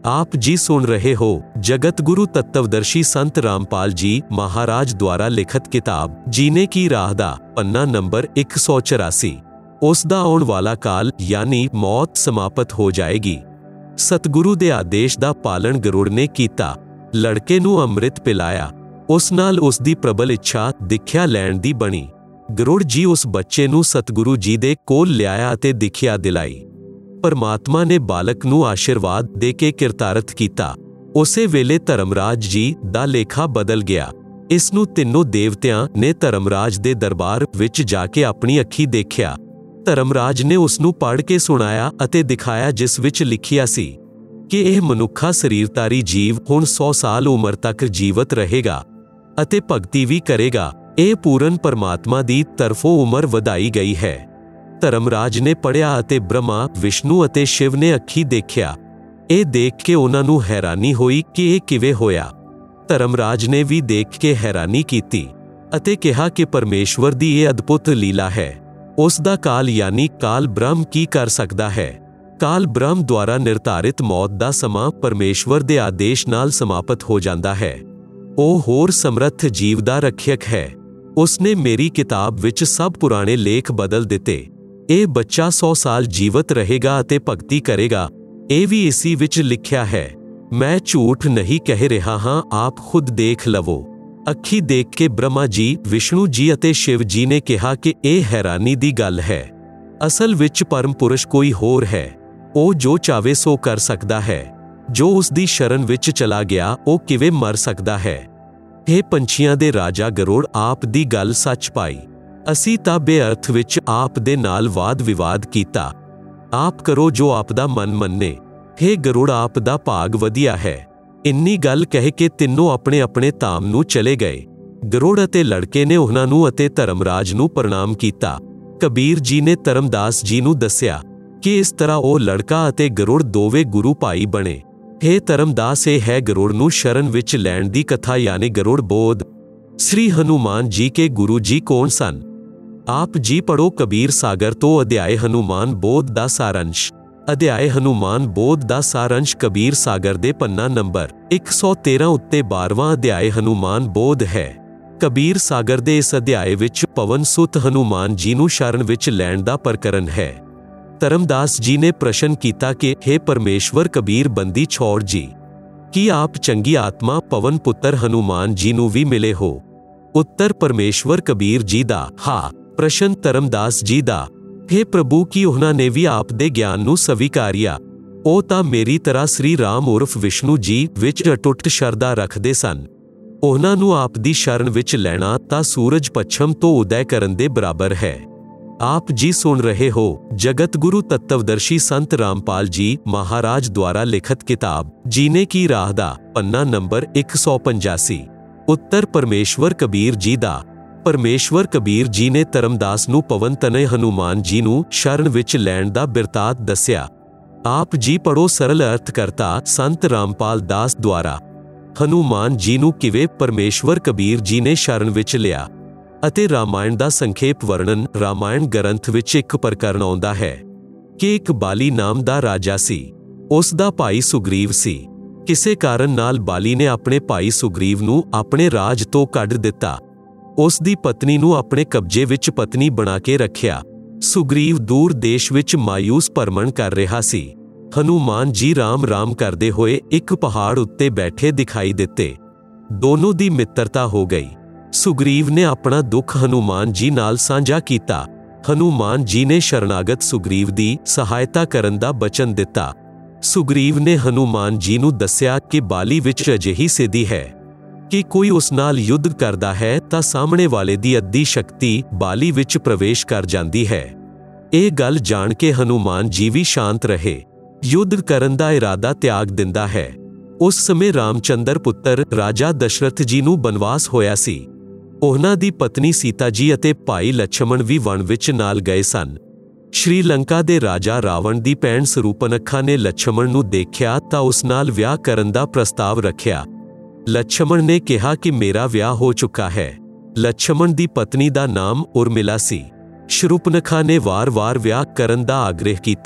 आप जी सुन रहे हो जगत गुरु तत्वदर्शी संत रामपाल जी महाराज द्वारा लिखित किताब जीने की राह दा पन्ना नंबर 184। उस दा आउण वाला काल यानी मौत समाप्त हो जाएगी। सतगुरु दे आदेश दा पालन गरुड़ ने कीता। लड़के नूं अमृत पिलाया। उस नाल उस दी प्रबल इच्छा दिख्या लैण दी बनी। गरुड़ जी उस बच्चे नूं सतगुरु जी दे कोल लिआया अते दिख्या दिलाई। परमात्मा ने बालक नूं आशीर्वाद दे के किरतारथ कीता। उसे वेले धर्मराज जी दा लेखा बदल गया। इस नूं तिन्नों देवतियां ने धर्मराज दे दरबार विच जाके अपनी अखी देखिया। धर्मराज ने उस नूं पढ़ के सुनाया अते दिखाया जिस विच लिखिया सी कि यह मनुखा शरीरधारी जीव हुण 100 साल उम्र तक जीवित रहेगा अते भगती भी करेगा। ਇਹ पूरन परमात्मा दी तरफों उम्र वधाई गई है। धर्मराज ने पढ़िया अते ब्रह्मा विष्णु अते शिव ने अखी देखिया। ਇਹ देख के उन्हां नूं हैरानी होई कि ਇਹ किवें होया। धर्मराज ने भी देख के हैरानी कीती अते कहा कि परमेश्वर दी ਇਹ अद्भुत लीला है। उस दा काल यानी काल ब्रह्म की कर सकदा है। काल ब्रह्म द्वारा निर्धारित मौत दा समा परमेश्वर दे आदेश नाल समाप्त हो जांदा है। ਉਹ ਹੋਰ ਸਮਰੱਥ ਜੀਵ ਦਾ ਰੱਖਿਅਕ ਹੈ। ਉਸਨੇ ਮੇਰੀ ਕਿਤਾਬ ਵਿੱਚ ਸਭ ਪੁਰਾਣੇ ਲੇਖ ਬਦਲ ਦਿੱਤੇ। ਇਹ ਬੱਚਾ 100 ਸਾਲ ਜੀਵਤ ਰਹੇਗਾ ਅਤੇ ਭਗਤੀ ਕਰੇਗਾ। ਇਹ ਵੀ ਇਸੀ ਵਿੱਚ ਲਿਖਿਆ ਹੈ। ਮੈਂ ਝੂਠ ਨਹੀਂ ਕਹਿ ਰਿਹਾ ਹਾਂ, ਆਪ ਖੁਦ ਦੇਖ ਲਵੋ। ਅੱਖੀ ਦੇਖ ਕੇ ਬ੍ਰਹਮਾ ਜੀ, ਵਿਸ਼ਨੂੰ ਜੀ ਅਤੇ ਸ਼ਿਵ ਜੀ ਨੇ ਕਿਹਾ ਕਿ ਇਹ ਹੈਰਾਨੀ ਦੀ ਗੱਲ ਹੈ। ਅਸਲ ਵਿੱਚ ਪਰਮ ਪੁਰਸ਼ ਕੋਈ ਹੋਰ ਹੈ। ਉਹ ਜੋ ਚਾਵੇ ਸੋ ਕਰ ਸਕਦਾ ਹੈ। ਜੋ ਉਸ ਦੀ ਸ਼ਰਨ ਵਿੱਚ ਚਲਾ ਗਿਆ ਉਹ ਕਿਵੇਂ ਮਰ ਸਕਦਾ ਹੈ। ਇਹ ਪੰਛੀਆਂ ਦੇ ਰਾਜਾ ਗਰੁੜ, ਆਪ ਦੀ ਗੱਲ ਸੱਚ ਪਾਈ। ਅਸੀਂ ਤਾਂ ਬੇਅਰਥ ਵਿੱਚ ਆਪ ਦੇ ਨਾਲ ਵਾਦ ਵਿਵਾਦ ਕੀਤਾ। ਆਪ ਕਰੋ ਜੋ ਆਪ ਦਾ ਮਨ ਮੰਨੇ। हे ਗਰੁੜ, ਆਪ ਦਾ ਭਾਗ ਵਧੀਆ ਹੈ। ਇੰਨੀ ਗੱਲ ਕਹਿ ਕੇ ਤਿੰਨੋਂ ਆਪਣੇ ਆਪਣੇ ਧਾਮ ਨੂੰ ਚਲੇ ਗਏ। ਗਰੁੜ ਅਤੇ ਲੜਕੇ ਨੇ ਉਹਨਾਂ ਨੂੰ ਅਤੇ ਧਰਮਰਾਜ ਨੂੰ ਪ੍ਰਣਾਮ ਕੀਤਾ। ਕਬੀਰ ਜੀ ਨੇ ਧਰਮਦਾਸ ਜੀ ਨੂੰ ਦੱਸਿਆ ਕਿ ਇਸ ਤਰ੍ਹਾਂ ਉਹ ਲੜਕਾ ਅਤੇ ਗਰੁੜ ਦੋਵੇਂ ਗੁਰੂ ਭਾਈ ਬਣੇ। हे धर्मदास, ਇਹ है गरुड़ ਨੂੰ शरण ਵਿੱਚ ਲੈਣ ਦੀ ਕਥਾ यानी गरुड़ बोध। श्री हनुमान जी के गुरु जी कौन सन? आप जी पढ़ो कबीर सागर तो अध्याय हनुमान बोध ਦਾ ਸਾਰੰਸ਼। ਅਧਿਆਇ ਹਨੂਮਾਨ ਬੋਧ ਦਾ ਸਾਰੰਸ਼ ਕਬੀਰ ਸਾਗਰ ਦੇ ਪੰਨਾ ਨੰਬਰ 113 ਉੱਤੇ 12ਵਾਂ ਅਧਿਆਇ ਹਨੂਮਾਨ ਬੋਧ ਹੈ। ਕਬੀਰ ਸਾਗਰ ਦੇ ਇਸ ਅਧਿਆਇ ਵਿੱਚ ਪਵਨ ਸੁਤ ਹਨੂਮਾਨ ਜੀ ਨੂੰ ਸ਼ਰਨ ਵਿੱਚ ਲੈਣ ਦਾ ਪ੍ਰਕਰਨ ਹੈ। धर्मदास जी ने प्रश्न किया कि हे परमेश्वर कबीर बंदी छोड़ जी, कि आप चंगी आत्मा पवन पुत्र हनुमान जी नूं भी मिले हो? उत्तर परमेश्वर कबीर जी दा हा। प्रश्न धर्मदास जी दा, हे प्रभु की उन्हां ने भी आप दे ज्ञान नूं स्वीकारिया? ਉਹ ਤਾਂ ਮੇਰੀ ਤਰ੍ਹਾਂ श्री राम उर्फ विष्णु जी विच अटुट शरधा रखदे सन। ਉਹਨਾਂ ਨੂੰ आप दी शरण विच लैना तां सूरज पच्छम तो उदय करन दे बराबर है। आप जी सुन रहे हो जगत गुरु तत्वदर्शी संत रामपाल जी महाराज द्वारा लिखित किताब जीने की राह दा पन्ना नंबर 185। उत्तर परमेश्वर कबीर जी दा। परमेश्वर कबीर जी ने धर्मदास नूं पवन तने हनुमान जी नूं शरण विच लैण दा बिरतांत दस्सिया। आप जी पढ़ो सरल अर्थ करता संत रामपाल दास द्वारा। हनुमान जी नूं किवें परमेश्वर कबीर जी ने शरण विच लिया ਅਤੇ ਰਾਮਾਇਣ ਦਾ ਸੰਖੇਪ ਵਰਣਨ। ਰਾਮਾਇਣ ਗ੍ਰੰਥ ਵਿੱਚ ਇੱਕ ਪ੍ਰਕਰਨ ਆਉਂਦਾ ਹੈ ਕਿ ਇੱਕ ਬਾਲੀ ਨਾਮ ਦਾ ਰਾਜਾ ਸੀ। ਉਸ ਦਾ ਭਾਈ ਸੁਗਰੀਵ ਸੀ। ਕਿਸੇ ਕਾਰਨ ਨਾਲ ਬਾਲੀ ਨੇ ਆਪਣੇ ਭਾਈ ਸੁਗਰੀਵ ਨੂੰ ਆਪਣੇ ਰਾਜ ਤੋਂ ਕੱਢ ਦਿੱਤਾ। ਉਸ ਦੀ ਪਤਨੀ ਨੂੰ ਆਪਣੇ ਕਬਜ਼ੇ ਵਿੱਚ ਪਤਨੀ ਬਣਾ ਕੇ ਰੱਖਿਆ। ਸੁਗਰੀਵ ਦੂਰ ਦੇਸ਼ ਵਿੱਚ ਮਾਯੂਸ ਭਰਮਣ ਕਰ ਰਿਹਾ ਸੀ। ਹਨੂਮਾਨ ਜੀ ਰਾਮ ਕਰਦੇ ਹੋਏ ਇੱਕ ਪਹਾੜ ਉੱਤੇ ਬੈਠੇ ਦਿਖਾਈ ਦਿੱਤੇ। ਦੋਨੋਂ ਦੀ ਮਿੱਤਰਤਾ ਹੋ ਗਈ। ਸੁਗਰੀਵ ਨੇ ਆਪਣਾ ਦੁੱਖ ਹਨੂਮਾਨ ਜੀ ਨਾਲ ਸਾਂਝਾ ਕੀਤਾ। ਹਨੂਮਾਨ ਜੀ ਨੇ ਸ਼ਰਨਾਗਤ ਸੁਗਰੀਵ ਦੀ ਸਹਾਇਤਾ ਕਰਨ ਦਾ ਬਚਨ ਦਿੱਤਾ। ਸੁਗਰੀਵ ਨੇ ਹਨੂਮਾਨ ਜੀ ਨੂੰ ਦੱਸਿਆ ਕਿ ਬਾਲੀ ਵਿੱਚ ਅਜਿਹੀ ਸਿੱਧੀ ਹੈ ਕਿ ਕੋਈ ਉਸ ਨਾਲ ਯੁੱਧ ਕਰਦਾ ਹੈ ਤਾਂ ਸਾਹਮਣੇ ਵਾਲੇ ਦੀ ਅੱਧੀ ਸ਼ਕਤੀ ਬਾਲੀ ਵਿੱਚ ਪ੍ਰਵੇਸ਼ ਕਰ ਜਾਂਦੀ ਹੈ। ਇਹ ਗੱਲ ਜਾਣ ਕੇ ਹਨੂਮਾਨ ਜੀ ਵੀ ਸ਼ਾਂਤ ਰਹੇ। ਯੁੱਧ ਕਰਨ ਦਾ ਇਰਾਦਾ ਤਿਆਗ ਦਿੰਦਾ ਹੈ। ਉਸ ਸਮੇਂ ਰਾਮਚੰਦਰ ਪੁੱਤਰ ਰਾਜਾ ਦਸ਼ਰਥ ਜੀ ਨੂੰ ਬਨਵਾਸ ਹੋਇਆ ਸੀ। ਉਹਨਾਂ ਦੀ ਪਤਨੀ ਸੀਤਾ ਜੀ ਅਤੇ ਭਾਈ ਲਛਮਣ ਵੀ ਵਣ ਵਿੱਚ ਨਾਲ ਗਏ ਸਨ। ਸ਼੍ਰੀ ਲੰਕਾ ਦੇ ਰਾਜਾ ਰਾਵਣ ਦੀ ਭੈਣ ਸਰੂਪਨਖਾ ਨੇ ਲਛਮਣ ਨੂੰ ਦੇਖਿਆ ਤਾਂ ਉਸ ਨਾਲ ਵਿਆਹ ਕਰਨ ਦਾ ਪ੍ਰਸਤਾਵ ਰੱਖਿਆ। ਲਛਮਣ ਨੇ ਕਿਹਾ ਕਿ ਮੇਰਾ ਵਿਆਹ ਹੋ ਚੁੱਕਾ ਹੈ। ਲਛਮਣ ਦੀ ਪਤਨੀ ਦਾ ਨਾਮ ਉਰਮਿਲਾ ਸੀ। ਸ਼ਰੂਪਨਖਾ ਨੇ ਵਾਰ-ਵਾਰ ਵਿਆਹ ਕਰਨ ਦਾ ਆਗ੍ਰਹ ਕੀਤਾ।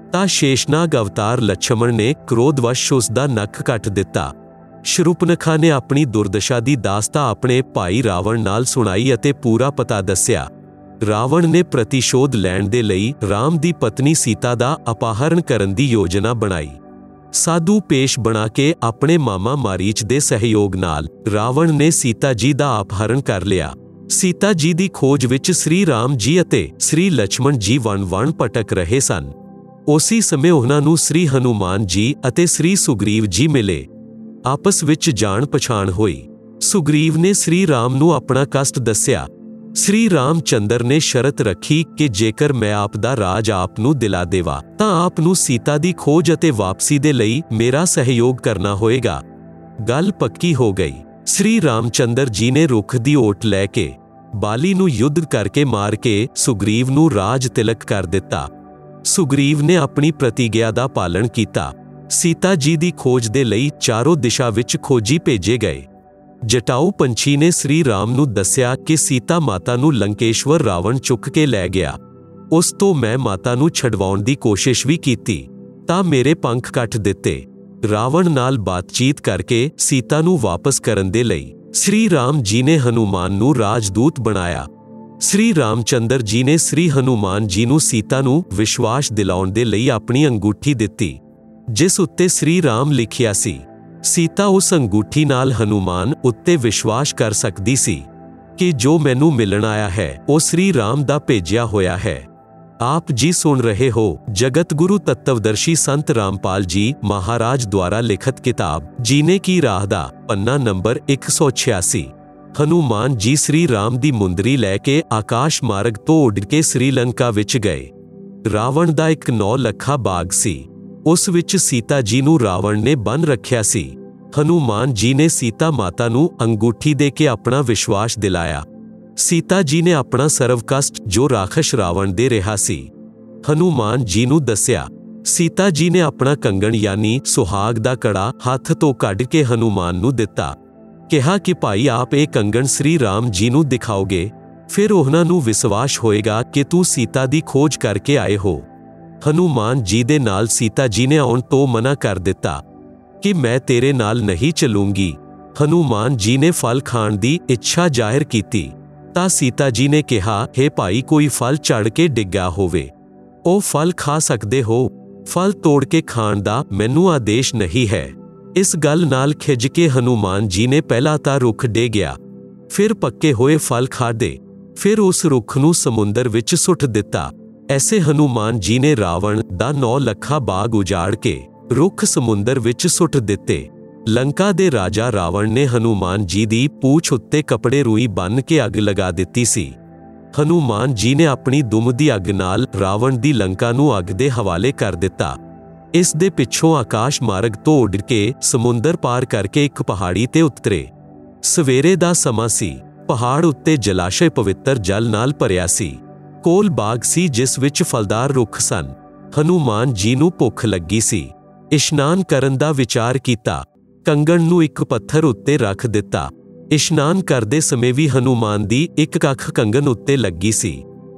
ਤਾਂ ਸ਼ੇਸ਼ਨਾਗ ਅਵਤਾਰ ਲਛਮਣ ਨੇ ਕ੍ਰੋਧਵਸ਼ ਉਸ ਦਾ ਨੱਕ ਕੱਟ ਦਿੱਤਾ। ਸ਼ਰੂਪਨਖਾ ਨੇ ਆਪਣੀ ਦੁਰਦਸ਼ਾ ਦੀ ਦਾਸਤਾ ਆਪਣੇ ਭਾਈ ਰਾਵਣ ਨਾਲ ਸੁਣਾਈ ਅਤੇ ਪੂਰਾ ਪਤਾ ਦੱਸਿਆ। ਰਾਵਣ ਨੇ ਪ੍ਰਤੀਸ਼ੋਧ ਲੈਣ ਦੇ ਲਈ ਰਾਮ ਦੀ ਪਤਨੀ ਸੀਤਾ ਦਾ ਅਪਹਰਣ ਕਰਨ ਦੀ ਯੋਜਨਾ ਬਣਾਈ। ਸਾਧੂ ਪੇਸ਼ ਬਣਾ ਕੇ ਆਪਣੇ ਮਾਮਾ ਮਾਰੀਚ ਦੇ ਸਹਿਯੋਗ ਨਾਲ ਰਾਵਣ ਨੇ ਸੀਤਾ ਜੀ ਦਾ ਅਪਹਰਣ ਕਰ ਲਿਆ। ਸੀਤਾ ਜੀ ਦੀ ਖੋਜ ਵਿੱਚ ਸ੍ਰੀ ਰਾਮ ਜੀ ਅਤੇ ਸ੍ਰੀ ਲਛਮਣ ਜੀ ਵਣ-ਵਣ ਭਟਕ ਰਹੇ ਸਨ। ਉਸੇ ਸਮੇਂ ਉਹਨਾਂ ਨੂੰ ਸ੍ਰੀ ਹਨੂਮਾਨ ਜੀ ਅਤੇ ਸ੍ਰੀ ਸੁਗਰੀਵ ਜੀ ਮਿਲੇ। ਆਪਸ ਵਿੱਚ ਜਾਣ ਪਛਾਣ ਹੋਈ। ਸੁਗਰੀਵ ਨੇ ਸ੍ਰੀ ਰਾਮ ਨੂੰ ਆਪਣਾ ਕਸ਼ਟ ਦੱਸਿਆ। ਸ੍ਰੀ ਰਾਮ ਚੰਦਰ ਨੇ ਸ਼ਰਤ ਰੱਖੀ ਕਿ ਜੇਕਰ ਮੈਂ ਆਪ ਦਾ ਰਾਜ ਆਪ ਨੂੰ ਦਿਲਾ ਦੇਵਾਂ ਤਾਂ ਆਪ ਨੂੰ ਸੀਤਾ ਦੀ ਖੋਜ ਅਤੇ ਵਾਪਸੀ ਦੇ ਲਈ ਮੇਰਾ ਸਹਿਯੋਗ ਕਰਨਾ ਹੋਏਗਾ। ਗੱਲ ਪੱਕੀ ਹੋ ਗਈ। ਸ੍ਰੀ ਰਾਮਚੰਦਰ ਜੀ ਨੇ ਰੁੱਖ ਦੀ ਓਟ ਲੈ ਕੇ ਬਾਲੀ ਨੂੰ ਯੁੱਧ ਕਰਕੇ ਮਾਰ ਕੇ ਸੁਗਰੀਵ ਨੂੰ ਰਾਜ ਤਿਲਕ ਕਰ ਦਿੱਤਾ। ਸੁਗਰੀਵ ਨੇ ਆਪਣੀ ਪ੍ਰਤੀਗਿਆ ਦਾ ਪਾਲਣ ਕੀਤਾ। ਸੀਤਾ ਜੀ ਦੀ ਖੋਜ ਦੇ ਲਈ ਚਾਰੋਂ ਦਿਸ਼ਾ ਵਿੱਚ ਖੋਜੀ ਭੇਜੇ ਗਏ। ਜਟਾਊ ਪੰਛੀ ਨੇ ਸ੍ਰੀ ਰਾਮ ਨੂੰ ਦੱਸਿਆ ਕਿ ਸੀਤਾ ਮਾਤਾ ਨੂੰ ਲੰਕੇਸ਼ਵਰ ਰਾਵਣ ਚੁੱਕ ਕੇ ਲੈ ਗਿਆ। ਉਸ ਤੋਂ ਮੈਂ ਮਾਤਾ ਨੂੰ ਛਡਵਾਉਣ ਦੀ ਕੋਸ਼ਿਸ਼ ਵੀ ਕੀਤੀ ਤਾਂ ਮੇਰੇ ਪੰਖ ਕੱਟ ਦਿੱਤੇ। ਰਾਵਣ ਨਾਲ ਬਾਤਚੀਤ ਕਰਕੇ ਸੀਤਾ ਨੂੰ ਵਾਪਸ ਕਰਨ ਦੇ ਲਈ ਸ੍ਰੀ ਰਾਮ ਜੀ ਨੇ ਹਨੂਮਾਨ ਨੂੰ ਰਾਜਦੂਤ ਬਣਾਇਆ। ਸ੍ਰੀ ਰਾਮਚੰਦਰ ਜੀ ਨੇ ਸ੍ਰੀ ਹਨੂਮਾਨ ਜੀ ਨੂੰ ਸੀਤਾ ਨੂੰ ਵਿਸ਼ਵਾਸ ਦਿਲਾਉਣ ਦੇ ਲਈ ਆਪਣੀ ਅੰਗੂਠੀ ਦਿੱਤੀ, ਜਿਸ ਉੱਤੇ ਸ੍ਰੀ ਰਾਮ ਲਿਖਿਆ ਸੀ। ਸੀਤਾ ਉਸ ਅੰਗੂਠੀ ਨਾਲ ਹਨੂਮਾਨ ਉੱਤੇ ਵਿਸ਼ਵਾਸ ਕਰ ਸਕਦੀ ਸੀ ਕਿ ਜੋ ਮੈਨੂੰ ਮਿਲਣ ਆਇਆ ਹੈ ਉਹ ਸ੍ਰੀ ਰਾਮ ਦਾ ਭੇਜਿਆ ਹੋਇਆ ਹੈ। ਆਪ ਜੀ ਸੁਣ ਰਹੇ ਹੋ ਜਗਤ ਗੁਰੂ ਤੱਤਵਦਰਸ਼ੀ ਸੰਤ ਰਾਮਪਾਲ ਜੀ ਮਹਾਰਾਜ ਦੁਆਰਾ ਲਿਖਤ ਕਿਤਾਬ ਜੀਨੇ ਕੀ ਰਾਹ ਦਾ ਪੰਨਾ ਨੰਬਰ 186। ਹਨੂਮਾਨ ਜੀ ਸ੍ਰੀ ਰਾਮ ਦੀ ਮੁੰਦਰੀ ਲੈ ਕੇ ਆਕਾਸ਼ ਮਾਰਗ ਤੋਂ ਉੱਡ ਕੇ ਸ੍ਰੀਲੰਕਾ ਵਿੱਚ ਗਏ। ਰਾਵਣ ਦਾ ਇੱਕ 9 ਲੱਖਾ ਬਾਗ ਸੀ। ਉਸ ਵਿੱਚ ਸੀਤਾ ਜੀ ਨੂੰ ਰਾਵਣ ਨੇ ਬੰਨ ਰੱਖਿਆ ਸੀ। ਹਨੂਮਾਨ ਜੀ ਨੇ ਸੀਤਾ ਮਾਤਾ ਨੂੰ ਅੰਗੂਠੀ ਦੇ ਕੇ ਆਪਣਾ ਵਿਸ਼ਵਾਸ ਦਿਲਾਇਆ। ਸੀਤਾ ਜੀ ਨੇ ਆਪਣਾ ਸਰਵ ਕਸ਼ਟ ਜੋ ਰਾਖਸ਼ ਰਾਵਣ ਦੇ ਰਿਹਾ ਸੀ ਹਨੂਮਾਨ ਜੀ ਨੂੰ ਦੱਸਿਆ। ਸੀਤਾ ਜੀ ਨੇ ਆਪਣਾ ਕੰਗਣ ਯਾਨੀ ਸੁਹਾਗ ਦਾ ਕੜਾ ਹੱਥ ਤੋਂ ਕੱਢ ਕੇ ਹਨੂਮਾਨ ਨੂੰ ਦਿੱਤਾ। ਕਿਹਾ ਕਿ ਭਾਈ ਆਪ ਇਹ ਕੰਗਣ ਸ੍ਰੀ ਰਾਮ ਜੀ ਨੂੰ ਦਿਖਾਓਗੇ, ਫਿਰ ਉਹਨਾਂ ਨੂੰ ਵਿਸ਼ਵਾਸ ਹੋਏਗਾ ਕਿ ਤੂੰ ਸੀਤਾ ਦੀ ਖੋਜ ਕਰਕੇ ਆਏ ਹੋ। ਹਨੂਮਾਨ ਜੀ ਦੇ ਨਾਲ ਸੀਤਾ ਜੀ ਨੇ ਆਉਣ ਤੋਂ ਮਨਾ ਕਰ ਦਿੱਤਾ ਕਿ ਮੈਂ ਤੇਰੇ ਨਾਲ ਨਹੀਂ ਚੱਲੂੰਗੀ। ਹਨੂਮਾਨ ਜੀ ਨੇ ਫਲ ਖਾਣ ਦੀ ਇੱਛਾ ਜ਼ਾਹਿਰ ਕੀਤੀ ਤਾਂ ਸੀਤਾ ਜੀ ਨੇ ਕਿਹਾ, ਹੇ ਭਾਈ ਕੋਈ ਫਲ ਝੜ ਕੇ ਡਿੱਗਾ ਹੋਵੇ ਉਹ ਫਲ ਖਾ ਸਕਦੇ ਹੋ, ਫਲ ਤੋੜ ਕੇ ਖਾਣ ਦਾ ਮੈਨੂੰ ਆਦੇਸ਼ ਨਹੀਂ ਹੈ। ਇਸ ਗੱਲ ਨਾਲ ਖਿੱਝ ਕੇ ਹਨੂਮਾਨ ਜੀ ਨੇ ਪਹਿਲਾਂ ਤਾਂ ਰੁੱਖ ਡੇਗਿਆ, ਫਿਰ ਪੱਕੇ ਹੋਏ ਫਲ ਖਾਧੇ, ਫਿਰ ਉਸ ਰੁੱਖ ਨੂੰ ਸਮੁੰਦਰ ਵਿੱਚ ਸੁੱਟ ਦਿੱਤਾ। ਐਸੇ ਹਨੂਮਾਨ ਜੀ ਨੇ ਰਾਵਣ ਦਾ 9 ਲੱਖਾ ਬਾਗ ਉਜਾੜ ਕੇ ਰੁੱਖ ਸਮੁੰਦਰ ਵਿੱਚ ਸੁੱਟ ਦਿੱਤੇ। ਲੰਕਾ ਦੇ ਰਾਜਾ ਰਾਵਣ ਨੇ ਹਨੂਮਾਨ ਜੀ ਦੀ ਪੂਛ ਉੱਤੇ ਕੱਪੜੇ ਰੂਈ ਬੰਨ੍ਹ ਕੇ ਅੱਗ ਲਗਾ ਦਿੱਤੀ ਸੀ। ਹਨੂਮਾਨ ਜੀ ਨੇ ਆਪਣੀ ਦੁਮ ਦੀ ਅੱਗ ਨਾਲ ਰਾਵਣ ਦੀ ਲੰਕਾ ਨੂੰ ਅੱਗ ਦੇ ਹਵਾਲੇ ਕਰ ਦਿੱਤਾ। ਇਸ ਦੇ ਪਿੱਛੋਂ ਆਕਾਸ਼ ਮਾਰਗ ਤੋਂ ਉੱਡ ਕੇ ਸਮੁੰਦਰ ਪਾਰ ਕਰਕੇ ਇੱਕ ਪਹਾੜੀ ਤੇ ਉਤਰੇ। ਸਵੇਰੇ ਦਾ ਸਮਾਂ ਸੀ। ਪਹਾੜ ਉੱਤੇ ਜਲਾਸ਼ਯ ਪਵਿੱਤਰ ਜਲ ਨਾਲ ਭਰਿਆ ਸੀ। ਕੋਲ ਬਾਗ ਸੀ ਜਿਸ ਵਿੱਚ ਫਲਦਾਰ ਰੁੱਖ ਸਨ। ਹਨੂਮਾਨ ਜੀ ਨੂੰ ਭੁੱਖ ਲੱਗੀ ਸੀ। ਇਸ਼ਨਾਨ ਕਰਨ ਦਾ ਵਿਚਾਰ ਕੀਤਾ। ਕੰਗਣ ਨੂੰ ਇੱਕ ਪੱਥਰ ਉੱਤੇ ਰੱਖ ਦਿੱਤਾ। ਇਸ਼ਨਾਨ ਕਰਦੇ ਸਮੇਂ ਵੀ ਹਨੂਮਾਨ ਦੀ ਇੱਕ ਕੱਖ ਕੰਗਣ ਉੱਤੇ ਲੱਗੀ ਸੀ।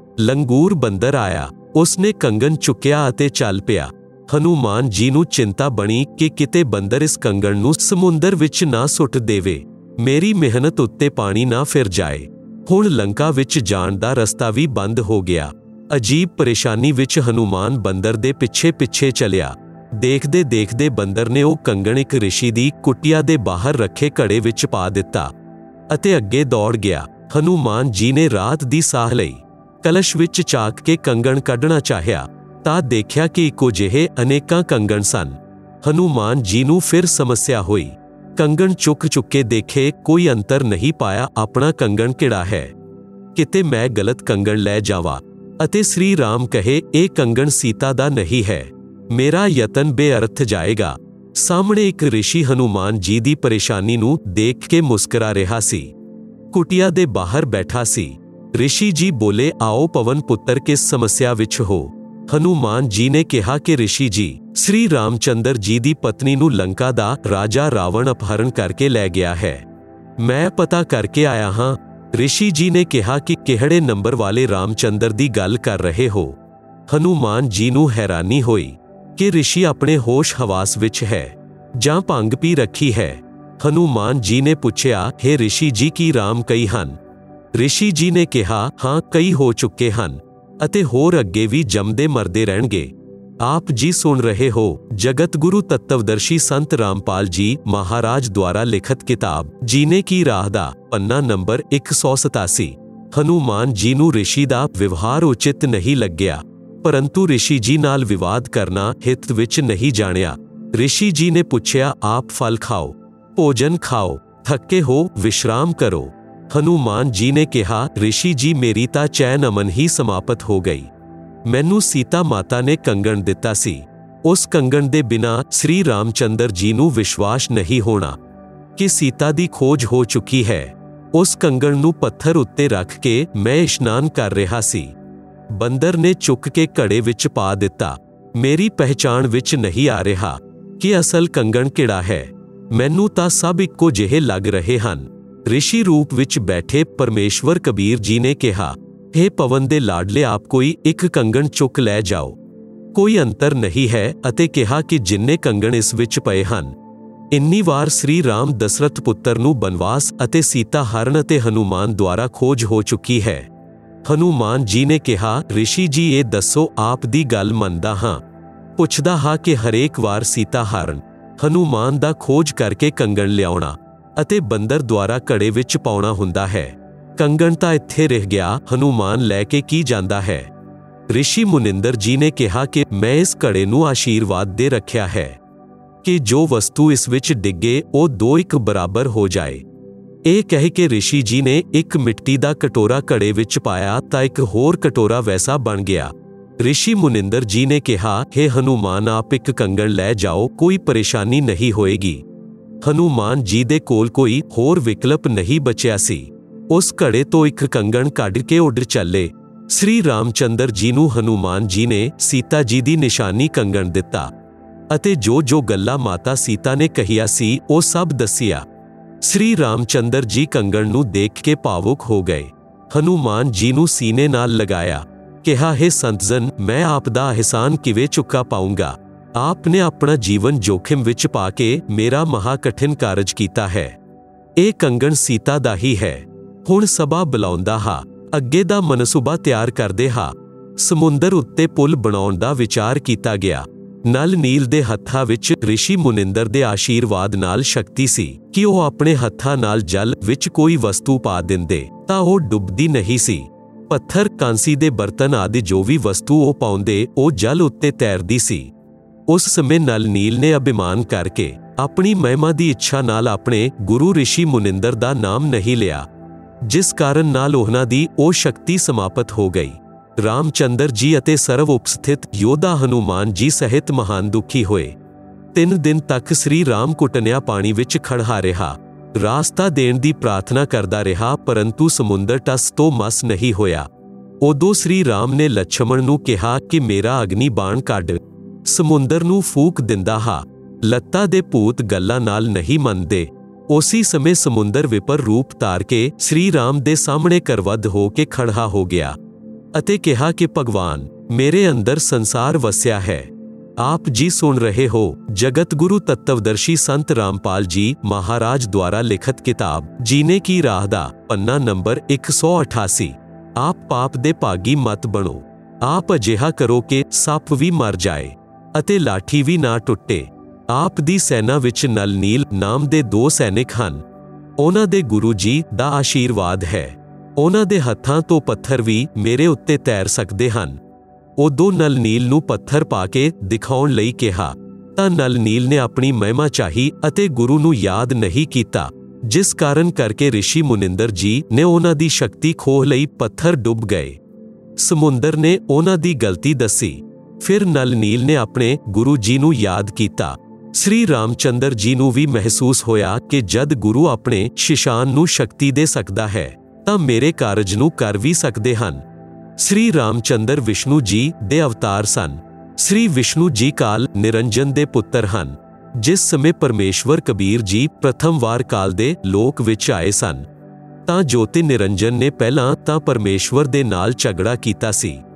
ਲੰਗੂਰ ਬੰਦਰ ਆਇਆ। ਉਸਨੇ ਕੰਗਣ ਚੁੱਕਿਆ ਅਤੇ ਚੱਲ ਪਿਆ। ਹਨੂਮਾਨ ਜੀ ਨੂੰ ਚਿੰਤਾ ਬਣੀ ਕਿ ਕਿਤੇ ਬੰਦਰ ਇਸ ਕੰਗਣ ਨੂੰ ਸਮੁੰਦਰ ਵਿੱਚ ਨਾ ਸੁੱਟ ਦੇਵੇ, ਮੇਰੀ ਮਿਹਨਤ ਉੱਤੇ ਪਾਣੀ ਨਾ ਫਿਰ ਜਾਏ। ਹੁਣ ਲੰਕਾ ਵਿੱਚ ਜਾਣ ਦਾ ਰਸਤਾ ਵੀ ਬੰਦ ਹੋ ਗਿਆ। ਅਜੀਬ ਪਰੇਸ਼ਾਨੀ ਵਿੱਚ ਹਨੂਮਾਨ ਬੰਦਰ ਦੇ ਪਿੱਛੇ ਚੱਲਿਆ। ਦੇਖਦੇ ਦੇਖਦੇ ਬੰਦਰ ਨੇ ਉਹ ਕੰਗਣ ਇੱਕ ਰਿਸ਼ੀ ਦੀ ਕੁਟੀਆ ਦੇ ਬਾਹਰ ਰੱਖੇ ਘੜੇ ਵਿੱਚ ਪਾ ਦਿੱਤਾ ਅਤੇ ਅੱਗੇ ਦੌੜ ਗਿਆ। ਹਨੂਮਾਨ ਜੀ ਨੇ ਰਾਤ ਦੀ ਸਾਹ ਲਈ। ਕਲਸ਼ ਵਿੱਚ ਝਾਕ ਕੇ ਕੰਗਣ ਕੱਢਣਾ ਚਾਹਿਆ ਤਾਂ ਦੇਖਿਆ ਕਿ ਇੱਕੋ ਜਿਹੇ ਅਨੇਕਾਂ ਕੰਗਣ ਸਨ। ਹਨੂਮਾਨ ਜੀ ਨੂੰ ਫਿਰ ਸਮੱਸਿਆ ਹੋਈ। ਕੰਗਣ ਚੁੱਕ ਕੇ ਦੇਖੇ, ਕੋਈ ਅੰਤਰ ਨਹੀਂ ਪਾਇਆ ਆਪਣਾ ਕੰਗਣ ਕਿਹੜਾ ਹੈ। ਕਿਤੇ ਮੈਂ ਗਲਤ ਕੰਗਣ ਲੈ ਜਾਵਾਂ ਅਤੇ ਸ੍ਰੀ ਰਾਮ ਕਹੇ ਇਹ ਕੰਗਣ ਸੀਤਾ ਦਾ ਨਹੀਂ ਹੈ, ਮੇਰਾ ਯਤਨ ਬੇਅਰਥ ਜਾਏਗਾ। ਸਾਹਮਣੇ ਇੱਕ ਰਿਸ਼ੀ ਹਨੂਮਾਨ ਜੀ ਦੀ ਪਰੇਸ਼ਾਨੀ ਨੂੰ ਦੇਖ ਕੇ ਮੁਸਕਰਾ ਰਿਹਾ ਸੀ। ਕੁਟੀਆ ਦੇ ਬਾਹਰ ਬੈਠਾ ਸੀ। ਰਿਸ਼ੀ ਜੀ ਬੋਲੇ, ਆਓ ਪਵਨ ਪੁੱਤਰ, ਕਿਸ ਸਮੱਸਿਆ ਵਿੱਚ ਹੋ? ਹਨੂਮਾਨ ਜੀ ਨੇ ਕਿਹਾ ਕਿ ਰਿਸ਼ੀ ਜੀ, ਸ੍ਰੀ ਰਾਮਚੰਦਰ ਜੀ ਦੀ ਪਤਨੀ ਨੂੰ ਲੰਕਾ ਦਾ ਰਾਜਾ ਰਾਵਣ ਅਪਹਰਨ ਕਰਕੇ ਲੈ ਗਿਆ ਹੈ। ਮੈਂ ਪਤਾ ਕਰਕੇ ਆਇਆ ਹਾਂ। ਰਿਸ਼ੀ ਜੀ ਨੇ ਕਿਹਾ ਕਿ ਕਿਹੜੇ ਨੰਬਰ ਵਾਲੇ ਰਾਮਚੰਦਰ ਦੀ ਗੱਲ ਕਰ ਰਹੇ ਹੋ? ਹਨੂਮਾਨ ਜੀ ਨੂੰ ਹੈਰਾਨੀ ਹੋਈ। ਕਿ ਰਿਸ਼ੀ ਆਪਣੇ ਹੋਸ਼ ਹਵਾਸ ਵਿੱਚ ਹੈ ਜਾਂ ਭੰਗ ਪੀ ਰੱਖੀ ਹੈ। ਹਨੂਮਾਨ ਜੀ ਨੇ ਪੁੱਛਿਆ, ਹੇ ਰਿਸ਼ੀ ਜੀ, ਕੀ ਰਾਮ ਕਈ ਹਨ? ਰਿਸ਼ੀ ਜੀ ਨੇ ਕਿਹਾ, ਹਾਂ, ਕਈ ਹੋ ਚੁੱਕੇ ਹਨ ਅਤੇ ਹੋਰ ਅੱਗੇ ਵੀ ਜੰਮਦੇ ਮਰਦੇ ਰਹਿਣਗੇ। ਆਪ ਜੀ ਸੁਣ ਰਹੇ ਹੋ ਜਗਤ ਗੁਰੂ ਤੱਤਵਦਰਸ਼ੀ ਸੰਤ ਰਾਮਪਾਲ ਜੀ ਮਹਾਰਾਜ ਦੁਆਰਾ ਲਿਖਤ ਕਿਤਾਬ ਜੀਨੇ ਕੀ ਰਾਹ ਦਾ ਪੰਨਾ ਨੰਬਰ 187। ਹਨੂਮਾਨ ਜੀ ਨੂੰ ਰਿਸ਼ੀ ਦਾ ਵਿਵਹਾਰ ਉਚਿਤ ਨਹੀਂ ਲੱਗਿਆ, ਪਰੰਤੂ ਰਿਸ਼ੀ ਜੀ ਨਾਲ ਵਿਵਾਦ ਕਰਨਾ ਹਿੱਤ ਵਿੱਚ ਨਹੀਂ ਜਾਣਿਆ। ਰਿਸ਼ੀ ਜੀ ਨੇ ਪੁੱਛਿਆ, ਆਪ ਫਲ ਖਾਓ, ਭੋਜਨ ਖਾਓ, ਥੱਕੇ ਹੋ, ਵਿਸ਼ਰਾਮ ਕਰੋ। ਹਨੂਮਾਨ ਜੀ ਨੇ ਕਿਹਾ, ਰਿਸ਼ੀ ਜੀ, ਮੇਰੀ ਤਾਂ ਚੈਨ ਅਮਨ ਹੀ ਸਮਾਪਤ ਹੋ ਗਈ। ਮੈਨੂੰ ਸੀਤਾ ਮਾਤਾ ਨੇ ਕੰਗਣ ਦਿੱਤਾ ਸੀ। ਉਸ ਕੰਗਣ ਦੇ ਬਿਨਾਂ ਸ੍ਰੀ ਰਾਮਚੰਦਰ ਜੀ ਨੂੰ ਵਿਸ਼ਵਾਸ ਨਹੀਂ ਹੋਣਾ ਕਿ ਸੀਤਾ ਦੀ ਖੋਜ ਹੋ ਚੁੱਕੀ ਹੈ। ਉਸ ਕੰਗਣ ਨੂੰ ਪੱਥਰ ਉੱਤੇ ਰੱਖ ਕੇ ਮੈਂ ਇਸ਼ਨਾਨ ਕਰ ਰਿਹਾ ਸੀ। ਬੰਦਰ ਨੇ ਚੁੱਕ ਕੇ ਘੜੇ ਵਿੱਚ ਪਾ ਦਿੱਤਾ। ਮੇਰੀ ਪਹਿਚਾਣ ਵਿੱਚ ਨਹੀਂ ਆ ਰਿਹਾ ਕਿ ਅਸਲ ਕੰਗਣ ਕਿਹੜਾ ਹੈ। ਮੈਨੂੰ ਤਾਂ ਸਭ ਇੱਕੋ ਜਿਹੇ ਲੱਗ ਰਹੇ ਹਨ। ਰਿਸ਼ੀ ਰੂਪ ਵਿੱਚ ਬੈਠੇ ਪਰਮੇਸ਼ਵਰ ਕਬੀਰ ਜੀ ਨੇ ਕਿਹਾ, ਹੇ ਪਵਨ ਦੇ ਲਾਡਲੇ, ਆਪ ਕੋਈ ਇੱਕ ਕੰਗਣ ਚੁੱਕ ਲੈ ਜਾਓ, ਕੋਈ ਅੰਤਰ ਨਹੀਂ ਹੈ, ਅਤੇ ਕਿਹਾ ਕਿ ਜਿੰਨੇ ਕੰਗਣ ਇਸ ਵਿੱਚ ਪਏ ਹਨ, ਇੰਨੀ ਵਾਰ ਸ੍ਰੀ ਰਾਮ ਦਸ਼ਰਥ ਪੁੱਤਰ ਨੂੰ ਬਨਵਾਸ ਅਤੇ ਸੀਤਾ ਹਰਨ ਅਤੇ ਹਨੂਮਾਨ ਦੁਆਰਾ ਖੋਜ ਹੋ ਚੁੱਕੀ ਹੈ। ਹਨੂਮਾਨ ਜੀ ਨੇ ਕਿਹਾ, ਰਿਸ਼ੀ ਜੀ, ਇਹ ਦੱਸੋ, ਆਪ ਦੀ ਗੱਲ ਮੰਨਦਾ ਹਾਂ, ਪੁੱਛਦਾ ਹਾਂ ਕਿ ਹਰੇਕ ਵਾਰ ਸੀਤਾ ਹਰਨ ਹਨੂਮਾਨ ਦਾ ਖੋਜ ਕਰਕੇ ਕੰਗਣ ਲਿਆਉਣਾ ਅਤੇ ਬੰਦਰ ਦੁਆਰਾ ਘੜੇ ਵਿੱਚ ਪਾਉਣਾ ਹੁੰਦਾ ਹੈ। ਕੰਗਣ ਤਾਂ ਇੱਥੇ ਰਹਿ ਗਿਆ, ਹਨੂਮਾਨ ਲੈ ਕੇ ਕੀ ਜਾਂਦਾ ਹੈ? ਰਿਸ਼ੀ ਮੁਨਿੰਦਰ ਜੀ ਨੇ ਕਿਹਾ ਕਿ ਮੈਂ ਇਸ ਘੜੇ ਨੂੰ ਆਸ਼ੀਰਵਾਦ ਦੇ ਰੱਖਿਆ ਹੈ ਕਿ ਜੋ ਵਸਤੂ ਇਸ ਵਿੱਚ ਡਿੱਗੇ ਉਹ ਦੋ ਇੱਕ ਬਰਾਬਰ ਹੋ ਜਾਏ। ਇਹ ਕਹਿ ਕੇ ਰਿਸ਼ੀ ਜੀ ਨੇ ਇੱਕ ਮਿੱਟੀ ਦਾ ਕਟੋਰਾ ਘੜੇ ਵਿੱਚ ਪਾਇਆ ਤਾਂ ਇੱਕ ਹੋਰ ਕਟੋਰਾ ਵੈਸਾ ਬਣ ਗਿਆ। ਰਿਸ਼ੀ ਮੁਨਿੰਦਰ ਜੀ ਨੇ ਕਿਹਾ, ਹੇ ਹਨੂਮਾਨ, ਆਪ ਇੱਕ ਕੰਗਣ ਲੈ ਜਾਓ, ਕੋਈ ਪਰੇਸ਼ਾਨੀ ਨਹੀਂ ਹੋਏਗੀ। ਹਨੂਮਾਨ ਜੀ ਦੇ ਕੋਲ ਕੋਈ ਹੋਰ ਵਿਕਲਪ ਨਹੀਂ ਬਚਿਆ ਸੀ। ਉਸ ਘੜੇ ਤੋਂ ਇੱਕ ਕੰਗਣ ਕੱਢ ਕੇ ਉੱਡ ਚੱਲੇ। ਸ੍ਰੀ ਰਾਮਚੰਦਰ ਜੀ ਨੂੰ ਹਨੂਮਾਨ ਜੀ ਨੇ ਸੀਤਾ ਜੀ ਦੀ ਨਿਸ਼ਾਨੀ ਕੰਗਣ ਦਿੱਤਾ ਅਤੇ ਜੋ ਜੋ ਗੱਲਾਂ ਮਾਤਾ ਸੀਤਾ ਨੇ ਕਹੀਆਂ ਸੀ ਉਹ ਸਭ ਦੱਸੀਆਂ। ਸ੍ਰੀ ਰਾਮਚੰਦਰ ਜੀ ਕੰਗਣ ਨੂੰ ਦੇਖ ਕੇ ਭਾਵੁਕ ਹੋ ਗਏ। ਹਨੂਮਾਨ ਜੀ ਨੂੰ ਸੀਨੇ ਨਾਲ ਲਗਾਇਆ, ਕਿਹਾ, ਹੇ ਸੰਤਜਨ, ਮੈਂ ਆਪ ਦਾ ਅਹਿਸਾਨ ਕਿਵੇਂ ਚੁੱਕਾ ਪਾਊਂਗਾ? ਆਪ ਨੇ ਆਪਣਾ ਜੀਵਨ ਜੋਖਿਮ ਵਿੱਚ ਪਾ ਕੇ ਮੇਰਾ ਮਹਾ ਕਠਿਨ ਕਾਰਜ ਕੀਤਾ ਹੈ। ਇਹ ਕੰਗਣ ਸੀਤਾ ਦਾ ਹੀ ਹੈ। ਹੁਣ ਸਭਾ ਬੁਲਾਉਂਦਾ ਹਾਂ, ਅੱਗੇ ਦਾ ਮਨਸੂਬਾ ਤਿਆਰ ਕਰਦੇ ਹਾਂ। ਸਮੁੰਦਰ ਉੱਤੇ ਪੁਲ ਬਣਾਉਣ ਦਾ ਵਿਚਾਰ ਕੀਤਾ ਗਿਆ। ਨਲ ਨੀਲ ਦੇ ਹੱਥਾਂ ਵਿੱਚ ਰਿਸ਼ੀ ਮੁਨਿੰਦਰ ਦੇ ਆਸ਼ੀਰਵਾਦ ਨਾਲ ਸ਼ਕਤੀ ਸੀ ਕਿ ਉਹ ਆਪਣੇ ਹੱਥਾਂ ਨਾਲ ਜਲ ਵਿੱਚ ਕੋਈ ਵਸਤੂ ਪਾ ਦਿੰਦੇ ਤਾਂ ਉਹ ਡੁੱਬਦੀ ਨਹੀਂ ਸੀ। ਪੱਥਰ, ਕਾਂਸੀ ਦੇ ਬਰਤਨ ਆਦਿ ਜੋ ਵੀ ਵਸਤੂ ਉਹ ਪਾਉਂਦੇ, ਉਹ ਜਲ ਉੱਤੇ ਤੈਰਦੀ ਸੀ। ਉਸ ਸਮੇਂ ਨਲ ਨੀਲ ਨੇ ਅਭਿਮਾਨ ਕਰਕੇ ਆਪਣੀ ਮਹਿਮਾ ਦੀ ਇੱਛਾ ਨਾਲ ਆਪਣੇ ਗੁਰੂ ਰਿਸ਼ੀ ਮੁਨਿੰਦਰ ਦਾ ਨਾਮ ਨਹੀਂ ਲਿਆ, ਜਿਸ ਕਾਰਨ ਨਾਲ ਉਹਨਾਂ ਦੀ ਉਹ ਸ਼ਕਤੀ ਸਮਾਪਤ ਹੋ ਗਈ। ਰਾਮਚੰਦਰ ਜੀ ਅਤੇ ਸਰਵ ਉਪਸਥਿਤ ਯੋਧਾ ਹਨੂਮਾਨ ਜੀ ਸਹਿਤ ਮਹਾਨ ਦੁਖੀ ਹੋਏ। 3 ਦਿਨ ਤੱਕ ਸ੍ਰੀ ਰਾਮ ਕੁਟਨਿਆ ਪਾਣੀ ਵਿੱਚ ਖੜਾ ਰਿਹਾ, ਰਾਸਤਾ ਦੇਣ ਦੀ ਪ੍ਰਾਰਥਨਾ ਕਰਦਾ ਰਿਹਾ, ਪਰੰਤੂ ਸਮੁੰਦਰ ਟਸ ਤੋਂ ਮਸ ਨਹੀਂ ਹੋਇਆ। ਉਦੋਂ ਸ੍ਰੀ ਰਾਮ ਨੇ ਲਛਮਣ ਨੂੰ ਕਿਹਾ ਕਿ ਮੇਰਾ ਅਗਨੀ ਬਾਣ ਕੱਢ। ਸਮੁੰਦਰ ਨੂੰ ਫੂਕ ਦਿੰਦਾ ਹਾਂ। ਲੱਤਾ ਦੇ ਭੂਤ ਗੱਲਾਂ ਨਾਲ ਨਹੀਂ ਮੰਨਦੇ। ਉਸੇ ਸਮੇਂ ਸਮੁੰਦਰ ਵਿਪਰ ਰੂਪ ਧਾਰ ਕੇ ਸ੍ਰੀ ਰਾਮ ਦੇ ਸਾਹਮਣੇ ਕਰਵੱਧ ਹੋ ਕੇ ਖੜਾ ਹੋ ਗਿਆ ਅਤੇ ਕਿਹਾ ਕਿ ਭਗਵਾਨ, ਮੇਰੇ ਅੰਦਰ ਸੰਸਾਰ ਵਸਿਆ ਹੈ। ਆਪ ਜੀ ਸੁਣ ਰਹੇ ਹੋ ਜਗਤ ਗੁਰੂ ਤੱਤਵਦਰਸ਼ੀ ਸੰਤ ਰਾਮਪਾਲ ਜੀ ਮਹਾਰਾਜ ਦੁਆਰਾ ਲਿਖਤ ਕਿਤਾਬ ਜੀਨੇ ਕੀ ਰਾਹ ਦਾ ਪੰਨਾ ਨੰਬਰ 188। ਆਪ ਪਾਪ ਦੇ ਭਾਗੀ ਮਤ ਬਣੋ। ਆਪ ਅਜਿਹਾ ਕਰੋ ਕਿ ਸੱਪ ਵੀ ਮਰ ਜਾਏ ਅਤੇ ਲਾਠੀ ਵੀ ਨਾ ਟੁੱਟੇ। ਆਪ ਦੀ ਸੈਨਾ ਵਿੱਚ ਨਲ ਨੀਲ ਨਾਮ ਦੇ 2 ਸੈਨਿਕ ਹਨ। ਉਹਨਾਂ ਦੇ ਗੁਰੂ ਜੀ ਦਾ ਆਸ਼ੀਰਵਾਦ ਹੈ। ਉਹਨਾਂ ਦੇ ਹੱਥਾਂ ਤੋਂ ਪੱਥਰ ਵੀ ਮੇਰੇ ਉੱਤੇ ਤੈਰ ਸਕਦੇ ਹਨ। ਉਦੋਂ ਨਲ ਨੀਲ ਨੂੰ ਪੱਥਰ ਪਾ ਕੇ ਦਿਖਾਉਣ ਲਈ ਕਿਹਾ ਤਾਂ ਨਲ ਨੀਲ ਨੇ ਆਪਣੀ ਮਹਿਮਾ ਚਾਹੀ ਅਤੇ ਗੁਰੂ ਨੂੰ ਯਾਦ ਨਹੀਂ ਕੀਤਾ, ਜਿਸ ਕਾਰਨ ਕਰਕੇ ਰਿਸ਼ੀ ਮੁਨਿੰਦਰ ਜੀ ਨੇ ਉਹਨਾਂ ਦੀ ਸ਼ਕਤੀ ਖੋਹ ਲਈ। ਪੱਥਰ ਡੁੱਬ ਗਏ। ਸਮੁੰਦਰ ਨੇ ਉਹਨਾਂ ਦੀ ਗਲਤੀ ਦੱਸੀ। ਫਿਰ ਨਲ ਨੀਲ ਨੇ ਆਪਣੇ ਗੁਰੂ ਜੀ ਨੂੰ ਯਾਦ ਕੀਤਾ। ਸ੍ਰੀ ਰਾਮਚੰਦਰ ਜੀ ਨੂੰ ਵੀ ਮਹਿਸੂਸ ਹੋਇਆ ਕਿ ਜਦ ਗੁਰੂ ਆਪਣੇ ਸ਼ਿਸ਼ਾਨ ਨੂੰ ਸ਼ਕਤੀ ਦੇ ਸਕਦਾ ਹੈ ਤਾਂ ਮੇਰੇ ਕਾਰਜ ਨੂੰ ਕਰ ਵੀ ਸਕਦੇ ਹਨ। ਸ੍ਰੀ ਰਾਮਚੰਦਰ ਵਿਸ਼ਨੂੰ ਜੀ ਦੇ ਅਵਤਾਰ ਸਨ। ਸ੍ਰੀ ਵਿਸ਼ਨੂੰ ਜੀ ਕਾਲ ਨਿਰੰਜਨ ਦੇ ਪੁੱਤਰ ਹਨ। ਜਿਸ ਸਮੇਂ ਪਰਮੇਸ਼ਵਰ ਕਬੀਰ ਜੀ ਪ੍ਰਥਮ ਵਾਰ ਕਾਲ ਦੇ ਲੋਕ ਵਿੱਚ ਆਏ ਸਨ ਤਾਂ ਜੋਤੀ ਨਿਰੰਜਨ ਨੇ ਪਹਿਲਾਂ ਤਾਂ ਪਰਮੇਸ਼ਵਰ ਦੇ ਨਾਲ ਝਗੜਾ ਕੀਤਾ ਸੀ।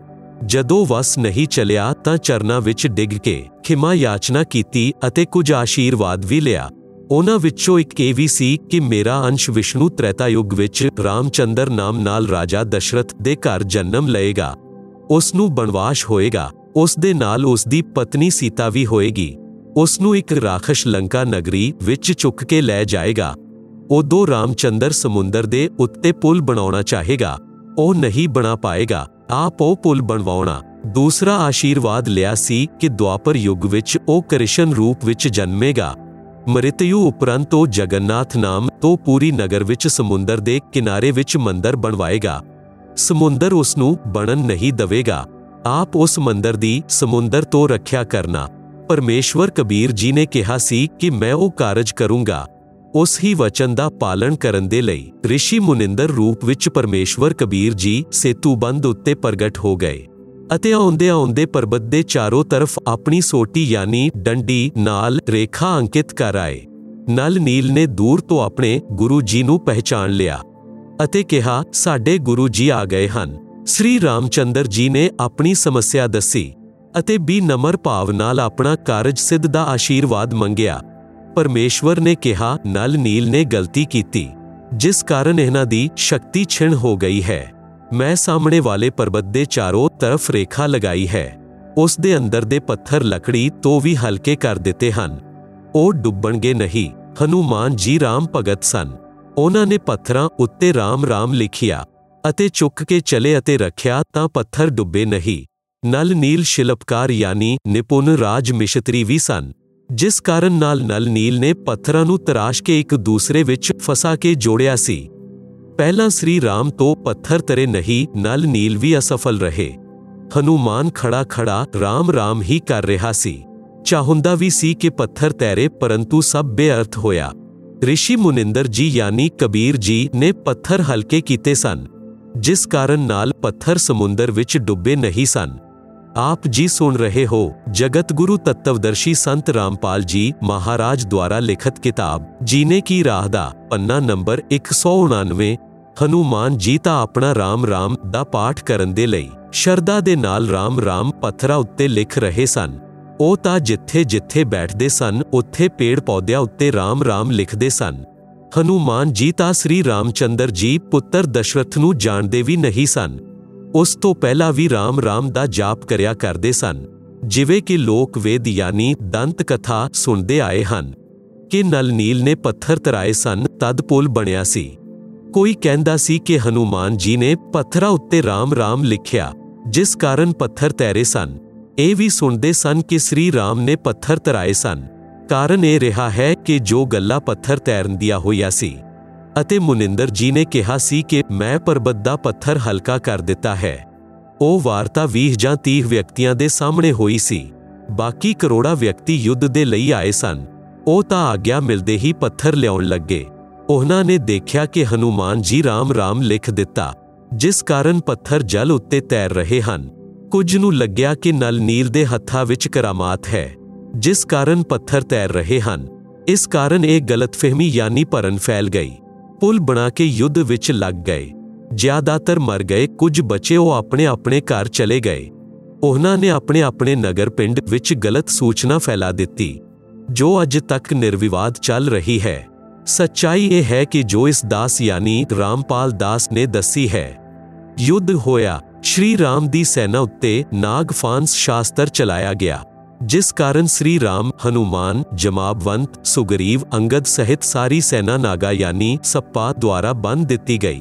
ਜਦੋਂ ਵਸ ਨਹੀਂ ਚਲਿਆ ਤਾਂ ਚਰਨਾਂ ਵਿੱਚ ਡਿੱਗ ਕੇ ਖਿਮਾ ਯਾਚਨਾ ਕੀਤੀ ਅਤੇ ਕੁਝ ਆਸ਼ੀਰਵਾਦ ਵੀ ਲਿਆ। ਉਹਨਾਂ ਵਿੱਚੋਂ ਇੱਕ ਇਹ ਵੀ ਸੀ ਕਿ ਮੇਰਾ ਅੰਸ਼ ਵਿਸ਼ਨੂੰ ਤ੍ਰੇਤਾ ਯੁੱਗ ਵਿੱਚ ਰਾਮਚੰਦਰ ਨਾਮ ਨਾਲ ਰਾਜਾ ਦਸ਼ਰਥ ਦੇ ਘਰ ਜਨਮ ਲਏਗਾ। ਉਸ ਨੂੰ ਬਣਵਾਸ ਹੋਏਗਾ, ਉਸ ਦੇ ਨਾਲ ਉਸ ਦੀ ਪਤਨੀ ਸੀਤਾ ਵੀ ਹੋਏਗੀ। ਉਸ ਨੂੰ ਇੱਕ ਰਾਖਸ਼ ਲੰਕਾ ਨਗਰੀ ਵਿੱਚ ਚੁੱਕ ਕੇ ਲੈ ਜਾਏਗਾ। ਉਦੋਂ ਰਾਮਚੰਦਰ ਸਮੁੰਦਰ ਦੇ ਉੱਤੇ ਪੁਲ ਬਣਾਉਣਾ ਚਾਹੇਗਾ, ਉਹ ਨਹੀਂ ਬਣਾ ਪਾਏਗਾ, ਆਪ ਉਹ ਪੁਲ ਬਣਵਾਉਣਾ। ਦੂਸਰਾ ਆਸ਼ੀਰਵਾਦ ਲਿਆ ਸੀ ਕਿ ਦੁਆਪਰ ਯੁੱਗ ਵਿੱਚ ਉਹ ਕ੍ਰਿਸ਼ਨ ਰੂਪ ਵਿੱਚ ਜਨਮੇਗਾ। ਮ੍ਰਿਤਯੂ ਉਪਰੰਤ ਉਹ ਜਗਨਨਾਥ ਨਾਮ ਤੋਂ ਪੂਰੀ ਨਗਰ ਵਿੱਚ ਸਮੁੰਦਰ ਦੇ ਕਿਨਾਰੇ ਵਿੱਚ ਮੰਦਰ ਬਣਵਾਏਗਾ। ਸਮੁੰਦਰ ਉਸ ਨੂੰ ਬਣਨ ਨਹੀਂ ਦਵੇਗਾ, ਆਪ ਉਸ ਮੰਦਰ ਦੀ ਸਮੁੰਦਰ ਤੋਂ ਰੱਖਿਆ ਕਰਨਾ। ਪਰਮੇਸ਼ਵਰ ਕਬੀਰ ਜੀ ਨੇ ਕਿਹਾ ਸੀ ਕਿ ਮੈਂ ਉਹ ਕਾਰਜ ਕਰੂੰਗਾ। ਉਸ ਹੀ ਵਚਨ ਦਾ ਪਾਲਣ ਕਰਨ ਦੇ ਲਈ ਰਿਸ਼ੀ ਮੁਨਿੰਦਰ ਰੂਪ ਵਿੱਚ ਪਰਮੇਸ਼ਵਰ ਕਬੀਰ ਜੀ ਸੇਤੂਬੰਧ ਉੱਤੇ ਪ੍ਰਗਟ ਹੋ ਗਏ ਅਤੇ ਆਉਂਦੇ ਪਰਬਤ ਦੇ ਚਾਰੋਂ ਤਰਫ ਆਪਣੀ ਸੋਟੀ ਯਾਨੀ ਡੰਡੀ ਨਾਲ ਰੇਖਾ ਅੰਕਿਤ ਕਰ ਆਏ। ਨਲ ਨੀਲ ਨੇ ਦੂਰ ਤੋਂ ਆਪਣੇ ਗੁਰੂ ਜੀ ਨੂੰ ਪਹਿਚਾਣ ਲਿਆ ਅਤੇ ਕਿਹਾ, ਸਾਡੇ ਗੁਰੂ ਜੀ ਆ ਗਏ ਹਨ। ਸ੍ਰੀ ਰਾਮਚੰਦਰ ਜੀ ਨੇ ਆਪਣੀ ਸਮੱਸਿਆ ਦੱਸੀ ਅਤੇ ਨਮਰ ਭਾਵ ਨਾਲ ਆਪਣਾ ਕਾਰਜ ਸਿੱਧ ਦਾ ਆਸ਼ੀਰਵਾਦ ਮੰਗਿਆ। ਪਰਮੇਸ਼ਵਰ ਨੇ ਕਿਹਾ, ਨਲ ਨੀਲ ਨੇ ਗਲਤੀ ਕੀਤੀ, ਜਿਸ ਕਾਰਨ ਇਹਨਾਂ ਦੀ ਸ਼ਕਤੀ ਛਿਣ ਹੋ ਗਈ ਹੈ। ਮੈਂ ਸਾਹਮਣੇ ਵਾਲੇ ਪਰਬਤ ਦੇ ਚਾਰੋਂ ਤਰਫ ਰੇਖਾ ਲਗਾਈ ਹੈ। ਉਸ ਦੇ ਅੰਦਰ ਦੇ ਪੱਥਰ ਲੱਕੜੀ ਤੋਂ ਵੀ ਹਲਕੇ ਕਰ ਦਿੱਤੇ ਹਨ, ਉਹ ਡੁੱਬਣਗੇ ਨਹੀਂ। ਹਨੂਮਾਨ ਜੀ ਰਾਮ ਭਗਤ ਸਨ। ਉਹਨਾਂ ਨੇ ਪੱਥਰਾਂ ਉੱਤੇ ਰਾਮ ਰਾਮ ਲਿਖਿਆ ਅਤੇ ਚੁੱਕ ਕੇ ਚਲੇ ਅਤੇ ਰੱਖਿਆ ਤਾਂ ਪੱਥਰ ਡੁੱਬੇ ਨਹੀਂ। ਨਲ ਨੀਲ ਸ਼ਿਲਪਕਾਰ ਯਾਨੀ ਨਿਪੁੰਨ ਰਾਜ ਮਿਸ਼ਤਰੀ ਵੀ ਸਨ, ਜਿਸ ਕਾਰਨ ਨਲ ਨੀਲ ਨੇ ਪੱਥਰਾਂ ਨੂੰ ਤਰਾਸ਼ ਕੇ ਇੱਕ ਦੂਸਰੇ ਵਿੱਚ ਫਸਾ ਕੇ ਜੋੜਿਆ ਸੀ। ਪਹਿਲਾਂ ਸ੍ਰੀ ਰਾਮ ਤੋਂ ਪੱਥਰ ਤਰੇ ਨਹੀਂ, ਨਲ ਨੀਲ ਵੀ ਅਸਫਲ ਰਹੇ। ਹਨੂਮਾਨ ਖੜਾ ਰਾਮ ਰਾਮ ਹੀ ਕਰ ਰਿਹਾ ਸੀ। ਚਾਹੁੰਦਾ ਵੀ ਸੀ ਕਿ ਪੱਥਰ ਤੈਰੇ, ਪਰੰਤੂ ਸਭ ਬੇਅਰਥ ਹੋਇਆ। ਰਿਸ਼ੀ ਮੁਨਿੰਦਰ ਜੀ ਯਾਨੀ ਕਬੀਰ ਜੀ ਨੇ ਪੱਥਰ ਹਲਕੇ ਕੀਤੇ ਸਨ, ਜਿਸ ਕਾਰਨ ਨਾਲ ਪੱਥਰ ਸਮੁੰਦਰ ਵਿੱਚ ਡੁੱਬੇ ਨਹੀਂ ਸਨ। ਆਪ ਜੀ ਸੁਣ ਰਹੇ ਹੋ ਜਗਤ ਗੁਰੂ ਤੱਤਵਦਰਸ਼ੀ ਸੰਤ ਰਾਮਪਾਲ ਜੀ ਮਹਾਰਾਜ ਦੁਆਰਾ ਲਿਖਤ ਕਿਤਾਬ ਜੀਨੇ ਕੀ ਰਾਹ ਦਾ ਪੰਨਾ ਨੰਬਰ 199। ਹਨੂਮਾਨ ਜੀ ਤਾਂ ਆਪਣਾ ਰਾਮ ਰਾਮ ਦਾ ਪਾਠ ਕਰਨ ਦੇ ਲਈ ਸ਼ਰਧਾ ਦੇ ਨਾਲ ਰਾਮ ਰਾਮ ਪੱਥਰਾਂ ਉੱਤੇ ਲਿਖ ਰਹੇ ਸਨ। ਉਹ ਤਾਂ ਜਿੱਥੇ ਜਿੱਥੇ ਬੈਠਦੇ ਸਨ ਉੱਥੇ ਪੇੜ ਪੌਦਿਆਂ ਉੱਤੇ ਰਾਮ ਰਾਮ ਲਿਖਦੇ ਸਨ। ਹਨੂਮਾਨ ਜੀ ਤਾਂ ਸ੍ਰੀ ਰਾਮਚੰਦਰ ਜੀ ਪੁੱਤਰ ਦਸ਼ਰਥ ਨੂੰ ਜਾਣਦੇ ਵੀ ਨਹੀਂ ਸਨ। ਉਸ ਤੋਂ ਪਹਿਲਾਂ ਵੀ ਰਾਮ ਰਾਮ ਦਾ ਜਾਪ ਕਰਿਆ ਕਰਦੇ ਸਨ, ਜਿਵੇਂ ਕਿ ਲੋਕ ਵੇਦ ਯਾਨੀ ਦੰਤ ਕਥਾ ਸੁਣਦੇ ਆਏ ਹਨ ਕਿ ਨਲ ਨੀਲ ਨੇ ਪੱਥਰ ਤਰਾਏ ਸਨ ਤਦ ਪੁਲ ਬਣਿਆ ਸੀ। ਕੋਈ ਕਹਿੰਦਾ ਸੀ ਕਿ ਹਨੂਮਾਨ ਜੀ ਨੇ ਪੱਥਰਾਂ ਉੱਤੇ ਰਾਮ ਰਾਮ ਲਿਖਿਆ, ਜਿਸ ਕਾਰਨ ਪੱਥਰ ਤੈਰੇ ਸਨ। ਇਹ ਵੀ ਸੁਣਦੇ ਸਨ ਕਿ ਸ੍ਰੀ ਰਾਮ ਨੇ ਪੱਥਰ ਤਰਾਏ ਸਨ। ਕਾਰਨ ਇਹ ਰਿਹਾ ਹੈ ਕਿ ਜੋ ਗੱਲਾਂ ਪੱਥਰ ਤੈਰਨ ਦੀਆਂ ਹੋਈਆਂ ਸੀ ਅਤੇ ਮੁਨਿੰਦਰ ਜੀ ਨੇ ਕਿਹਾ ਸੀ ਕਿ ਮੈਂ ਪਰਬਤ ਦਾ ਪੱਥਰ ਹਲਕਾ ਕਰ ਦਿੱਤਾ ਹੈ। ਉਹ ਵਾਰਤਾ 20 ਜਾਂ 30 ਵਿਅਕਤੀਆਂ ਦੇ ਸਾਹਮਣੇ ਹੋਈ ਸੀ। ਬਾਕੀ ਕਰੋੜਾਂ ਵਿਅਕਤੀ ਯੁੱਧ ਦੇ ਲਈ ਆਏ ਸਨ। ਉਹ ਤਾਂ ਆਗਿਆ ਮਿਲਦੇ ਹੀ ਪੱਥਰ ਲਿਆਉਣ ਲੱਗੇ। ਉਹਨਾਂ ਨੇ ਦੇਖਿਆ ਕਿ ਹਨੂਮਾਨ ਜੀ ਰਾਮ ਰਾਮ ਲਿਖ ਦਿੱਤਾ, ਜਿਸ ਕਾਰਨ ਪੱਥਰ ਜਲ ਉੱਤੇ ਤੈਰ ਰਹੇ ਹਨ। ਕੁਝ ਨੂੰ ਲੱਗਿਆ ਕਿ ਨਲ ਨੀਲ ਦੇ ਹੱਥਾਂ ਵਿੱਚ ਕਰਾਮਾਤ ਹੈ, ਜਿਸ ਕਾਰਨ ਪੱਥਰ ਤੈਰ ਰਹੇ ਹਨ। ਇਸ ਕਾਰਨ ਇਹ ਗਲਤਫਹਿਮੀ ਯਾਨੀ ਭਰਨ ਫੈਲ ਗਈ। ਪੁਲ ਬਣਾ ਕੇ ਯੁੱਧ ਵਿੱਚ ਲੱਗ ਗਏ। ਜ਼ਿਆਦਾਤਰ ਮਰ ਗਏ, ਕੁਝ ਬਚੇ ਉਹ ਆਪਣੇ ਆਪਣੇ ਘਰ ਚਲੇ ਗਏ। ਉਹਨਾਂ ਨੇ ਆਪਣੇ ਆਪਣੇ ਨਗਰ ਪਿੰਡ ਵਿੱਚ ਗਲਤ ਸੂਚਨਾ ਫੈਲਾ ਦਿੱਤੀ, ਜੋ ਅੱਜ ਤੱਕ ਨਿਰਵਿਵਾਦ ਚੱਲ ਰਹੀ ਹੈ। ਸੱਚਾਈ ਇਹ ਹੈ ਕਿ ਜੋ ਇਸ ਦਾਸ ਯਾਨੀ ਰਾਮਪਾਲ ਦਾਸ ਨੇ ਦੱਸੀ ਹੈ। ਯੁੱਧ ਹੋਇਆ, ਸ਼੍ਰੀ ਰਾਮ ਦੀ ਸੈਨਾ ਉੱਤੇ ਨਾਗਫਾਂਸ ਸ਼ਾਸਤਰ ਚਲਾਇਆ ਗਿਆ, ਜਿਸ ਕਾਰਨ ਸ੍ਰੀ ਰਾਮ, ਹਨੂਮਾਨ, ਜਮਾਬਵੰਤ, ਸੁਗਰੀਵ, ਅੰਗਦ ਸਹਿਤ ਸਾਰੀ ਸੈਨਾ ਨਾਗਾ ਯਾਨੀ ਸੱਪਾਂ ਦੁਆਰਾ ਬੰਨ੍ਹ ਦਿੱਤੀ ਗਈ।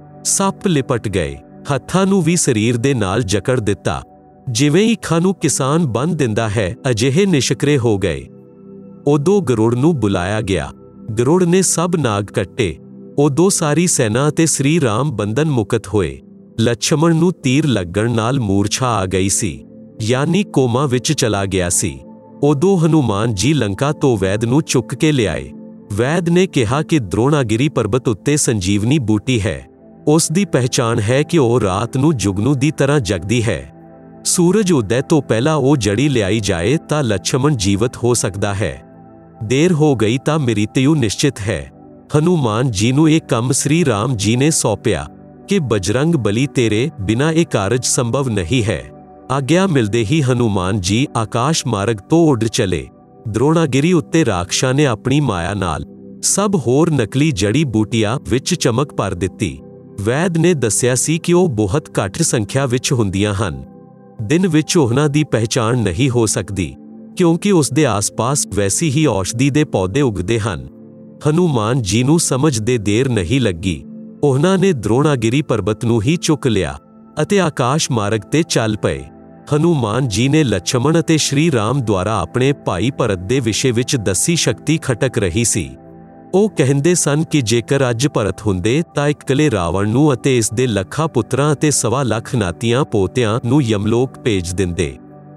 ਸੱਪ ਲਿਪਟ ਗਏ, ਹੱਥਾਂ ਨੂੰ ਵੀ ਸਰੀਰ ਦੇ ਨਾਲ ਜਕੜ ਦਿੱਤਾ। ਜਿਵੇਂ ਅੱਖਾਂ ਨੂੰ ਕਿਸਾਨ ਬੰਨ੍ਹ ਦਿੰਦਾ ਹੈ, ਅਜਿਹੇ ਨਿਸ਼ਕਰੇ ਹੋ ਗਏ। ਉਦੋਂ ਗਰੁੜ ਨੂੰ ਬੁਲਾਇਆ ਗਿਆ। ਗਰੁੜ ਨੇ ਸਭ ਨਾਗ ਕੱਟੇ। ਉਦੋਂ ਸਾਰੀ ਸੈਨਾ ਅਤੇ ਸ੍ਰੀ ਰਾਮ ਬੰਧਨ ਮੁਕਤ ਹੋਏ। ਲਛਮਣ ਨੂੰ ਤੀਰ ਲੱਗਣ ਨਾਲ ਮੂਰਛਾ ਆ ਗਈ ਸੀ, ਯਾਨੀ ਕੋਮਾ ਵਿੱਚ ਚਲਾ ਗਿਆ ਸੀ। ਉਦੋਂ ਹਨੂਮਾਨ ਜੀ ਲੰਕਾ ਤੋਂ ਵੈਦ ਨੂੰ ਚੁੱਕ ਕੇ ਲਿਆਏ। ਵੈਦ ਨੇ ਕਿਹਾ ਕਿ ਦ੍ਰੋਣਾਗਿਰੀ ਪਰਬਤ ਉੱਤੇ ਸੰਜੀਵਨੀ ਬੂਟੀ ਹੈ। ਉਸ ਦੀ ਪਹਿਚਾਣ ਹੈ ਕਿ ਉਹ ਰਾਤ ਨੂੰ ਜੁਗਨੂ ਦੀ ਤਰ੍ਹਾਂ ਜਗਦੀ ਹੈ। ਸੂਰਜ ਉਦੈ ਤੋਂ ਪਹਿਲਾਂ ਉਹ ਜੜੀ ਲਿਆਈ ਜਾਏ ਤਾਂ ਲਛਮਣ ਜੀਵਤ ਹੋ ਸਕਦਾ ਹੈ। ਦੇਰ ਹੋ ਗਈ ਤਾਂ ਮ੍ਰਿਤਯੂ ਨਿਸ਼ਚਿਤ ਹੈ। ਹਨੂਮਾਨ ਜੀ ਨੂੰ ਇਹ ਕੰਮ ਸ੍ਰੀ ਰਾਮ ਜੀ ਨੇ ਸੌਂਪਿਆ ਕਿ ਬਜਰੰਗ ਬਲੀ ਤੇਰੇ ਬਿਨਾਂ ਇਹ ਕਾਰਜ ਸੰਭਵ ਨਹੀਂ ਹੈ। ਆਗਿਆ ਮਿਲਦੇ ਹੀ ਹਨੂਮਾਨ ਜੀ ਆਕਾਸ਼ ਮਾਰਗ ਤੋਂ ਉੱਡ ਚਲੇ। ਦ੍ਰੋਣਾਗਿਰੀ ਉੱਤੇ ਰਾਖਸ਼ਾਂ ਨੇ ਆਪਣੀ ਮਾਇਆ ਨਾਲ ਸਭ ਹੋਰ ਨਕਲੀ ਜੜੀ ਬੂਟੀਆਂ ਵਿੱਚ ਚਮਕ ਭਰ ਦਿੱਤੀ। ਵੈਦ ਨੇ ਦੱਸਿਆ ਸੀ ਕਿ ਉਹ ਬਹੁਤ ਘੱਟ ਸੰਖਿਆ ਵਿੱਚ ਹੁੰਦੀਆਂ ਹਨ। ਦਿਨ ਵਿੱਚ ਉਹਨਾਂ ਦੀ ਪਹਿਚਾਣ ਨਹੀਂ ਹੋ ਸਕਦੀ, ਕਿਉਂਕਿ ਉਸ ਦੇ ਆਸ-ਪਾਸ ਵੈਸੀ ਹੀ ਔਸ਼ਧੀ ਦੇ ਪੌਦੇ ਉਗਦੇ ਹਨ। ਹਨੂਮਾਨ ਜੀ ਨੂੰ ਸਮਝਦੇ ਦੇਰ ਨਹੀਂ ਲੱਗੀ। ਉਹਨਾਂ ਨੇ ਦ੍ਰੋਣਾਗਿਰੀ ਪਰਬਤ ਨੂੰ ਹੀ ਚੁੱਕ ਲਿਆ ਅਤੇ ਆਕਾਸ਼ ਮਾਰਗ ਤੇ ਚੱਲ ਪਏ। ਹਨੂਮਾਨ ਜੀ ਨੇ ਲਛਮਣ ਅਤੇ ਸ਼੍ਰੀ ਰਾਮ ਦੁਆਰਾ ਆਪਣੇ ਭਾਈ ਭਰਤ ਦੇ ਵਿਸ਼ੇ ਵਿੱਚ ਦੱਸੀ ਸ਼ਕਤੀ ਖਟਕ ਰਹੀ ਸੀ। ਉਹ ਕਹਿੰਦੇ ਸਨ ਕਿ ਜੇਕਰ ਅੱਜ ਭਰਤ ਹੁੰਦੇ ਤਾਂ ਇਕੱਲੇ ਰਾਵਣ ਨੂੰ ਅਤੇ ਇਸ ਦੇ ਲੱਖਾਂ ਪੁੱਤਰਾਂ ਅਤੇ 1.25 ਲੱਖ ਨਾਤੀਆਂ ਪੋਤਿਆਂ ਨੂੰ ਯਮਲੋਕ ਭੇਜ ਦਿੰਦੇ।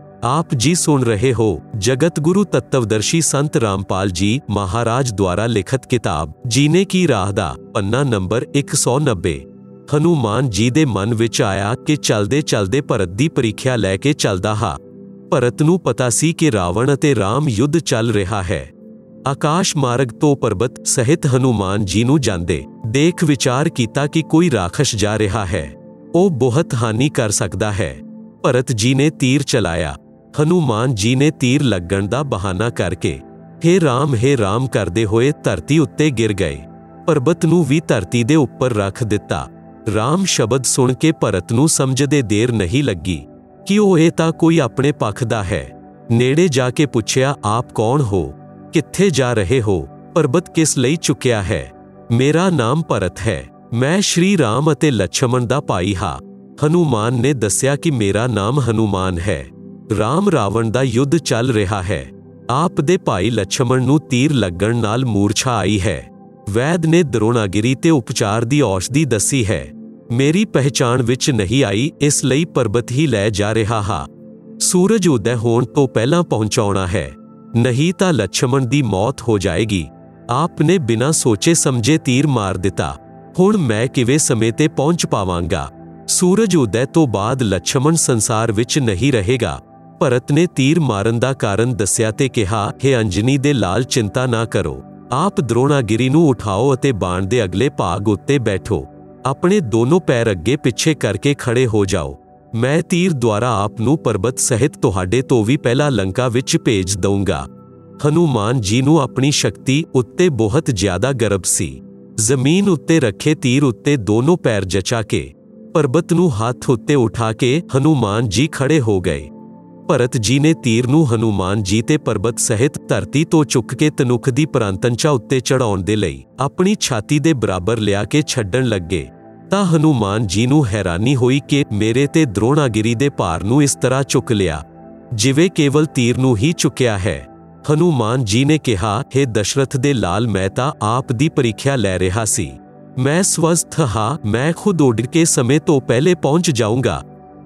ਆਪ ਜੀ ਸੁਣ ਰਹੇ ਹੋ ਜਗਤ ਗੁਰੂ ਤੱਤਵਦਰਸ਼ੀ ਸੰਤ ਰਾਮਪਾਲ ਜੀ ਮਹਾਰਾਜ ਦੁਆਰਾ ਲਿਖਤ ਕਿਤਾਬ ਜੀਨੇ ਕੀ ਰਾਹ ਦਾ ਪੰਨਾ ਨੰਬਰ 190। ਹਨੂਮਾਨ ਜੀ ਦੇ ਮਨ ਵਿੱਚ ਆਇਆ ਕਿ ਚਲਦੇ ਚਲਦੇ ਭਰਤ ਦੀ ਪ੍ਰੀਖਿਆ ਲੈ ਕੇ ਚੱਲਦਾ ਹਾਂ। ਭਰਤ ਨੂੰ ਪਤਾ ਸੀ ਕਿ ਰਾਵਣ ਅਤੇ ਰਾਮ ਯੁੱਧ ਚੱਲ ਰਿਹਾ ਹੈ। ਆਕਾਸ਼ ਮਾਰਗ ਤੋਂ ਪਰਬਤ ਸਹਿਤ ਹਨੂਮਾਨ ਜੀ ਨੂੰ ਜਾਂਦੇ ਦੇਖ ਵਿਚਾਰ ਕੀਤਾ ਕਿ ਕੋਈ ਰਾਖਸ਼ ਜਾ ਰਿਹਾ ਹੈ, ਉਹ ਬਹੁਤ ਹਾਨੀ ਕਰ ਸਕਦਾ ਹੈ। ਭਰਤ ਜੀ ਨੇ ਤੀਰ ਚਲਾਇਆ। ਹਨੂਮਾਨ ਜੀ ਨੇ ਤੀਰ ਲੱਗਣ ਦਾ ਬਹਾਨਾ ਕਰਕੇ ਹੇ ਰਾਮ ਕਰਦੇ ਹੋਏ ਧਰਤੀ ਉੱਤੇ ਗਿਰ ਗਏ। ਪਰਬਤ ਨੂੰ ਵੀ ਧਰਤੀ ਦੇ ਉੱਪਰ ਰੱਖ ਦਿੱਤਾ। ਰਾਮ ਸ਼ਬਦ ਸੁਣ ਕੇ ਭਰਤ ਨੂੰ ਸਮਝਦੇ ਦੇਰ ਨਹੀਂ ਲੱਗੀ ਕਿ ਉਹ ਇਹ ਤਾਂ ਕੋਈ ਆਪਣੇ ਪੱਖ ਦਾ ਹੈ। ਨੇੜੇ ਜਾ ਕੇ ਪੁੱਛਿਆ, ਆਪ ਕੌਣ ਹੋ? ਕਿੱਥੇ ਜਾ ਰਹੇ ਹੋ? ਪਰਬਤ ਕਿਸ ਲਈ ਚੁੱਕਿਆ ਹੈ? ਮੇਰਾ ਨਾਮ ਭਰਤ ਹੈ। ਮੈਂ ਸ਼੍ਰੀ ਰਾਮ ਅਤੇ ਲਛਮਣ ਦਾ ਭਾਈ ਹਾਂ। ਹਨੂਮਾਨ ਨੇ ਦੱਸਿਆ ਕਿ ਮੇਰਾ ਨਾਮ ਹਨੂਮਾਨ ਹੈ। ਰਾਮ ਰਾਵਣ ਦਾ ਯੁੱਧ ਚੱਲ ਰਿਹਾ ਹੈ। ਆਪ ਦੇ ਭਾਈ ਲਛਮਣ ਨੂੰ ਤੀਰ ਲੱਗਣ ਨਾਲ ਮੂਰਛਾ ਆਈ ਹੈ। ਵੈਦ ਨੇ ਦ੍ਰੋਣਾਗਿਰੀ ਤੇ ਉਪਚਾਰ ਦੀ ਔਸ਼ਧੀ ਦੱਸੀ ਹੈ। ਮੇਰੀ ਪਹਿਚਾਣ ਵਿੱਚ ਨਹੀਂ ਆਈ, ਇਸ ਲਈ ਪਰਬਤ ਹੀ ਲੈ ਜਾ ਰਿਹਾ ਹਾਂ। ਸੂਰਜ ਉਦੈ ਹੋਣ ਤੋਂ ਪਹਿਲਾਂ ਪਹੁੰਚਾਉਣਾ ਹੈ, ਨਹੀਂ ਤਾਂ ਲਛਮਣ ਦੀ ਮੌਤ ਹੋ ਜਾਏਗੀ। ਆਪ ਨੇ ਬਿਨਾਂ ਸੋਚੇ ਸਮਝੇ ਤੀਰ ਮਾਰ ਦਿੱਤਾ। ਹੁਣ ਮੈਂ ਕਿਵੇਂ ਸਮੇਂ ਤੇ ਪਹੁੰਚ ਪਾਵਾਂਗਾ? ਸੂਰਜ ਉਦੈ ਤੋਂ ਬਾਅਦ ਲਛਮਣ ਸੰਸਾਰ ਵਿੱਚ ਨਹੀਂ ਰਹੇਗਾ। ਭਰਤ ਨੇ ਤੀਰ ਮਾਰਨ ਦਾ ਕਾਰਨ ਦੱਸਿਆ ਤੇ ਕਿਹਾ, ਹੇ ਅੰਜਨੀ ਦੇ ਲਾਲ, ਚਿੰਤਾ ਨਾ ਕਰੋ। ਆਪ ਦ੍ਰੋਣਾਗਿਰੀ ਨੂੰ ਉਠਾਓ ਅਤੇ ਬਾਣ ਦੇ ਅਗਲੇ ਭਾਗ ਉੱਤੇ ਬੈਠੋ। ਆਪਣੇ ਦੋਨੋਂ ਪੈਰ ਅੱਗੇ ਪਿੱਛੇ ਕਰਕੇ ਖੜੇ ਹੋ ਜਾਓ। ਮੈਂ ਤੀਰ ਦੁਆਰਾ ਆਪ ਨੂੰ ਪਰਬਤ ਸਹਿਤ ਤੁਹਾਡੇ ਤੋਂ ਵੀ ਪਹਿਲਾਂ ਲੰਕਾ ਵਿੱਚ ਭੇਜ ਦਊਂਗਾ। ਹਨੂਮਾਨ ਜੀ ਨੂੰ ਆਪਣੀ ਸ਼ਕਤੀ ਉੱਤੇ ਬਹੁਤ ਜ਼ਿਆਦਾ ਗਰਵ ਸੀ। ਜ਼ਮੀਨ ਉੱਤੇ ਰੱਖੇ ਤੀਰ ਉੱਤੇ ਦੋਨੋਂ ਪੈਰ ਜਚਾ ਕੇ ਪਰਬਤ ਨੂੰ ਹੱਥ ਉੱਤੇ ਉਠਾ ਕੇ ਹਨੂਮਾਨ ਜੀ ਖੜੇ ਹੋ ਗਏ। ਭਰਤ ਜੀ ਨੇ ਤੀਰ ਨੂੰ ਹਨੂਮਾਨ ਜੀ ਤੇ ਪਰਬਤ ਸਹਿਤ ਧਰਤੀ ਤੋਂ ਚੁੱਕ ਕੇ ਤਨੁਖ ਦੀ ਪ੍ਰਾਂਤੰਚਾ ਉੱਤੇ ਚੜਾਉਣ ਦੇ ਲਈ ਆਪਣੀ ਛਾਤੀ ਦੇ ਬਰਾਬਰ ਲਿਆ ਕੇ ਛੱਡਣ ਲੱਗੇ ਤਾਂ ਹਨੂਮਾਨ ਜੀ ਨੂੰ ਹੈਰਾਨੀ ਹੋਈ ਕਿ ਮੇਰੇ ਤੇ ਦ੍ਰੋਣਾਗਿਰੀ ਦੇ ਭਾਰ ਨੂੰ ਇਸ ਤਰ੍ਹਾਂ ਚੁੱਕ ਲਿਆ ਜਿਵੇਂ ਕੇਵਲ ਤੀਰ ਨੂੰ ਹੀ ਚੁੱਕਿਆ ਹੈ। ਹਨੂਮਾਨ ਜੀ ਨੇ ਕਿਹਾ, ਹੇ ਦਸ਼ਰਥ ਦੇ ਲਾਲ, ਮੈਂ ਤਾਂ ਆਪ ਦੀ ਪ੍ਰੀਖਿਆ ਲੈ ਰਿਹਾ ਸੀ। ਮੈਂ ਸਵਸਥ ਹਾਂ, ਮੈਂ ਖੁਦ ਉੱਡ ਕੇ ਸਮੇਂ ਤੋਂ ਪਹਿਲੇ ਪਹੁੰਚ ਜਾਊਂਗਾ।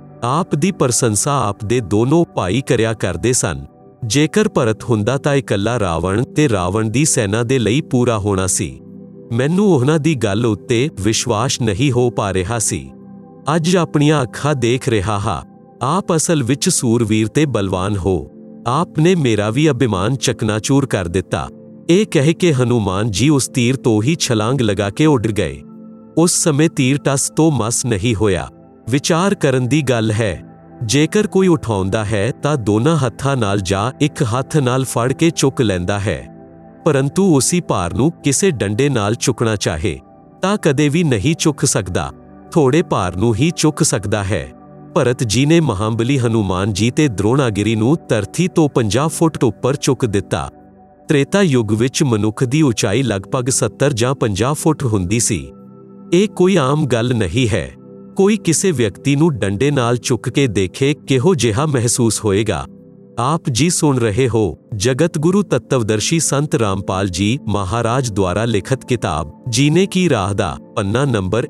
ਆਪ ਦੀ ਪ੍ਰਸ਼ੰਸਾ ਆਪ ਦੇ ਦੋਨੋਂ ਭਾਈ ਕਰਿਆ ਕਰਦੇ ਸਨ। ਜੇਕਰ ਭਰਤ ਹੁੰਦਾ ਤਾਂ ਇਕੱਲਾ ਰਾਵਣ ਤੇ ਰਾਵਣ ਦੀ ਸੈਨਾ ਦੇ ਲਈ ਪੂਰਾ ਹੋਣਾ ਸੀ। ਮੈਨੂੰ ਉਹਨਾਂ ਦੀ ਗੱਲ ਉੱਤੇ ਵਿਸ਼ਵਾਸ ਨਹੀਂ ਹੋ ਪਾ ਰਿਹਾ ਸੀ। ਅੱਜ ਆਪਣੀਆਂ ਅੱਖਾਂ ਦੇਖ ਰਿਹਾ ਹਾਂ। ਆਪ ਅਸਲ ਵਿੱਚ ਸੂਰਵੀਰ ਤੇ ਬਲਵਾਨ ਹੋ। ਆਪ ਨੇ ਮੇਰਾ ਵੀ ਅਭਿਮਾਨ ਚਕਨਾਚੂਰ ਕਰ ਦਿੱਤਾ। ਇਹ ਕਹਿ ਕੇ ਹਨੂਮਾਨ ਜੀ ਉਸ ਤੀਰ ਤੋਂ ਹੀ ਛਲਾਂਗ ਲਗਾ ਕੇ ਉੱਡ ਗਏ। ਉਸ ਸਮੇਂ ਤੀਰ ਟਸ ਤੋਂ ਮਸ ਨਹੀਂ ਹੋਇਆ। ਵਿਚਾਰ ਕਰਨ ਦੀ ਗੱਲ ਹੈ। ਜੇਕਰ ਕੋਈ ਉਠਾਉਂਦਾ ਹੈ ਤਾਂ ਦੋਨਾਂ ਹੱਥਾਂ ਨਾਲ ਜਾਂ ਇੱਕ ਹੱਥ ਨਾਲ ਫੜ ਕੇ ਚੁੱਕ ਲੈਂਦਾ ਹੈ, ਪਰੰਤੂ ਉਸੀ ਭਾਰ ਨੂੰ ਕਿਸੇ ਡੰਡੇ ਨਾਲ ਚੁੱਕਣਾ ਚਾਹੇ ਤਾਂ ਕਦੇ ਵੀ ਨਹੀਂ ਚੁੱਕ ਸਕਦਾ। ਥੋੜੇ ਭਾਰ ਨੂੰ ਹੀ ਚੁੱਕ ਸਕਦਾ ਹੈ। ਭਰਤ ਜੀ ਨੇ ਮਹਾਬਲੀ ਹਨੂਮਾਨ ਜੀ ਤੇ ਦ੍ਰੋਣਾਗਿਰੀ ਨੂੰ ਧਰਤੀ ਤੋਂ 50 ਫੁੱਟ ਉੱਪਰ ਚੁੱਕ ਦਿੱਤਾ। ਤ੍ਰੇਤਾ ਯੁੱਗ ਵਿੱਚ ਮਨੁੱਖ ਦੀ ਉਚਾਈ ਲਗਭਗ 70 ਜਾਂ 50 ਫੁੱਟ ਹੁੰਦੀ ਸੀ। ਇਹ ਕੋਈ ਆਮ ਗੱਲ ਨਹੀਂ ਹੈ। ਕੋਈ ਕਿਸੇ ਵਿਅਕਤੀ ਨੂੰ ਡੰਡੇ ਨਾਲ ਚੁੱਕ ਕੇ ਦੇਖੇ, ਕਿਹੋ ਜਿਹਾ ਮਹਿਸੂਸ ਹੋਏਗਾ। ਆਪ ਜੀ ਸੁਣ ਰਹੇ ਹੋ ਜਗਤ ਗੁਰੂ ਤੱਤਵਦਰਸ਼ੀ ਸੰਤ ਰਾਮਪਾਲ ਜੀ ਮਹਾਰਾਜ ਦੁਆਰਾ ਲਿਖਤ ਕਿਤਾਬ ਜੀਨੇ ਕੀ ਰਾਹ ਦਾ ਪੰਨਾ ਨੰਬਰ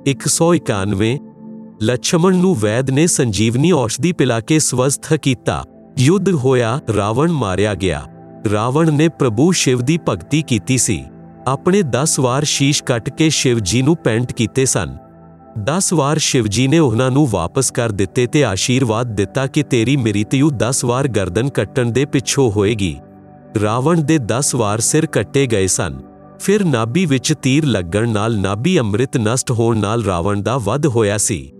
191। ਲਛਮਣ ਨੂੰ ਵੈਦ ਨੇ ਸੰਜੀਵਨੀ ਔਸ਼ਧੀ ਪਿਲਾ ਕੇ ਸਵਸਥ ਕੀਤਾ। ਯੁੱਧ ਹੋਇਆ, ਰਾਵਣ ਮਾਰਿਆ ਗਿਆ। ਰਾਵਣ ਨੇ ਪ੍ਰਭੂ ਸ਼ਿਵ ਦੀ ਭਗਤੀ ਕੀਤੀ ਸੀ। ਆਪਣੇ 10 ਵਾਰ ਸ਼ੀਸ਼ ਕੱਟ ਕੇ ਸ਼ਿਵ ਜੀ ਨੂੰ ਪੈਂਟ ਕੀਤੇ ਸਨ। 10 ਵਾਰ ਸ਼ਿਵ ਜੀ ਨੇ ਉਹਨਾਂ ਨੂੰ ਵਾਪਸ ਕਰ ਦਿੱਤੇ ਤੇ ਆਸ਼ੀਰਵਾਦ ਦਿੱਤਾ ਕਿ ਤੇਰੀ ਮ੍ਰਿਤਯੂ 10 ਵਾਰ ਗਰਦਨ ਕੱਟਣ ਦੇ ਪਿੱਛੋਂ ਹੋਏਗੀ। ਰਾਵਣ ਦੇ 10 ਵਾਰ ਸਿਰ ਕੱਟੇ ਗਏ ਸਨ। ਫਿਰ ਨਾਭੀ ਵਿੱਚ ਤੀਰ ਲੱਗਣ ਨਾਲ ਨਾਭੀ ਅੰਮ੍ਰਿਤ ਨਸ਼ਟ ਹੋਣ ਨਾਲ ਰਾਵਣ ਦਾ ਵਧ ਹੋਇਆ ਸੀ।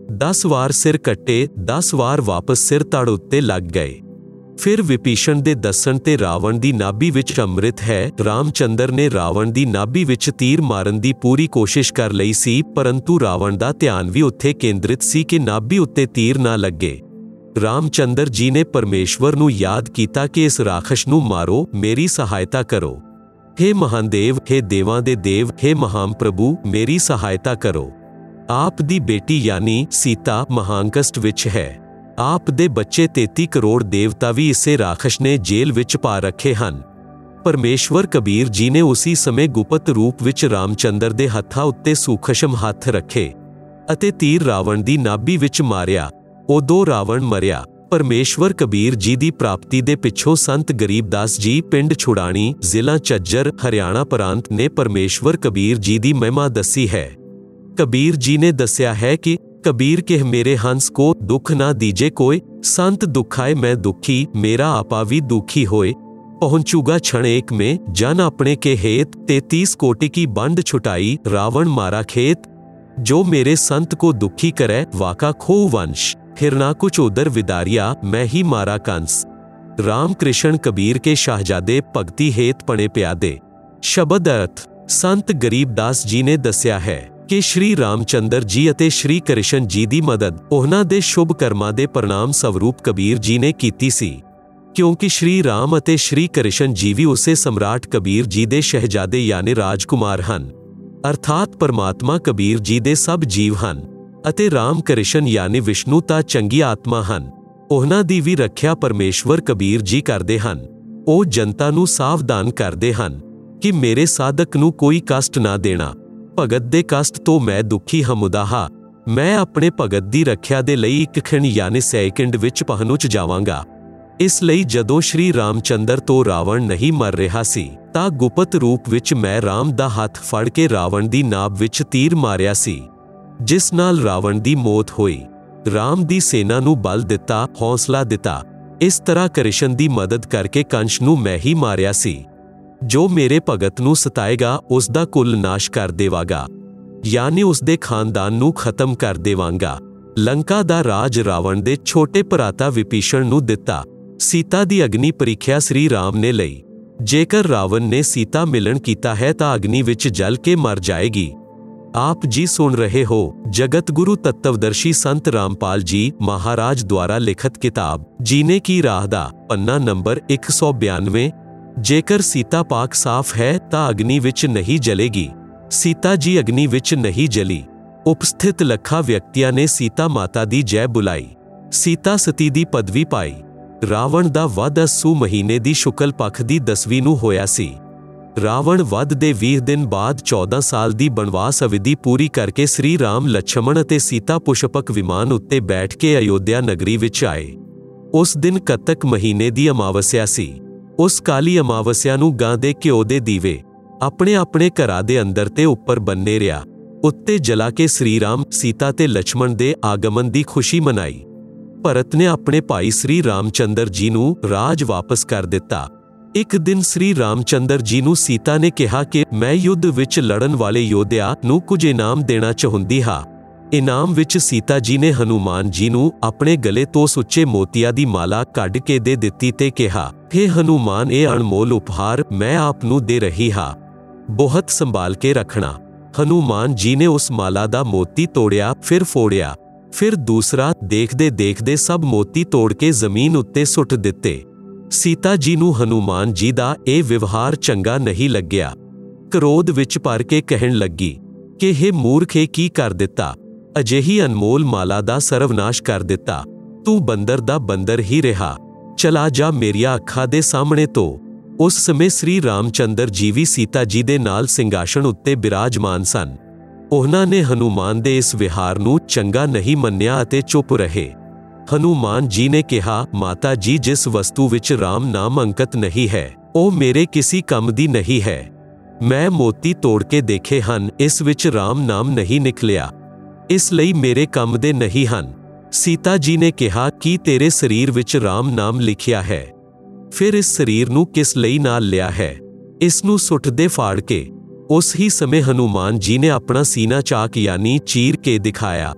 10 ਵਾਰ ਸਿਰ ਕੱਟੇ, 10 ਵਾਰ ਵਾਪਸ ਸਿਰ ਧੜ ਉੱਤੇ ਲੱਗ ਗਏ। ਫਿਰ ਵਿਭੀਸ਼ਣ ਦੇ ਦੱਸਣ ਤੇ ਰਾਵਣ ਦੀ ਨਾਭੀ ਵਿੱਚ ਅੰਮ੍ਰਿਤ ਹੈ। ਰਾਮਚੰਦਰ ਨੇ ਰਾਵਣ ਦੀ ਨਾਭੀ ਵਿੱਚ ਤੀਰ ਮਾਰਨ ਦੀ ਪੂਰੀ ਕੋਸ਼ਿਸ਼ ਕਰ ਲਈ ਸੀ, ਪਰੰਤੂ ਰਾਵਣ ਦਾ ਧਿਆਨ ਵੀ ਉੱਥੇ ਕੇਂਦਰਿਤ ਸੀ ਕਿ ਨਾਭੀ ਉੱਤੇ ਤੀਰ ਨਾ ਲੱਗੇ। ਰਾਮਚੰਦਰ ਜੀ ਨੇ ਪਰਮੇਸ਼ਵਰ ਨੂੰ ਯਾਦ ਕੀਤਾ ਕਿ ਇਸ ਰਾਖਸ਼ ਨੂੰ ਮਾਰੋ, ਮੇਰੀ ਸਹਾਇਤਾ ਕਰੋ। हे ਮਹਾਨਦੇਵ, हे ਦੇਵਾਂ ਦੇ ਦੇਵ, हे ਮਹਾਨ ਪ੍ਰਭੂ, ਮੇਰੀ ਸਹਾਇਤਾ ਕਰੋ। ਆਪ ਦੀ ਬੇਟੀ ਯਾਨੀ ਸੀਤਾ ਮਹਾਨ ਕਸ਼ਟ ਵਿੱਚ ਹੈ। ਆਪ ਦੇ ਬੱਚੇ 33 ਕਰੋੜ ਦੇਵਤਾ ਵੀ ਇਸੇ ਰਾਖਸ਼ ਨੇ ਜੇਲ੍ਹ ਵਿੱਚ ਪਾ ਰੱਖੇ ਹਨ। ਪਰਮੇਸ਼ਵਰ ਕਬੀਰ ਜੀ ਨੇ ਉਸੇ ਸਮੇਂ ਗੁਪਤ ਰੂਪ ਵਿੱਚ ਰਾਮਚੰਦਰ ਦੇ ਹੱਥਾਂ ਉੱਤੇ ਸੂਖਸ਼ਮ ਹੱਥ ਰੱਖੇ ਅਤੇ ਤੀਰ ਰਾਵਣ ਦੀ ਨਾਭੀ ਵਿੱਚ ਮਾਰਿਆ। ਉਦੋਂ ਰਾਵਣ ਮਰਿਆ। ਪਰਮੇਸ਼ਵਰ ਕਬੀਰ ਜੀ ਦੀ ਪ੍ਰਾਪਤੀ ਦੇ ਪਿੱਛੋਂ ਸੰਤ ਗਰੀਬਦਾਸ ਜੀ ਪਿੰਡ ਛੁੜਾਣੀ, ਜ਼ਿਲ੍ਹਾ ਝੱਜਰ, ਹਰਿਆਣਾ ਪ੍ਰਾਂਤ ਨੇ ਪਰਮੇਸ਼ਵਰ ਕਬੀਰ ਜੀ ਦੀ ਮਹਿਮਾ ਦੱਸੀ ਹੈ। ਕਬੀਰ ਜੀ ਨੇ ਦੱਸਿਆ ਹੈ ਕਿ कबीर के मेरे हंस को दुख ना दीजे कोय, संत दुखाए मैं दुखी, मेरा आपा भी दुखी होए। पहुंचूगा क्षण एक में जन अपने के हेत, 33 कोटि की बंड छुटाई, रावण मारा खेत। जो मेरे संत को दुखी करे वाका खो वंश, फिर ना कुछ उधर विदारिया, मैं ही मारा कंस। राम कृष्ण कबीर के शाहजादे भगती हेत पणे प्यादे। शब्द अर्थ संत गरीबदास जी ने दस्या है कि श्री रामचंद्र जी ਅਤੇ श्री कृष्ण जी ਦੀ ਮਦਦ ਉਹਨਾਂ ਦੇ ਸ਼ੁਭ ਕਰਮਾਂ ਦੇ ਪ੍ਰਣਾਮ ਸਵਰੂਪ ਕਬੀਰ ਜੀ ਨੇ ਕੀਤੀ ਸੀ, ਕਿਉਂਕਿ ਸ਼੍ਰੀ ਰਾਮ ਅਤੇ ਸ਼੍ਰੀ ਕ੍ਰਿਸ਼ਨ ਜੀ ਵੀ ਉਸੇ ਸਮਰਾਟ ਕਬੀਰ ਜੀ ਦੇ ਸ਼ਹਿਜ਼ਾਦੇ ਯਾਨੀ ਰਾਜਕੁਮਾਰ ਹਨ, ਅਰਥਾਤ ਪਰਮਾਤਮਾ ਕਬੀਰ ਜੀ ਦੇ ਸਭ ਜੀਵ ਹਨ ਅਤੇ ਰਾਮ ਕ੍ਰਿਸ਼ਨ ਯਾਨੀ ਵਿਸ਼ਨੂੰ ਤਾਂ ਚੰਗੀ ਆਤਮਾ ਹਨ। ਉਹਨਾਂ ਦੀ ਵੀ ਰੱਖਿਆ ਪਰਮੇਸ਼ਵਰ ਕਬੀਰ ਜੀ ਕਰਦੇ ਹਨ। ਉਹ ਜਨਤਾ ਨੂੰ ਸਾਵਧਾਨ ਕਰਦੇ ਹਨ ਕਿ ਮੇਰੇ ਸਾਧਕ ਨੂੰ ਕੋਈ ਕਸ਼ਟ ਨਾ ਦੇਣਾ। ਭਗਤ ਦੇ ਕਸ਼ਟ ਤੋਂ ਮੈਂ ਦੁਖੀ ਹਮੁਦਾਹਾ। ਮੈਂ ਆਪਣੇ ਭਗਤ ਦੀ ਰੱਖਿਆ ਦੇ ਲਈ ਇੱਕ ਖਿਣ ਯਾਨੀ ਸੈਕਿੰਡ ਵਿੱਚ ਪਹੁੰਚ ਜਾਵਾਂਗਾ। ਇਸ ਲਈ ਜਦੋਂ ਸ਼੍ਰੀ ਰਾਮਚੰਦਰ ਤੋਂ ਰਾਵਣ ਨਹੀਂ ਮਰ ਰਿਹਾ ਸੀ ਤਾਂ ਗੁਪਤ ਰੂਪ ਵਿੱਚ ਮੈਂ ਰਾਮ ਦਾ ਹੱਥ ਫੜ ਕੇ ਰਾਵਣ ਦੀ ਨਾਭ ਵਿੱਚ ਤੀਰ ਮਾਰਿਆ ਸੀ, ਜਿਸ ਨਾਲ ਰਾਵਣ ਦੀ ਮੌਤ ਹੋਈ। ਰਾਮ ਦੀ ਸੈਨਾ ਨੂੰ ਬਲ ਦਿੱਤਾ, ਹੌਸਲਾ ਦਿੱਤਾ। ਇਸ ਤਰ੍ਹਾਂ ਕ੍ਰਿਸ਼ਨ ਦੀ ਮਦਦ ਕਰਕੇ ਕੰਸ ਨੂੰ ਮੈਂ ਹੀ ਮਾਰਿਆ ਸੀ। ਜੋ ਮੇਰੇ ਭਗਤ ਨੂੰ ਸਤਾਏਗਾ ਉਸ ਦਾ ਕੁੱਲ ਨਾਸ਼ ਕਰ ਦੇਵਾਂਗਾ, ਯਾਨੀ ਉਸ ਦੇ ਖਾਨਦਾਨ ਨੂੰ ਖਤਮ ਕਰ ਦੇਵਾਂਗਾ। ਲੰਕਾ ਦਾ ਰਾਜ ਰਾਵਣ ਦੇ ਛੋਟੇ ਭਰਾਤਾ ਵਿਭੀਸ਼ਣ ਨੂੰ ਦਿੱਤਾ। ਸੀਤਾ ਦੀ ਅਗਨੀ ਪ੍ਰੀਖਿਆ ਸ੍ਰੀ ਰਾਮ ਨੇ ਲਈ। ਜੇਕਰ ਰਾਵਣ ਨੇ ਸੀਤਾ ਮਿਲਣ ਕੀਤਾ ਹੈ ਤਾਂ ਅਗਨੀ ਵਿੱਚ ਜਲ ਕੇ ਮਰ ਜਾਏਗੀ। ਆਪ ਜੀ ਸੁਣ ਰਹੇ ਹੋ ਜਗਤ ਗੁਰੂ ਤੱਤਵਦਰਸ਼ੀ ਸੰਤ ਰਾਮਪਾਲ ਜੀ ਮਹਾਰਾਜ ਦੁਆਰਾ ਲਿਖਤ ਕਿਤਾਬ ਜੀਨੇ ਕੀ ਰਾਹ ਦਾ ਪੰਨਾ ਨੰਬਰ 192। ਜੇਕਰ ਸੀਤਾ ਪਾਕ ਸਾਫ਼ ਹੈ ਤਾਂ ਅਗਨੀ ਵਿੱਚ ਨਹੀਂ ਜਲੇਗੀ। ਸੀਤਾ ਜੀ ਅਗਨੀ ਵਿੱਚ ਨਹੀਂ ਜਲੀ। ਉਪਸਥਿਤ ਲੱਖਾਂ ਵਿਅਕਤੀਆਂ ਨੇ ਸੀਤਾ ਮਾਤਾ ਦੀ ਜੈ ਬੁਲਾਈ। ਸੀਤਾ ਸਤੀ ਦੀ ਪਦਵੀ ਪਾਈ। ਰਾਵਣ ਦਾ ਵਧ ਅੱਸੂ ਮਹੀਨੇ ਦੀ ਸ਼ੁਕਲ ਪੱਖ ਦੀ 10ਵੀਂ ਨੂੰ ਹੋਇਆ ਸੀ। ਰਾਵਣ ਵਧ ਦੇ 20 ਦਿਨ ਬਾਅਦ 14 ਸਾਲ ਦੀ ਬਨਵਾਸ ਅਵਧੀ ਪੂਰੀ ਕਰਕੇ ਸ੍ਰੀ ਰਾਮ ਲਛਮਣ ਅਤੇ ਸੀਤਾ ਪੁਸ਼ਪਕ ਵਿਮਾਨ ਉੱਤੇ ਬੈਠ ਕੇ ਅਯੋਧਿਆ ਨਗਰੀ ਵਿੱਚ ਆਏ। ਉਸ ਦਿਨ ਕੱਤਕ ਮਹੀਨੇ ਦੀ ਅਮਾਵਸਿਆ ਸੀ। ਉਸ ਕਾਲੀ ਅਮਾਵਸਿਆ ਨੂੰ ਗਾਂ ਦੇ ਘਿਓ ਦੇ ਦੀਵੇ ਆਪਣੇ ਆਪਣੇ ਘਰਾਂ ਦੇ ਅੰਦਰ ਤੇ ਉੱਪਰ ਬੰਨੇ ਰਿਆ ਉੱਤੇ ਜਲਾ ਕੇ ਸ੍ਰੀ ਰਾਮ, ਸੀਤਾ ਤੇ ਲਛਮਣ ਦੇ ਆਗਮਨ ਦੀ ਖੁਸ਼ੀ ਮਨਾਈ। ਭਰਤ ਨੇ ਆਪਣੇ ਭਾਈ ਸ੍ਰੀ ਰਾਮਚੰਦਰ ਜੀ ਨੂੰ ਰਾਜ ਵਾਪਸ ਕਰ ਦਿੱਤਾ। ਇੱਕ ਦਿਨ ਸ੍ਰੀ ਰਾਮਚੰਦਰ ਜੀ ਨੂੰ ਸੀਤਾ ਨੇ ਕਿਹਾ ਕਿ ਮੈਂ ਯੁੱਧ ਵਿੱਚ ਲੜਨ ਵਾਲੇ ਯੋਧਿਆਂ ਨੂੰ ਕੁਝ ਇਨਾਮ ਦੇਣਾ ਚਾਹੁੰਦੀ ਹਾਂ। ਇਨਾਮ ਵਿੱਚ ਸੀਤਾ ਜੀ ਨੇ ਹਨੂਮਾਨ ਜੀ ਨੂੰ ਆਪਣੇ ਗਲੇ ਤੋਂ ਸੁੱਚੇ ਮੋਤੀਆਂ ਦੀ ਮਾਲਾ ਕੱਢ ਕੇ ਦੇ ਦਿੱਤੀ ਤੇ ਕਿਹਾ, हे ਹਨੂਮਾਨ, ਇਹ ਅਣਮੋਲ ਉਪਹਾਰ ਮੈਂ ਆਪ ਨੂੰ ਦੇ ਰਹੀ ਹਾਂ, ਬਹੁਤ ਸੰਭਾਲ ਕੇ ਰੱਖਣਾ। ਹਨੂਮਾਨ ਜੀ ਨੇ ਉਸ ਮਾਲਾ ਦਾ ਮੋਤੀ ਤੋੜਿਆ, ਫਿਰ ਫੋੜਿਆ, ਫਿਰ ਦੂਸਰਾ। ਦੇਖਦੇ ਦੇਖਦੇ ਸਭ ਮੋਤੀ ਤੋੜ ਕੇ ਜ਼ਮੀਨ ਉੱਤੇ ਸੁੱਟ ਦਿੱਤੇ। ਸੀਤਾ ਜੀ ਨੂੰ ਹਨੂਮਾਨ ਜੀ ਦਾ ਇਹ ਵਿਵਹਾਰ ਚੰਗਾ ਨਹੀਂ ਲੱਗਿਆ। ਕ੍ਰੋਧ ਵਿੱਚ ਭਰ ਕੇ ਕਹਿਣ ਲੱਗੀ ਕਿ हे ਮੂਰਖੇ, ਕੀ ਕਰ ਦਿੱਤਾ? ਅਜਿਹੀ ਅਨਮੋਲ ਮਾਲਾ ਦਾ ਸਰਵਨਾਸ਼ ਕਰ ਦਿੱਤਾ। ਤੂੰ ਬੰਦਰ ਦਾ ਬੰਦਰ ਹੀ ਰਿਹਾ, ਚਲਾ ਜਾ ਮੇਰੀਆਂ ਅੱਖਾਂ ਦੇ ਸਾਹਮਣੇ ਤੋਂ। ਉਸ ਸਮੇਂ ਸ੍ਰੀ ਰਾਮਚੰਦਰ ਜੀ ਵੀ ਸੀਤਾ ਜੀ ਦੇ ਨਾਲ ਸਿੰਘਾਸਣ ਉੱਤੇ ਬਿਰਾਜਮਾਨ ਸਨ। ਉਹਨਾਂ ਨੇ ਹਨੂਮਾਨ ਦੇ ਇਸ ਵਿਹਾਰ ਨੂੰ ਚੰਗਾ ਨਹੀਂ ਮੰਨਿਆ ਅਤੇ ਚੁੱਪ ਰਹੇ। ਹਨੂਮਾਨ ਜੀ ਨੇ ਕਿਹਾ, ਮਾਤਾ ਜੀ, ਜਿਸ ਵਸਤੂ ਵਿੱਚ ਰਾਮ ਨਾਮ ਅੰਕਿਤ ਨਹੀਂ ਹੈ ਉਹ ਮੇਰੇ ਕਿਸੇ ਕੰਮ ਦੀ ਨਹੀਂ ਹੈ। ਮੈਂ ਮੋਤੀ ਤੋੜ ਕੇ ਦੇਖੇ ਹਨ, ਇਸ ਵਿੱਚ ਰਾਮ ਨਾਮ ਨਹੀਂ ਨਿਕਲਿਆ, ਇਸ ਲਈ ਮੇਰੇ ਕੰਮ ਦੇ ਨਹੀਂ ਹਨ। ਸੀਤਾ ਜੀ ਨੇ ਕਿਹਾ, ਕੀ ਤੇਰੇ ਸਰੀਰ ਵਿੱਚ ਰਾਮ ਨਾਮ ਲਿਖਿਆ ਹੈ? ਫਿਰ ਇਸ ਸਰੀਰ ਨੂੰ ਕਿਸ ਲਈ ਨਾਲ ਲਿਆ ਹੈ? ਇਸ ਨੂੰ ਸੁੱਟ ਦੇ ਫਾੜ ਕੇ। ਉਸ ਹੀ ਸਮੇਂ ਹਨੂਮਾਨ ਜੀ ਨੇ ਆਪਣਾ ਸੀਨਾ ਚਾਕ ਯਾਨੀ ਚੀਰ ਕੇ ਦਿਖਾਇਆ।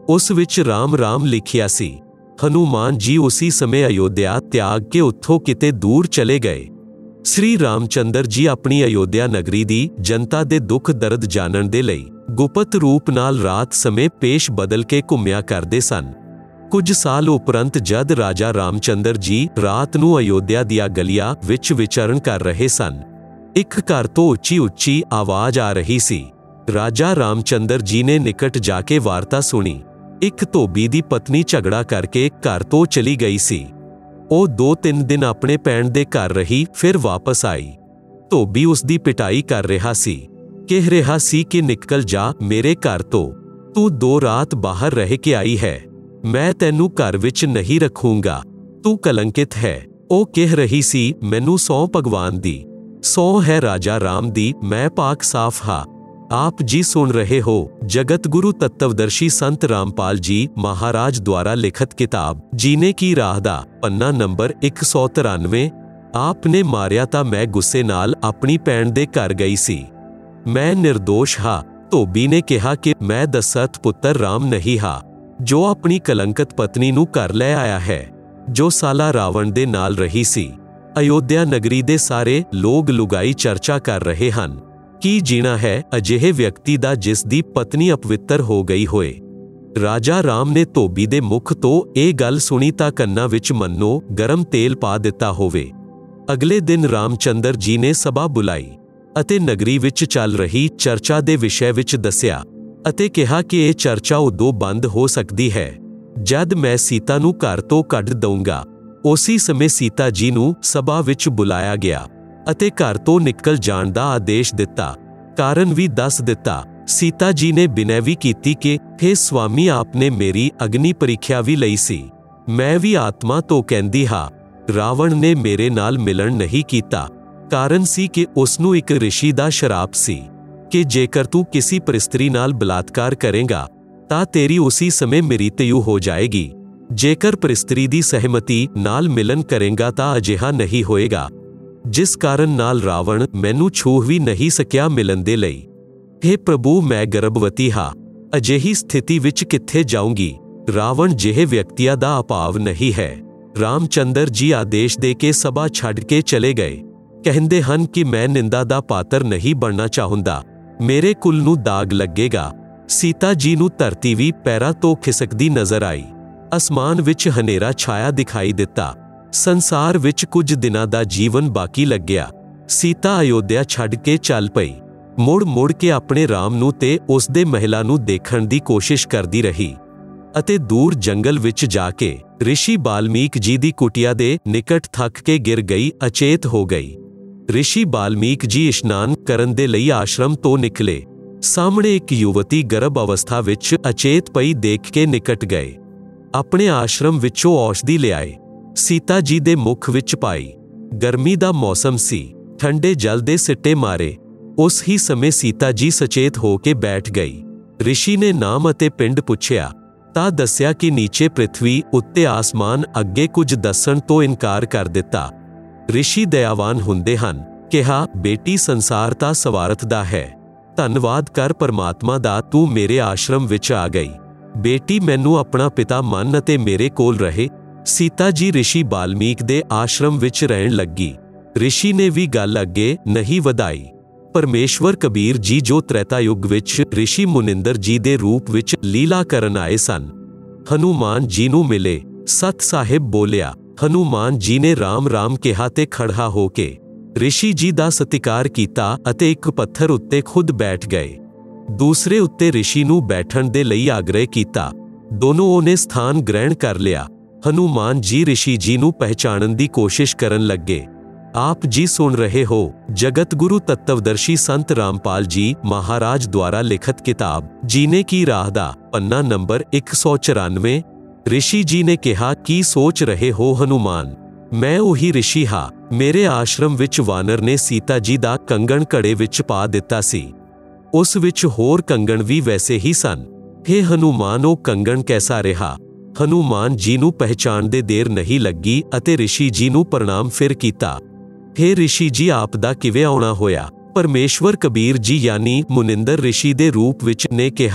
ਉਸ ਵਿੱਚ ਰਾਮ ਰਾਮ ਲਿਖਿਆ ਸੀ। ਹਨੂਮਾਨ ਜੀ ਉਸੀ ਸਮੇਂ ਅਯੋਧਿਆ ਤਿਆਗ ਕੇ ਉੱਥੋਂ ਕਿਤੇ ਦੂਰ ਚਲੇ ਗਏ। ਸ੍ਰੀ ਰਾਮਚੰਦਰ ਜੀ ਆਪਣੀ ਅਯੋਧਿਆ ਨਗਰੀ ਦੀ ਜਨਤਾ ਦੇ ਦੁੱਖ ਦਰਦ ਜਾਣਨ ਦੇ ਲਈ ਗੁਪਤ ਰੂਪ ਨਾਲ ਰਾਤ ਸਮੇਂ ਪੇਸ਼ ਬਦਲ ਕੇ ਘੁੰਮਿਆ ਕਰਦੇ ਸਨ। ਕੁਝ ਸਾਲ ਉਪਰੰਤ ਜਦ ਰਾਜਾ ਰਾਮਚੰਦਰ ਜੀ ਰਾਤ ਨੂੰ ਅਯੋਧਿਆ ਦੀਆਂ ਗਲੀਆਂ ਵਿੱਚ ਵਿਚਰਨ ਕਰ ਰਹੇ ਸਨ, ਇੱਕ ਘਰ ਤੋਂ ਉੱਚੀ ਉੱਚੀ ਆਵਾਜ਼ ਆ ਰਹੀ ਸੀ। ਰਾਜਾ ਰਾਮਚੰਦਰ ਜੀ ਨੇ ਨਿਕਟ ਜਾ ਕੇ ਵਾਰਤਾ ਸੁਣੀ। ਇੱਕ ਧੋਬੀ ਦੀ ਪਤਨੀ ਝਗੜਾ ਕਰਕੇ ਘਰ ਤੋਂ ਚਲੀ ਗਈ ਸੀ। ਉਹ 2-3 ਦਿਨ ਆਪਣੇ ਭੈਣ ਦੇ ਘਰ ਰਹੀ, ਫਿਰ ਵਾਪਸ ਆਈ। ਧੋਬੀ ਉਸ ਦੀ ਪਿਟਾਈ ਕਰ ਰਿਹਾ ਸੀ, ਕਹਿ ਰਿਹਾ ਸੀ ਕਿ ਨਿਕਲ ਜਾ ਮੇਰੇ ਘਰ ਤੋਂ, ਤੂੰ 2 ਰਾਤ ਬਾਹਰ ਰਹਿ ਕੇ ਆਈ ਹੈ, ਮੈਂ ਤੈਨੂੰ ਘਰ ਵਿੱਚ ਨਹੀਂ ਰੱਖੂੰਗਾ, ਤੂੰ ਕਲੰਕਿਤ ਹੈ। ਉਹ ਕਹਿ ਰਹੀ ਸੀ, ਮੈਨੂੰ ਸਹੁੰ ਭਗਵਾਨ ਦੀ, ਸਹੁੰ ਹੈ ਰਾਜਾ ਰਾਮ ਦੀ, ਮੈਂ ਪਾਕ ਸਾਫ਼ ਹਾਂ। ਆਪ ਜੀ ਸੁਣ ਰਹੇ ਹੋ ਜਗਤ ਗੁਰੂ ਤੱਤਵਦਰਸ਼ੀ ਸੰਤ ਰਾਮਪਾਲ ਜੀ ਮਹਾਰਾਜ ਦੁਆਰਾ ਲਿਖਤ ਕਿਤਾਬ ਜੀਨੇ ਕੀ ਰਾਹ ਦਾ ਪੰਨਾ ਨੰਬਰ 193। ਆਪ ਨੇ ਮਾਰਿਆ ਤਾਂ ਮੈਂ ਗੁੱਸੇ ਨਾਲ ਆਪਣੀ ਭੈਣ ਦੇ ਘਰ ਗਈ ਸੀ, ਮੈਂ ਨਿਰਦੋਸ਼ ਹਾਂ। ਧੋਬੀ ਨੇ ਕਿਹਾ ਕਿ ਮੈਂ ਦਸ਼ਰਥ ਪੁੱਤਰ ਰਾਮ ਨਹੀਂ ਹਾਂ, ਜੋ ਆਪਣੀ ਕਲੰਕਤ ਪਤਨੀ ਨੂੰ ਘਰ ਲੈ ਆਇਆ ਹੈ, ਜੋ ਸਾਲਾ ਰਾਵਣ ਦੇ ਨਾਲ ਰਹੀ ਸੀ। ਅਯੋਧਿਆ ਨਗਰੀ ਦੇ ਸਾਰੇ ਲੋਕ ਲੁਗਾਈ ਚਰਚਾ ਕਰ ਰਹੇ ਹਨ। ਕੀ ਜੀਣਾ ਹੈ ਅਜਿਹੇ ਵਿਅਕਤੀ ਦਾ ਜਿਸ ਦੀ ਪਤਨੀ ਅਪਵਿੱਤਰ ਹੋ ਗਈ ਹੋਏ। ਰਾਜਾ ਰਾਮ ਨੇ ਧੋਬੀ ਦੇ ਮੁਖ ਤੋਂ ਇਹ ਗੱਲ ਸੁਣੀ ਤਾਂ ਕੰਨਾਂ ਵਿੱਚ ਮੰਨੋ ਗਰਮ ਤੇਲ ਪਾ ਦਿੱਤਾ ਹੋਵੇ। ਅਗਲੇ ਦਿਨ ਰਾਮਚੰਦਰ ਜੀ ਨੇ ਸਭਾ ਬੁਲਾਈ ਅਤੇ ਨਗਰੀ ਵਿੱਚ ਚੱਲ ਰਹੀ ਚਰਚਾ ਦੇ ਵਿਸ਼ੇ ਵਿੱਚ ਦੱਸਿਆ ਅਤੇ ਕਿਹਾ ਕਿ ਇਹ ਚਰਚਾ ਉਦੋਂ ਬੰਦ ਹੋ ਸਕਦੀ ਹੈ ਜਦ ਮੈਂ ਸੀਤਾ ਨੂੰ ਘਰ ਤੋਂ ਕੱਢ ਦਊਂਗਾ। ਉਸੇ ਸਮੇਂ ਸੀਤਾ ਜੀ ਨੂੰ ਸਭਾ ਵਿੱਚ ਬੁਲਾਇਆ ਗਿਆ ਅਤੇ ਘਰ ਤੋਂ ਨਿਕਲ ਜਾਣ ਦਾ ਆਦੇਸ਼ ਦਿੱਤਾ। ਕਾਰਨ ਵੀ ਦੱਸ ਦਿੱਤਾ। ਸੀਤਾ ਜੀ ਨੇ ਬਿਨੈ ਵੀ ਕੀਤੀ ਕਿ हे ਸਵਾਮੀ, ਆਪਨੇ ਮੇਰੀ ਅਗਨੀ ਪ੍ਰੀਖਿਆ ਵੀ ਲਈ ਸੀ, ਮੈਂ ਵੀ ਆਤਮਾ ਤੋਂ ਕਹਿੰਦੀ ਹਾਂ। ਰਾਵਣ ਨੇ ਮੇਰੇ ਨਾਲ ਮਿਲਣ ਨਹੀਂ ਕੀਤਾ। ਕਾਰਨ ਸੀ ਕਿ ਉਸ ਨੂੰ ਇੱਕ ਰਿਸ਼ੀ ਦਾ ਸ਼ਰਾਪ ਸੀ ਕਿ ਜੇਕਰ ਤੂੰ ਕਿਸੇ ਪਰਿਸਤਰੀ ਨਾਲ ਬਲਾਤਕਾਰ ਕਰੇਗਾ ਤਾਂ ਤੇਰੀ ਉਸੇ ਸਮੇਂ ਮ੍ਰਿਤਯੂ ਹੋ ਜਾਏਗੀ। ਜੇਕਰ ਪਰਿਸਤਰੀ ਦੀ ਸਹਿਮਤੀ ਨਾਲ ਮਿਲਨ ਕਰੇਗਾ ਤਾਂ ਅਜਿਹਾ ਨਹੀਂ ਹੋਏਗਾ, ਜਿਸ ਕਾਰਨ ਨਾਲ ਰਾਵਣ ਮੈਨੂੰ ਛੂਹ ਵੀ ਨਹੀਂ ਸਕਿਆ ਮਿਲਣ ਦੇ ਲਈ। हे ਪ੍ਰਭੂ, ਮੈਂ ਗਰਭਵਤੀ ਹਾਂ, ਅਜਿਹੀ ਸਥਿਤੀ ਵਿੱਚ ਕਿੱਥੇ ਜਾਊਂਗੀ। ਰਾਵਣ ਜਿਹੇ ਵਿਅਕਤੀਆਂ ਦਾ ਅਭਾਵ ਨਹੀਂ ਹੈ। ਰਾਮਚੰਦਰ ਜੀ ਆਦੇਸ਼ ਦੇ ਕੇ ਸਭਾ ਛੱਡ ਕੇ ਚਲੇ ਗਏ। ਕਹਿੰਦੇ ਹਨ ਕਿ ਮੈਂ ਨਿੰਦਾ ਦਾ ਪਾਤਰ ਨਹੀਂ ਬਣਨਾ ਚਾਹੁੰਦਾ, ਮੇਰੇ ਕੁਲ ਨੂੰ ਦਾਗ ਲੱਗੇਗਾ। ਸੀਤਾ ਜੀ ਨੂੰ ਧਰਤੀ ਵੀ ਪੈਰਾਂ ਤੋਂ ਖਿਸਕਦੀ ਨਜ਼ਰ ਆਈ। ਅਸਮਾਨ ਵਿੱਚ ਹਨੇਰਾ ਛਾਇਆ ਦਿਖਾਈ ਦਿੱਤਾ। ਸੰਸਾਰ ਵਿੱਚ ਕੁਝ ਦਿਨਾਂ ਦਾ ਜੀਵਨ ਬਾਕੀ ਲੱਗਿਆ। ਸੀਤਾ ਅਯੋਧਿਆ ਛੱਡ ਕੇ ਚੱਲ ਪਈ। ਮੁੜ ਕੇ ਆਪਣੇ ਰਾਮ ਨੂੰ ਤੇ ਉਸ ਦੇ ਮਹਿਲਾ ਨੂੰ ਦੇਖਣ ਦੀ ਕੋਸ਼ਿਸ਼ ਕਰਦੀ ਰਹੀ ਅਤੇ ਦੂਰ ਜੰਗਲ ਵਿੱਚ ਜਾ ਕੇ ਰਿਸ਼ੀ ਬਾਲਮੀਕ ਜੀ ਦੀ ਕੁਟੀਆ ਦੇ ਨਿਕਟ ਥੱਕ ਕੇ ਗਿਰ ਗਈ, ਅਚੇਤ ਹੋ ਗਈ। ਰਿਸ਼ੀ ਬਾਲਮੀਕ ਜੀ ਇਸ਼ਨਾਨ ਕਰਨ ਦੇ ਲਈ ਆਸ਼ਰਮ ਤੋਂ ਨਿਕਲੇ। ਸਾਹਮਣੇ ਇੱਕ ਯੁਵਤੀ ਗਰਭ ਅਵਸਥਾ ਵਿੱਚ ਅਚੇਤ ਪਈ ਦੇਖ ਕੇ ਨਿਕਟ ਗਏ। ਆਪਣੇ ਆਸ਼ਰਮ ਵਿੱਚੋਂ ਔਸ਼ਧੀ ਲਿਆਏ, ਸੀਤਾ ਜੀ ਦੇ ਮੁਖ ਵਿੱਚ ਪਾਈ। ਗਰਮੀ ਦਾ ਮੌਸਮ ਸੀ, ਠੰਡੇ ਜਲ ਦੇ ਸਿੱਟੇ ਮਾਰੇ। ਉਸ ਹੀ ਸਮੇਂ ਸੀਤਾ ਜੀ ਸਚੇਤ ਹੋ ਕੇ ਬੈਠ ਗਈ। ਰਿਸ਼ੀ ਨੇ ਨਾਮ ਅਤੇ ਪਿੰਡ ਪੁੱਛਿਆ ਤਾਂ ਦੱਸਿਆ ਕਿ ਨੀਚੇ ਪ੍ਰਿਥਵੀ, ਉੱਤੇ ਆਸਮਾਨ। ਅੱਗੇ ਕੁਝ ਦੱਸਣ ਤੋਂ ਇਨਕਾਰ ਕਰ ਦਿੱਤਾ। ਰਿਸ਼ੀ ਦਇਆਵਾਨ ਹੁੰਦੇ ਹਨ। ਕਿਹਾ, ਬੇਟੀ, ਸੰਸਾਰ ਤਾਂ ਸਵਾਰਥ ਦਾ ਹੈ, ਧੰਨਵਾਦ ਕਰ ਪਰਮਾਤਮਾ ਦਾ, ਤੂੰ ਮੇਰੇ ਆਸ਼ਰਮ ਵਿੱਚ ਆ ਗਈ। ਬੇਟੀ, ਮੈਨੂੰ ਆਪਣਾ ਪਿਤਾ ਮੰਨ ਅਤੇ ਮੇਰੇ ਕੋਲ ਰਹੇ। ਸੀਤਾ ਜੀ ਰਿਸ਼ੀ ਬਾਲਮੀਕ ਦੇ ਆਸ਼ਰਮ ਵਿੱਚ ਰਹਿਣ ਲੱਗੀ। ਰਿਸ਼ੀ ਨੇ ਵੀ ਗੱਲ ਅੱਗੇ ਨਹੀਂ ਵਧਾਈ। ਪਰਮੇਸ਼ਵਰ ਕਬੀਰ ਜੀ, ਜੋ ਤ੍ਰੇਤਾ ਯੁੱਗ ਵਿੱਚ ਰਿਸ਼ੀ ਮੁਨਿੰਦਰ ਜੀ ਦੇ ਰੂਪ ਵਿੱਚ ਲੀਲਾ ਕਰਨ ਆਏ ਸਨ, ਹਨੂਮਾਨ ਜੀ ਨੂੰ ਮਿਲੇ। ਸਤ ਸਾਹਿਬ ਬੋਲਿਆ। ਹਨੂਮਾਨ ਜੀ ਨੇ ਰਾਮ ਰਾਮ ਕਿਹਾ ਤੇ ਖੜਾ ਹੋ ਕੇ ਰਿਸ਼ੀ ਜੀ ਦਾ ਸਤਿਕਾਰ ਕੀਤਾ ਅਤੇ ਇੱਕ ਪੱਥਰ ਉੱਤੇ ਖੁਦ ਬੈਠ ਗਏ। ਦੂਸਰੇ ਉੱਤੇ ਰਿਸ਼ੀ ਨੂੰ ਬੈਠਣ ਦੇ ਲਈ ਆਗ੍ਰਹ ਕੀਤਾ। ਦੋਨੋਂ ਉਹਨੇ ਸਥਾਨ ਗ੍ਰਹਿਣ ਕਰ ਲਿਆ। ਹਨੂਮਾਨ ਜੀ ਰਿਸ਼ੀ ਜੀ ਨੂੰ ਪਹਿਚਾਣਨ ਦੀ ਕੋਸ਼ਿਸ਼ ਕਰਨ ਲੱਗੇ। ਆਪ ਜੀ ਸੁਣ ਰਹੇ ਹੋ ਜਗਤ ਗੁਰੂ ਤੱਤਵਦਰਸ਼ੀ ਸੰਤ ਰਾਮਪਾਲ ਜੀ ਮਹਾਰਾਜ ਦੁਆਰਾ ਲਿਖਤ ਕਿਤਾਬ ਜੀਨੇ ਕੀ ਰਾਹ ਦਾ ਪੰਨਾ ਨੰਬਰ 194। ਰਿਸ਼ੀ ਜੀ ਨੇ ਕਿਹਾ, ਕੀ ਸੋਚ ਰਹੇ ਹੋ ਹਨੂਮਾਨ? ਮੈਂ ਉਹੀ ਰਿਸ਼ੀ ਹਾਂ। ਮੇਰੇ ਆਸ਼ਰਮ ਵਿੱਚ ਵਾਨਰ ਨੇ ਸੀਤਾ ਜੀ ਦਾ ਕੰਗਣ ਘੜੇ ਵਿੱਚ ਪਾ ਦਿੱਤਾ ਸੀ। ਉਸ ਵਿੱਚ ਹੋਰ ਕੰਗਣ ਵੀ ਵੈਸੇ ਹੀ ਸਨ। हे ਹਨੂਮਾਨ, ਉਹ ਕੰਗਣ ਕੈਸਾ ਰਿਹਾ? ਹਨੂਮਾਨ ਜੀ ਨੂੰ ਪਹਿਚਾਣਦੇ ਦੇਰ ਨਹੀਂ ਲੱਗੀ ਅਤੇ ਰਿਸ਼ੀ ਜੀ ਨੂੰ ਪ੍ਰਣਾਮ ਫਿਰ ਕੀਤਾ। हे ਰਿਸ਼ੀ ਜੀ, ਆਪ ਦਾ ਕਿਵੇਂ ਆਉਣਾ ਹੋਇਆ? ਪਰਮੇਸ਼ਵਰ ਕਬੀਰ ਜੀ ਯਾਨੀ ਮੁਨਿੰਦਰ ਰਿਸ਼ੀ ਦੇ ਰੂਪ ਵਿੱਚ ਨੇ ਕਿਹਾ,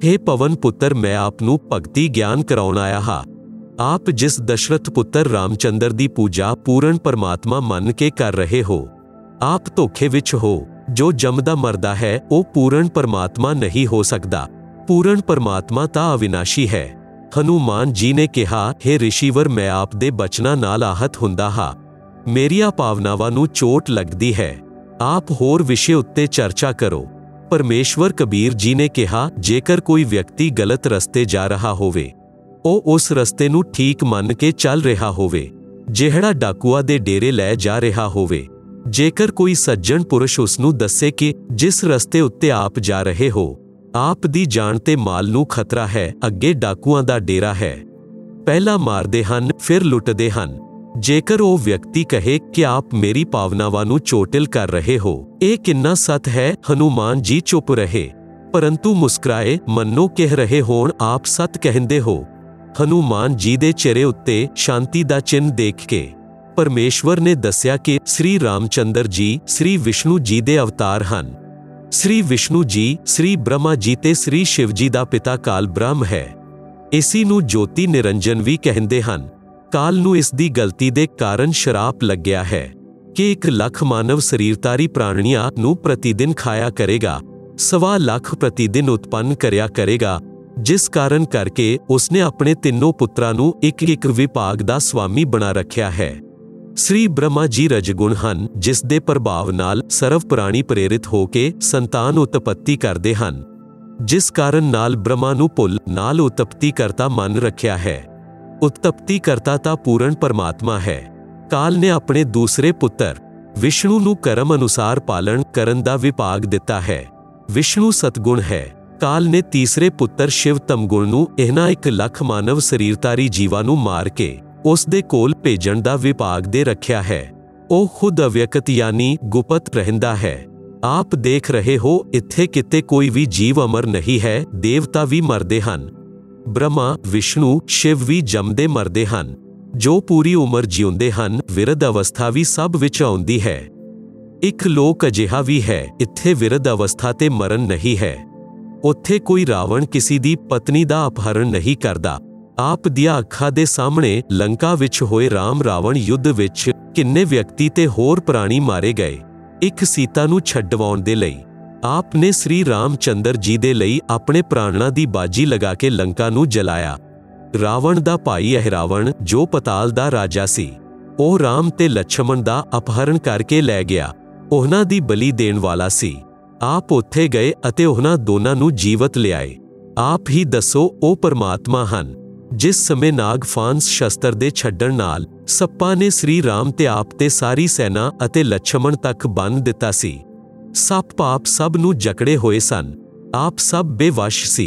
हे पवन पुत्र, मैं आप नूं भगती ज्ञान कराउण आया हा। आप जिस दशरथ पुत्र रामचंद्र दी पूजा पूर्ण परमात्मा मन के कर रहे हो, आप धोखे विच हो। जो जमदा मरदा है वो पूर्ण परमात्मा नहीं हो सकता। पूर्ण परमात्मा तां अविनाशी है। हनुमान जी ने कहा, हे ऋषिवर, मैं आप दे बचना नाल आहत हुंदा हा। मेरिया भावनावां नूं चोट लगदी है। आप होर विषय उत्ते चर्चा करो। परमेश्वर कबीर जी ने कहा, जेकर कोई व्यक्ति गलत रस्ते जा रहा होवे, ਉਹ ਉਸ ਰਸਤੇ ਨੂੰ ਠੀਕ ਮੰਨ ਕੇ ਚੱਲ ਰਿਹਾ ਹੋਵੇ। ਜਿਹੜਾ ਡਾਕੂਆ ਦੇ ਡੇਰੇ ਲੈ ਜਾ ਰਿਹਾ ਹੋਵੇ, ਜੇਕਰ ਕੋਈ ਸੱਜਣ ਪੁਰਸ਼ ਉਸ ਨੂੰ ਦੱਸੇ ਕਿ ਜਿਸ ਰਸਤੇ ਉੱਤੇ ਆਪ ਜਾ ਰਹੇ ਹੋ, ਆਪ ਦੀ ਜਾਨ ਤੇ ਮਾਲ ਨੂੰ ਖਤਰਾ ਹੈ, ਅੱਗੇ ਡਾਕੂਆਂ ਦਾ ਡੇਰਾ ਹੈ, ਪਹਿਲਾਂ ਮਾਰਦੇ ਹਨ ਫਿਰ ਲੁੱਟਦੇ ਹਨ। ਜੇਕਰ ਉਹ ਵਿਅਕਤੀ ਕਹੇ ਕਿ ਆਪ ਮੇਰੀ ਭਾਵਨਾਵਾਂ ਨੂੰ ਚੋਟਿਲ ਕਰ ਰਹੇ ਹੋ, ਇਹ ਕਿੰਨਾ ਸੱਚ ਹੈ। ਹਨੂਮਾਨ ਜੀ ਚੁੱਪ ਰਹੇ, ਪਰੰਤੂ ਮੁਸਕਰਾਏ, ਮੰਨੋ ਕਹਿ ਰਹੇ ਹੋਣ ਆਪ ਸੱਚ ਕਹਿੰਦੇ ਹੋ। ਹਨੂਮਾਨ ਜੀ ਦੇ ਚਿਹਰੇ ਉੱਤੇ ਸ਼ਾਂਤੀ ਦਾ ਚਿੰਨ੍ਹ ਦੇਖ ਕੇ ਪਰਮੇਸ਼ਵਰ ਨੇ ਦੱਸਿਆ ਕਿ ਸ੍ਰੀ ਰਾਮਚੰਦਰ ਜੀ ਸ੍ਰੀ ਵਿਸ਼ਨੂੰ ਜੀ ਦੇ ਅਵਤਾਰ ਹਨ। ਸ੍ਰੀ ਵਿਸ਼ਨੂੰ ਜੀ ਸ੍ਰੀ ਬ੍ਰਹਮਾ ਜੀ ਤੇ ਸ੍ਰੀ ਸ਼ਿਵ ਜੀ ਦਾ ਪਿਤਾ ਕਾਲ ਬ੍ਰਹਮ ਹੈ। ਇਸੀ ਨੂੰ ਜੋਤੀ ਨਿਰੰਜਨ ਵੀ ਕਹਿੰਦੇ ਹਨ। ਕਾਲ ਨੂੰ ਇਸ ਦੀ ਗਲਤੀ ਦੇ ਕਾਰਨ ਸ਼ਰਾਪ ਲੱਗਿਆ ਹੈ ਕਿ 1 ਲੱਖ ਮਾਨਵ ਸਰੀਰਧਾਰੀ ਪ੍ਰਾਣੀਆਂ ਨੂੰ ਪ੍ਰਤੀਦਿਨ ਖਾਇਆ ਕਰੇਗਾ, 1.25 ਲੱਖ ਪ੍ਰਤੀਦਿਨ ਉਤਪੰਨ ਕਰਿਆ ਕਰੇਗਾ, ਜਿਸ ਕਾਰਨ ਕਰਕੇ ਉਸਨੇ ਆਪਣੇ ਤਿੰਨੋਂ ਪੁੱਤਰਾਂ ਨੂੰ ਇੱਕ ਵਿਭਾਗ ਦਾ ਸਵਾਮੀ ਬਣਾ ਰੱਖਿਆ ਹੈ। ਸ੍ਰੀ ਬ੍ਰਹਮਾ ਜੀ ਰਜਗੁਣ ਹਨ, ਜਿਸ ਦੇ ਪ੍ਰਭਾਵ ਨਾਲ ਸਰਵ ਪ੍ਰਾਣੀ ਪ੍ਰੇਰਿਤ ਹੋ ਕੇ ਸੰਤਾਨ ਉਤਪੱਤੀ ਕਰਦੇ ਹਨ, ਜਿਸ ਕਾਰਨ ਨਾਲ ਬ੍ਰਹਮਾ ਨੂੰ ਭੁੱਲ ਨਾਲ ਉਤਪੱਤੀ ਕਰਤਾ ਮੰਨ ਰੱਖਿਆ ਹੈ। ਉਤਪੱਤੀ ਕਰਤਾ ਤਾਂ ਪੂਰਨ ਪਰਮਾਤਮਾ ਹੈ। ਕਾਲ ਨੇ ਆਪਣੇ ਦੂਸਰੇ ਪੁੱਤਰ ਵਿਸ਼ਨੂੰ ਨੂੰ ਕਰਮ ਅਨੁਸਾਰ ਪਾਲਣ ਕਰਨ ਦਾ ਵਿਭਾਗ ਦਿੱਤਾ ਹੈ। ਵਿਸ਼ਨੂੰ ਸਤਗੁਣ ਹੈ। ਕਾਲ ਨੇ ਤੀਸਰੇ ਪੁੱਤਰ ਸ਼ਿਵ ਤਮਗੁਣ ਨੂੰ ਇਹਨਾਂ 1 ਲੱਖ ਮਾਨਵ ਸਰੀਰਧਾਰੀ ਜੀਵਾਂ ਨੂੰ ਮਾਰ ਕੇ ਉਸ ਦੇ ਕੋਲ ਭੇਜਣ ਦਾ ਵਿਭਾਗ ਦੇ ਰੱਖਿਆ ਹੈ। ਉਹ ਖੁਦ ਅਵਿਅਕਤ ਯਾਨੀ ਗੁਪਤ ਰਹਿੰਦਾ ਹੈ। ਆਪ ਦੇਖ ਰਹੇ ਹੋ, ਇੱਥੇ ਕਿਤੇ ਕੋਈ ਵੀ ਜੀਵ ਅਮਰ ਨਹੀਂ ਹੈ। ਦੇਵਤਾ ਵੀ ਮਰਦੇ ਹਨ, ਬ੍ਰਹਮਾ ਵਿਸ਼ਨੂੰ ਸ਼ਿਵ ਵੀ ਜੰਮਦੇ ਮਰਦੇ ਹਨ। ਜੋ ਪੂਰੀ ਉਮਰ ਜਿਉਂਦੇ ਹਨ, ਵਿਰਧ ਅਵਸਥਾ ਵੀ ਸਭ ਵਿੱਚ ਆਉਂਦੀ ਹੈ। ਇੱਕ ਲੋਕ ਅਜਿਹਾ ਵੀ ਹੈ, ਇੱਥੇ ਵਿਰਧ ਅਵਸਥਾ ਤੇ ਮਰਨ ਨਹੀਂ ਹੈ। ਉੱਥੇ ਕੋਈ ਰਾਵਣ ਕਿਸੇ ਦੀ ਪਤਨੀ ਦਾ ਅਪਹਰਣ ਨਹੀਂ ਕਰਦਾ। ਆਪ ਦੀਆਂ ਅੱਖਾਂ ਦੇ ਸਾਹਮਣੇ ਲੰਕਾ ਵਿੱਚ ਹੋਏ ਰਾਮ ਰਾਵਣ ਯੁੱਧ ਵਿੱਚ ਕਿੰਨੇ ਵਿਅਕਤੀ ਤੇ ਹੋਰ ਪ੍ਰਾਣੀ ਮਾਰੇ ਗਏ, ਇੱਕ ਸੀਤਾ ਨੂੰ ਛਡਵਾਉਣ ਦੇ ਲਈ। ਆਪ ਨੇ ਸ੍ਰੀ ਰਾਮਚੰਦਰ ਜੀ ਦੇ ਲਈ ਆਪਣੇ ਪ੍ਰਾਣਾਂ ਦੀ ਬਾਜੀ ਲਗਾ ਕੇ ਲੰਕਾ ਨੂੰ ਜਲਾਇਆ। ਰਾਵਣ ਦਾ ਭਾਈ ਅਹਿਰਾਵਣ, ਜੋ ਪਤਾਲ ਦਾ ਰਾਜਾ ਸੀ, ਉਹ ਰਾਮ ਤੇ ਲਛਮਣ ਦਾ ਅਪਹਰਣ ਕਰਕੇ ਲੈ ਗਿਆ। ਉਹਨਾਂ ਦੀ ਬਲੀ ਦੇਣ ਵਾਲਾ ਸੀ। ਆਪ ਉੱਥੇ ਗਏ ਅਤੇ ਉਹਨਾਂ ਦੋਨਾਂ ਨੂੰ ਜੀਵਤ ਲਿਆਏ। ਆਪ ਹੀ ਦੱਸੋ, ਉਹ ਪਰਮਾਤਮਾ ਹਨ। ਜਿਸ ਸਮੇਂ ਨਾਗ ਫਾਂਸ ਸ਼ਸਤਰ ਦੇ ਛੱਡਣ ਨਾਲ ਸੱਪਾਂ ਨੇ ਸ੍ਰੀ ਰਾਮ ਤੇ ਆਪ ਤੇ ਸਾਰੀ ਸੈਨਾ ਅਤੇ ਲਛਮਣ ਤੱਕ ਬੰਨ੍ਹ ਦਿੱਤਾ ਸੀ, ਸੱਪ ਆਪ ਸਭ ਨੂੰ ਜਕੜੇ ਹੋਏ ਸਨ। ਆਪ ਸਭ ਬੇਵਸ਼ ਸੀ।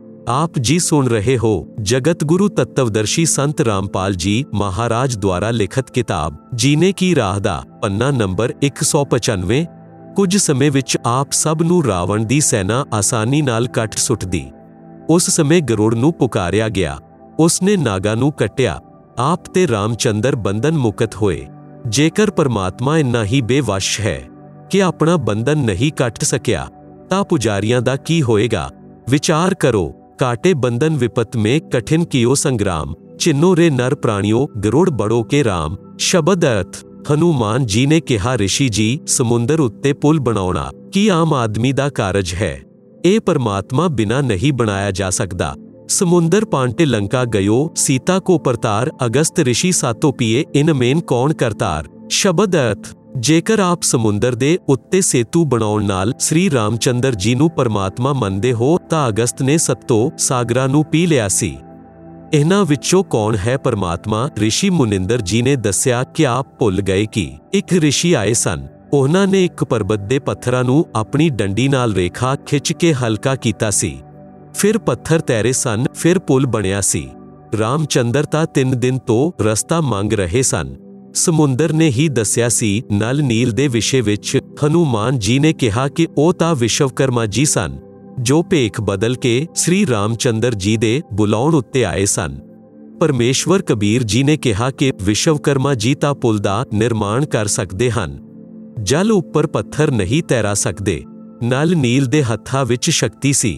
ਆਪ ਜੀ ਸੁਣ ਰਹੇ ਹੋ ਜਗਤ ਗੁਰੂ ਤੱਤਵਦਰਸ਼ੀ ਸੰਤ ਰਾਮਪਾਲ ਜੀ ਮਹਾਰਾਜ ਦੁਆਰਾ ਲਿਖਤ ਕਿਤਾਬ ਜੀਨੇ ਕੀ ਰਾਹ ਦਾ ਪੰਨਾ ਨੰਬਰ 195। ਕੁਝ ਸਮੇਂ ਵਿੱਚ ਆਪ ਸਭ ਨੂੰ ਰਾਵਣ ਦੀ ਸੈਨਾ ਆਸਾਨੀ ਨਾਲ ਕੱਟ ਸੁੱਟਦੀ। ਉਸ ਸਮੇਂ ਗਰੁੜ ਨੂੰ ਪੁਕਾਰਿਆ ਗਿਆ, ਉਸਨੇ ਨਾਗਾ ਨੂੰ ਕੱਟਿਆ। ਆਪ ਤੇ ਰਾਮਚੰਦਰ ਬੰਧਨ ਮੁਕਤ ਹੋਏ। ਜੇਕਰ ਪਰਮਾਤਮਾ ਇੰਨਾ ਹੀ ਬੇਵਸ਼ ਹੈ ਕਿ ਆਪਣਾ ਬੰਧਨ ਨਹੀਂ ਕੱਟ ਸਕਿਆ, ਤਾਂ ਪੁਜਾਰੀਆਂ ਦਾ ਕੀ ਹੋਏਗਾ? ਵਿਚਾਰ ਕਰੋ। काटे बंधन विपत में कठिन कियो संग्राम, चिन्नो रे नर प्राणियों गरुड़ बड़ो के राम। शब्द अर्थ। हनुमान जी ने कहा, ऋषि जी, समुंदर उत्ते पुल बनाउणा की आम आदमी दा कारज है। ਇਹ परमात्मा बिना नहीं बनाया जा सकता। समुंदर पांटे लंका गयो, सीता को परतार, अगस्त ऋषि सातो पिए, इन मेन कौन करतार। शब्द अर्थ। ਜੇਕਰ ਆਪ ਸਮੁੰਦਰ ਦੇ ਉੱਤੇ ਸੇਤੂ ਬਣਾਉਣ ਨਾਲ ਸ੍ਰੀ ਰਾਮਚੰਦਰ ਜੀ ਨੂੰ ਪਰਮਾਤਮਾ ਮੰਨਦੇ ਹੋ, ਤਾਂ ਅਗਸਤ ਨੇ ਸੱਤੋ ਸਾਗਰਾਂ ਨੂੰ ਪੀ ਲਿਆ ਸੀ। ਇਹਨਾਂ ਵਿੱਚੋਂ ਕੌਣ ਹੈ ਪਰਮਾਤਮਾ? ਰਿਸ਼ੀ ਮੁਨਿੰਦਰ ਜੀ ਨੇ ਦੱਸਿਆ ਕਿ ਆਪ ਭੁੱਲ ਗਏ ਕਿ ਇੱਕ ਰਿਸ਼ੀ ਆਏ ਸਨ। ਉਹਨਾਂ ਨੇ ਇੱਕ ਪਰਬਤ ਦੇ ਪੱਥਰਾਂ ਨੂੰ ਆਪਣੀ ਡੰਡੀ ਨਾਲ ਰੇਖਾ ਖਿੱਚ ਕੇ ਹਲਕਾ ਕੀਤਾ ਸੀ। ਫਿਰ ਪੱਥਰ ਤੈਰੇ ਸਨ, ਫਿਰ ਪੁਲ ਬਣਿਆ ਸੀ। ਰਾਮਚੰਦਰ ਤਾਂ 3 ਦਿਨ ਤੋਂ ਰਸਤਾ ਮੰਗ ਰਹੇ ਸਨ। ਸਮੁੰਦਰ ਨੇ ਹੀ ਦੱਸਿਆ ਸੀ। ਨਲ ਨੀਲ ਦੇ ਵਿਸ਼ੇ ਵਿੱਚ ਹਨੂਮਾਨ ਜੀ ਨੇ ਕਿਹਾ ਕਿ ਉਹ ਤਾਂ ਵਿਸ਼ਵਕਰਮਾ ਜੀ ਸਨ, ਜੋ ਭੇਖ ਬਦਲ ਕੇ ਸ੍ਰੀ ਰਾਮਚੰਦਰ ਜੀ ਦੇ ਬੁਲਾਉਣ ਉੱਤੇ ਆਏ ਸਨ। ਪਰਮੇਸ਼ਵਰ ਕਬੀਰ ਜੀ ਨੇ ਕਿਹਾ ਕਿ ਵਿਸ਼ਵਕਰਮਾ ਜੀ ਤਾਂ ਪੁਲ ਦਾ ਨਿਰਮਾਣ ਕਰ ਸਕਦੇ ਹਨ, ਜਲ ਉੱਪਰ ਪੱਥਰ ਨਹੀਂ ਤੈਰਾ ਸਕਦੇ। ਨਲ ਨੀਲ ਦੇ ਹੱਥਾਂ ਵਿੱਚ ਸ਼ਕਤੀ ਸੀ।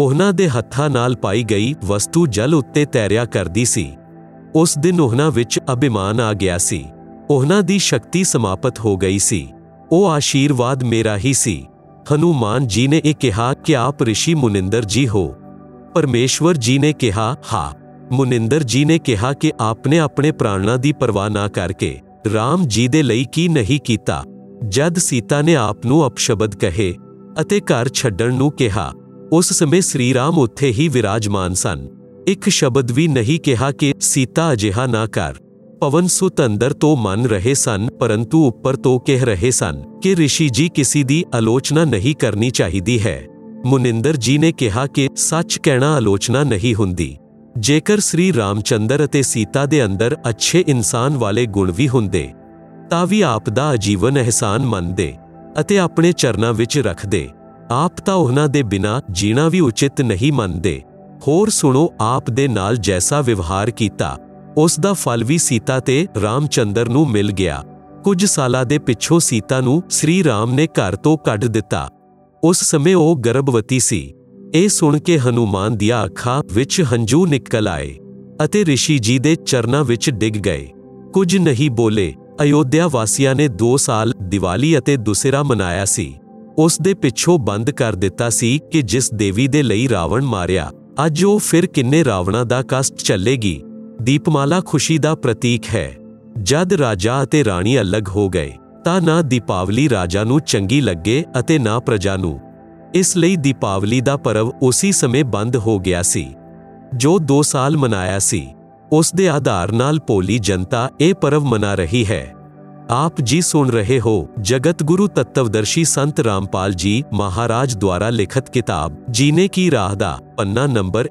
ਉਹਨਾਂ ਦੇ ਹੱਥਾਂ ਨਾਲ ਪਾਈ ਗਈ ਵਸਤੂ ਜਲ ਉੱਤੇ ਤੈਰਿਆ ਕਰਦੀ ਸੀ। ਉਸ ਦਿਨ ਉਹਨਾਂ ਵਿੱਚ ਅਭਿਮਾਨ ਆ ਗਿਆ ਸੀ। ਉਹਨਾਂ ਦੀ ਸ਼ਕਤੀ ਸਮਾਪਤ ਹੋ ਗਈ ਸੀ। ਉਹ ਆਸ਼ੀਰਵਾਦ ਮੇਰਾ ਹੀ ਸੀ। ਹਨੂਮਾਨ ਜੀ ਨੇ ਇਹ ਕਿਹਾ ਕਿ ਆਪ ਰਿਸ਼ੀ ਮੁਨਿੰਦਰ ਜੀ ਹੋ। ਪਰਮੇਸ਼ਵਰ ਜੀ ਨੇ ਕਿਹਾ, ਹਾਂ। ਮੁਨਿੰਦਰ ਜੀ ਨੇ ਕਿਹਾ ਕਿ ਆਪਨੇ ਆਪਣੇ ਪ੍ਰਾਣਾਂ ਦੀ ਪਰਵਾਹ ਨਾ ਕਰਕੇ ਰਾਮ ਜੀ ਦੇ ਲਈ ਕੀ ਨਹੀਂ ਕੀਤਾ। ਜਦ ਸੀਤਾ ਨੇ ਆਪ ਨੂੰ ਅਪਸ਼ਬਦ ਕਹੇ ਅਤੇ ਘਰ ਛੱਡਣ ਨੂੰ ਕਿਹਾ, ਉਸ ਸਮੇਂ ਸ੍ਰੀ ਰਾਮ ਉੱਥੇ ਹੀ ਵਿਰਾਜਮਾਨ ਸਨ। ਇੱਕ ਸ਼ਬਦ ਵੀ ਨਹੀਂ ਕਿਹਾ ਕਿ ਸੀਤਾ ਅਜਿਹਾ ਨਾ ਕਰ। ਪਵਨ ਸੁਤ ਅੰਦਰ ਤੋਂ ਮੰਨ ਰਹੇ ਸਨ, ਪਰੰਤੂ ਉੱਪਰ ਤੋਂ ਕਹਿ ਰਹੇ ਸਨ ਕਿ ਰਿਸ਼ੀ ਜੀ ਕਿਸੇ ਦੀ ਆਲੋਚਨਾ ਨਹੀਂ ਕਰਨੀ ਚਾਹੀਦੀ ਹੈ। ਮੁਨਿੰਦਰ ਜੀ ਨੇ ਕਿਹਾ ਕਿ ਸੱਚ ਕਹਿਣਾ ਆਲੋਚਨਾ ਨਹੀਂ ਹੁੰਦੀ। ਜੇਕਰ ਸ੍ਰੀ ਰਾਮਚੰਦਰ ਅਤੇ ਸੀਤਾ ਦੇ ਅੰਦਰ ਅੱਛੇ ਇਨਸਾਨ ਵਾਲੇ ਗੁਣ ਵੀ ਹੁੰਦੇ ਤਾਂ ਵੀ ਆਪ ਦਾ ਆਜੀਵਨ ਅਹਿਸਾਨ ਮੰਨਦੇ ਅਤੇ ਆਪਣੇ ਚਰਨਾਂ ਵਿੱਚ ਰੱਖਦੇ। ਆਪ ਤਾਂ ਉਹਨਾਂ ਦੇ ਬਿਨਾਂ ਜੀਣਾ ਵੀ ਉਚਿਤ ਨਹੀਂ ਮੰਨਦੇ। ਹੋਰ ਸੁਣੋ, ਆਪ ਦੇ ਨਾਲ ਜੈਸਾ ਵਿਵਹਾਰ ਕੀਤਾ ਉਸ ਦਾ ਫਲ ਵੀ ਸੀਤਾ ਤੇ ਰਾਮਚੰਦਰ ਨੂੰ ਮਿਲ ਗਿਆ। ਕੁਝ ਸਾਲਾਂ ਦੇ ਪਿੱਛੋਂ ਸੀਤਾ ਨੂੰ ਸ੍ਰੀ ਰਾਮ ਨੇ ਘਰ ਤੋਂ ਕੱਢ ਦਿੱਤਾ। ਉਸ ਸਮੇਂ ਉਹ ਗਰਭਵਤੀ ਸੀ। ਇਹ ਸੁਣ ਕੇ ਹਨੂਮਾਨ ਦੀਆਂ ਅੱਖਾਂ ਵਿੱਚ ਹੰਝੂ ਨਿਕਲ ਆਏ ਅਤੇ ਰਿਸ਼ੀ ਜੀ ਦੇ ਚਰਨਾਂ ਵਿੱਚ ਡਿੱਗ ਗਏ। ਕੁਝ ਨਹੀਂ ਬੋਲੇ। ਅਯੋਧਿਆ ਵਾਸੀਆਂ ਨੇ 2 ਸਾਲ ਦੀਵਾਲੀ ਅਤੇ ਦੁਸਹਿਰਾ ਮਨਾਇਆ ਸੀ। ਉਸ ਦੇ ਪਿੱਛੋਂ ਬੰਦ ਕਰ ਦਿੱਤਾ ਸੀ ਕਿ ਜਿਸ ਦੇਵੀ ਦੇ ਲਈ ਰਾਵਣ ਮਾਰਿਆ, ਅੱਜ ਉਹ ਫਿਰ ਕਿੰਨੇ ਰਾਵਣਾਂ ਦਾ ਕਸ਼ਟ ਝੱਲੇਗੀ। ਦੀਪਮਾਲਾ ਖੁਸ਼ੀ ਦਾ ਪ੍ਰਤੀਕ ਹੈ। ਜਦ ਰਾਜਾ ਅਤੇ ਰਾਣੀ ਅਲੱਗ ਹੋ ਗਏ ਤਾਂ ਨਾ ਦੀਪਾਵਲੀ ਰਾਜਾ ਨੂੰ ਚੰਗੀ ਲੱਗੇ ਅਤੇ ਨਾ ਪ੍ਰਜਾ ਨੂੰ। ਇਸ ਲਈ ਦੀਪਾਵਲੀ ਦਾ ਪਰਵ ਉਸੇ ਸਮੇਂ ਬੰਦ ਹੋ ਗਿਆ ਸੀ। ਜੋ 2 ਸਾਲ ਮਨਾਇਆ ਸੀ, ਉਸ ਦੇ ਆਧਾਰ ਨਾਲ ਭੋਲੀ ਜਨਤਾ ਇਹ ਪਰਵ ਮਨਾ ਰਹੀ ਹੈ। ਆਪ ਜੀ ਸੁਣ ਰਹੇ ਹੋ ਜਗਤ ਗੁਰੂ ਤੱਤਵਦਰਸ਼ੀ ਸੰਤ ਰਾਮਪਾਲ ਜੀ ਮਹਾਰਾਜ ਦੁਆਰਾ ਲਿਖਤ ਕਿਤਾਬ ਜੀਨੇ ਕੀ ਰਾਹ ਦਾ ਪੰਨਾ ਨੰਬਰ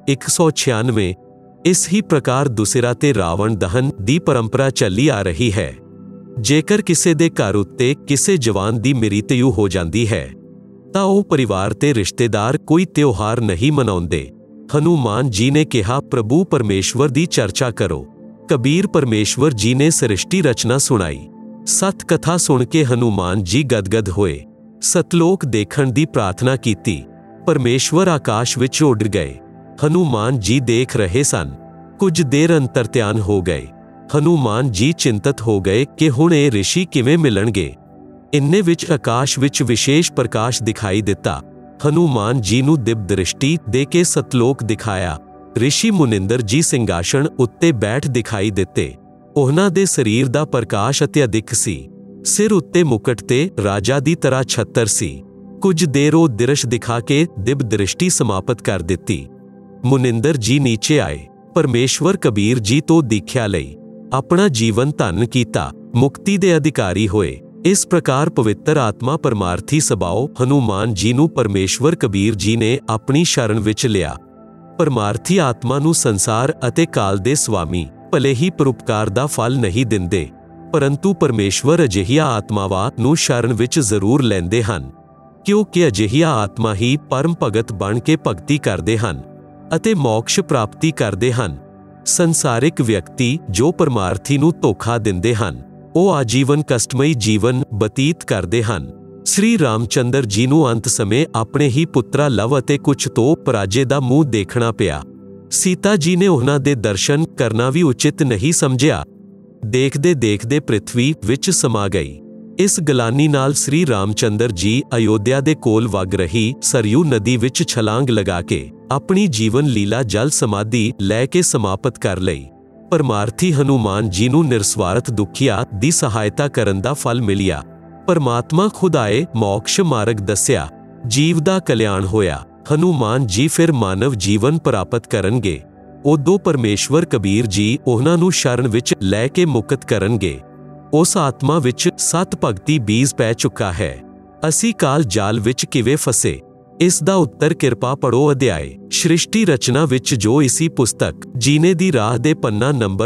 196। ਇਸ ਹੀ ਪ੍ਰਕਾਰ ਦੁਸਹਿਰਾ ਤੇ ਰਾਵਣ ਦਹਨ ਦੀ ਪਰੰਪਰਾ ਚੱਲੀ ਆ ਰਹੀ ਹੈ। ਜੇਕਰ ਕਿਸੇ ਦੇ ਘਰ ਉੱਤੇ ਕਿਸੇ ਜਵਾਨ ਦੀ ਮ੍ਰਿਤਯੂ ਹੋ ਜਾਂਦੀ ਹੈ ਤਾਂ ਉਹ ਪਰਿਵਾਰ ਤੇ ਰਿਸ਼ਤੇਦਾਰ ਕੋਈ ਤਿਉਹਾਰ ਨਹੀਂ ਮਨਾਉਂਦੇ। ਹਨੂਮਾਨ ਜੀ ਨੇ ਕਿਹਾ, ਪ੍ਰਭੂ ਪਰਮੇਸ਼ਵਰ ਦੀ ਚਰਚਾ ਕਰੋ। ਕਬੀਰ ਪਰਮੇਸ਼ਵਰ ਜੀ ਨੇ ਸ੍ਰਿਸ਼ਟੀ ਰਚਨਾ ਸੁਣਾਈ। ਸਤ ਕਥਾ ਸੁਣ ਕੇ ਹਨੂਮਾਨ ਜੀ ਗਦਗਦ ਹੋਏ। ਸਤਲੋਕ ਦੇਖਣ ਦੀ ਪ੍ਰਾਰਥਨਾ ਕੀਤੀ। ਪਰਮੇਸ਼ਵਰ ਆਕਾਸ਼ ਵਿੱਚ ਉੱਡ ਗਏ। ਹਨੂਮਾਨ ਜੀ ਦੇਖ ਰਹੇ ਸਨ। ਕੁਝ ਦੇਰ ਅੰਤਰਧਿਆਨ ਹੋ ਗਏ। ਹਨੂਮਾਨ ਜੀ ਚਿੰਤਤ ਹੋ ਗਏ ਕਿ ਹੁਣ ਇਹ ਰਿਸ਼ੀ ਕਿਵੇਂ ਮਿਲਣਗੇ। ਇੰਨੇ ਵਿੱਚ ਆਕਾਸ਼ ਵਿੱਚ ਵਿਸ਼ੇਸ਼ ਪ੍ਰਕਾਸ਼ ਦਿਖਾਈ ਦਿੱਤਾ। ਹਨੂਮਾਨ ਜੀ ਨੂੰ ਦਿਵ ਦ੍ਰਿਸ਼ਟੀ ਦੇ ਕੇ ਸਤਲੋਕ ਦਿਖਾਇਆ। ਰਿਸ਼ੀ ਮੁਨਿੰਦਰ ਜੀ ਸਿੰਘਾਸਣ ਉੱਤੇ ਬੈਠ ਦਿਖਾਈ ਦਿੱਤੇ। ਉਹਨਾਂ ਦੇ ਸਰੀਰ ਦਾ ਪ੍ਰਕਾਸ਼ ਅਤਿਅਧਿਕ ਸੀ। ਸਿਰ ਉੱਤੇ ਮੁਕਟ ਤੇ ਰਾਜਾ ਦੀ ਤਰ੍ਹਾਂ ਛੱਤਰ ਸੀ। ਕੁਝ ਦੇਰ ਉਹ ਦ੍ਰਿਸ਼ ਦਿਖਾ ਕੇ ਦਿਵ ਦ੍ਰਿਸ਼ਟੀ ਸਮਾਪਤ ਕਰ ਦਿੱਤੀ। ਮੁਨਿੰਦਰ ਜੀ ਨੀਚੇ ਆਏ। ਪਰਮੇਸ਼ਵਰ ਕਬੀਰ ਜੀ ਤੋਂ ਦੀਖਿਆ ਲਈ ਆਪਣਾ ਜੀਵਨ ਧੰਨ ਕੀਤਾ। ਮੁਕਤੀ ਦੇ ਅਧਿਕਾਰੀ ਹੋਏ। ਇਸ ਪ੍ਰਕਾਰ ਪਵਿੱਤਰ ਆਤਮਾ ਪਰਮਾਰਥੀ ਸੁਭਾਅ ਹਨੂਮਾਨ ਜੀ ਨੂੰ ਪਰਮੇਸ਼ਵਰ ਕਬੀਰ ਜੀ ਨੇ ਆਪਣੀ ਸ਼ਰਨ ਵਿੱਚ ਲਿਆ। ਪਰਮਾਰਥੀ ਆਤਮਾ ਨੂੰ ਸੰਸਾਰ ਅਤੇ ਕਾਲ ਦੇ ਸੁਆਮੀ ਭਲੇ ਹੀ ਪਰਉਪਕਾਰ ਦਾ ਫਲ ਨਹੀਂ ਦਿੰਦੇ, ਪਰੰਤੂ ਪਰਮੇਸ਼ਵਰ ਅਜਿਹੀਆਂ ਆਤਮਾਵਾਂ ਨੂੰ ਸ਼ਰਨ ਵਿੱਚ ਜ਼ਰੂਰ ਲੈਂਦੇ ਹਨ, ਕਿਉਂਕਿ ਅਜਿਹੀਆਂ ਆਤਮਾ ਹੀ ਪਰਮ ਭਗਤ ਬਣ ਕੇ ਭਗਤੀ ਕਰਦੇ ਹਨ ਅਤੇ ਮੋਕਸ਼ ਪ੍ਰਾਪਤੀ ਕਰਦੇ ਹਨ। ਸੰਸਾਰਿਕ ਵਿਅਕਤੀ ਜੋ ਪਰਮਾਰਥੀ ਨੂੰ ਧੋਖਾ ਦਿੰਦੇ ਹਨ, ਉਹ ਆਜੀਵਨ ਕਸ਼ਟਮਈ ਜੀਵਨ ਬਤੀਤ ਕਰਦੇ ਹਨ। ਸ੍ਰੀ ਰਾਮਚੰਦਰ ਜੀ ਨੂੰ ਅੰਤ ਸਮੇਂ ਆਪਣੇ ਹੀ ਪੁੱਤਰਾ ਲਵ ਅਤੇ ਕੁਝ ਤੋਂ ਪਰਾਜੇ ਦਾ ਮੂੰਹ ਦੇਖਣਾ ਪਿਆ। ਸੀਤਾ ਜੀ ਨੇ ਉਹਨਾਂ ਦੇ ਦਰਸ਼ਨ ਕਰਨਾ ਵੀ ਉਚਿਤ ਨਹੀਂ ਸਮਝਿਆ। ਦੇਖਦੇ ਦੇਖਦੇ ਪ੍ਰਿਥਵੀ ਵਿੱਚ ਸਮਾ ਗਈ। ਇਸ ਗਲਾਨੀ ਨਾਲ ਸ੍ਰੀ ਰਾਮਚੰਦਰ ਜੀ ਅਯੋਧਿਆ ਦੇ ਕੋਲ ਵਗ ਰਹੀ ਸਰਯੂ ਨਦੀ ਵਿੱਚ ਛਲਾਂਗ ਲਗਾ ਕੇ ਆਪਣੀ ਜੀਵਨ ਲੀਲਾ ਜਲ ਸਮਾਧੀ ਲੈ ਕੇ ਸਮਾਪਤ ਕਰ ਲਈ। ਪਰਮਾਰਥੀ ਹਨੂਮਾਨ ਜੀ ਨੂੰ ਨਿਰਸਵਾਰਥ ਦੁਖੀਆਂ ਦੀ ਸਹਾਇਤਾ ਕਰਨ ਦਾ ਫਲ ਮਿਲਿਆ। ਪਰਮਾਤਮਾ ਖੁਦ ਆਏ, ਮੋਕਸ਼ ਮਾਰਗ ਦੱਸਿਆ, ਜੀਵ ਦਾ ਕਲਿਆਣ ਹੋਇਆ। ਹਨੂਮਾਨ ਜੀ ਫਿਰ ਮਾਨਵ ਜੀਵਨ ਪ੍ਰਾਪਤ ਕਰਨਗੇ। ਉਦੋਂ ਪਰਮੇਸ਼ਵਰ ਕਬੀਰ ਜੀ ਉਹਨਾਂ ਨੂੰ ਸ਼ਰਨ ਵਿੱਚ ਲੈ ਕੇ ਮੁਕਤ ਕਰਨਗੇ। ਉਸ ਆਤਮਾ ਵਿੱਚ ਸਤ ਭਗਤੀ ਬੀਜ ਪੈ ਚੁੱਕਾ ਹੈ। ਅਸੀਂ ਕਾਲ ਜਾਲ ਵਿੱਚ ਕਿਵੇਂ ਫਸੇ, ਇਸ ਦਾ ਉੱਤਰ ਕਿਰਪਾ ਪੜੋ ਅਧਿਆਏ ਸ੍ਰਿਸ਼ਟੀ ਰਚਨਾ ਵਿੱਚ, ਜੋ ਇਸੀ ਪੁਸਤਕ ਜੀਨੇ ਦੀ ਰਾਹ ਦੇ ਪੰਨਾ ਨੰਬਰ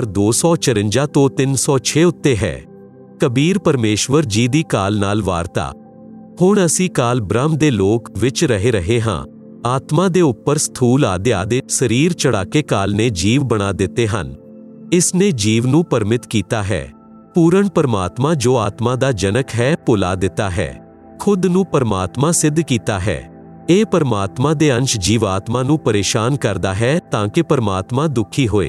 254 ਤੋਂ 306 ਉੱਤੇ ਹੈ। ਕਬੀਰ ਪਰਮੇਸ਼ਵਰ ਜੀ ਦੀ ਕਾਲ ਨਾਲ ਵਾਰਤਾ। ਹੁਣ ਅਸੀਂ ਕਾਲ ਬ੍ਰਹਮ ਦੇ ਲੋਕ ਵਿੱਚ ਰਹਿ ਰਹੇ ਹਾਂ। ਆਤਮਾ ਦੇ ਉੱਪਰ ਸਥੂਲ ਆਦਿ ਸਰੀਰ ਚੜਾ ਕੇ ਕਾਲ ਨੇ ਜੀਵ ਬਣਾ ਦਿੱਤੇ ਹਨ। ਇਸ ਨੇ ਜੀਵ ਨੂੰ ਪਰਮਿਤ ਕੀਤਾ ਹੈ। ਪੂਰਨ ਪਰਮਾਤਮਾ ਜੋ ਆਤਮਾ ਦਾ ਜਨਕ ਹੈ, ਭੁਲਾ ਦਿੱਤਾ ਹੈ। ਖੁਦ ਨੂੰ ਪਰਮਾਤਮਾ ਸਿੱਧ ਕੀਤਾ ਹੈ। ਇਹ ਪਰਮਾਤਮਾ ਦੇ ਅੰਸ਼ ਜੀਵਾਤਮਾ ਨੂੰ ਪਰੇਸ਼ਾਨ ਕਰਦਾ ਹੈ ਤਾਂ ਕਿ ਪਰਮਾਤਮਾ ਦੁਖੀ ਹੋਏ।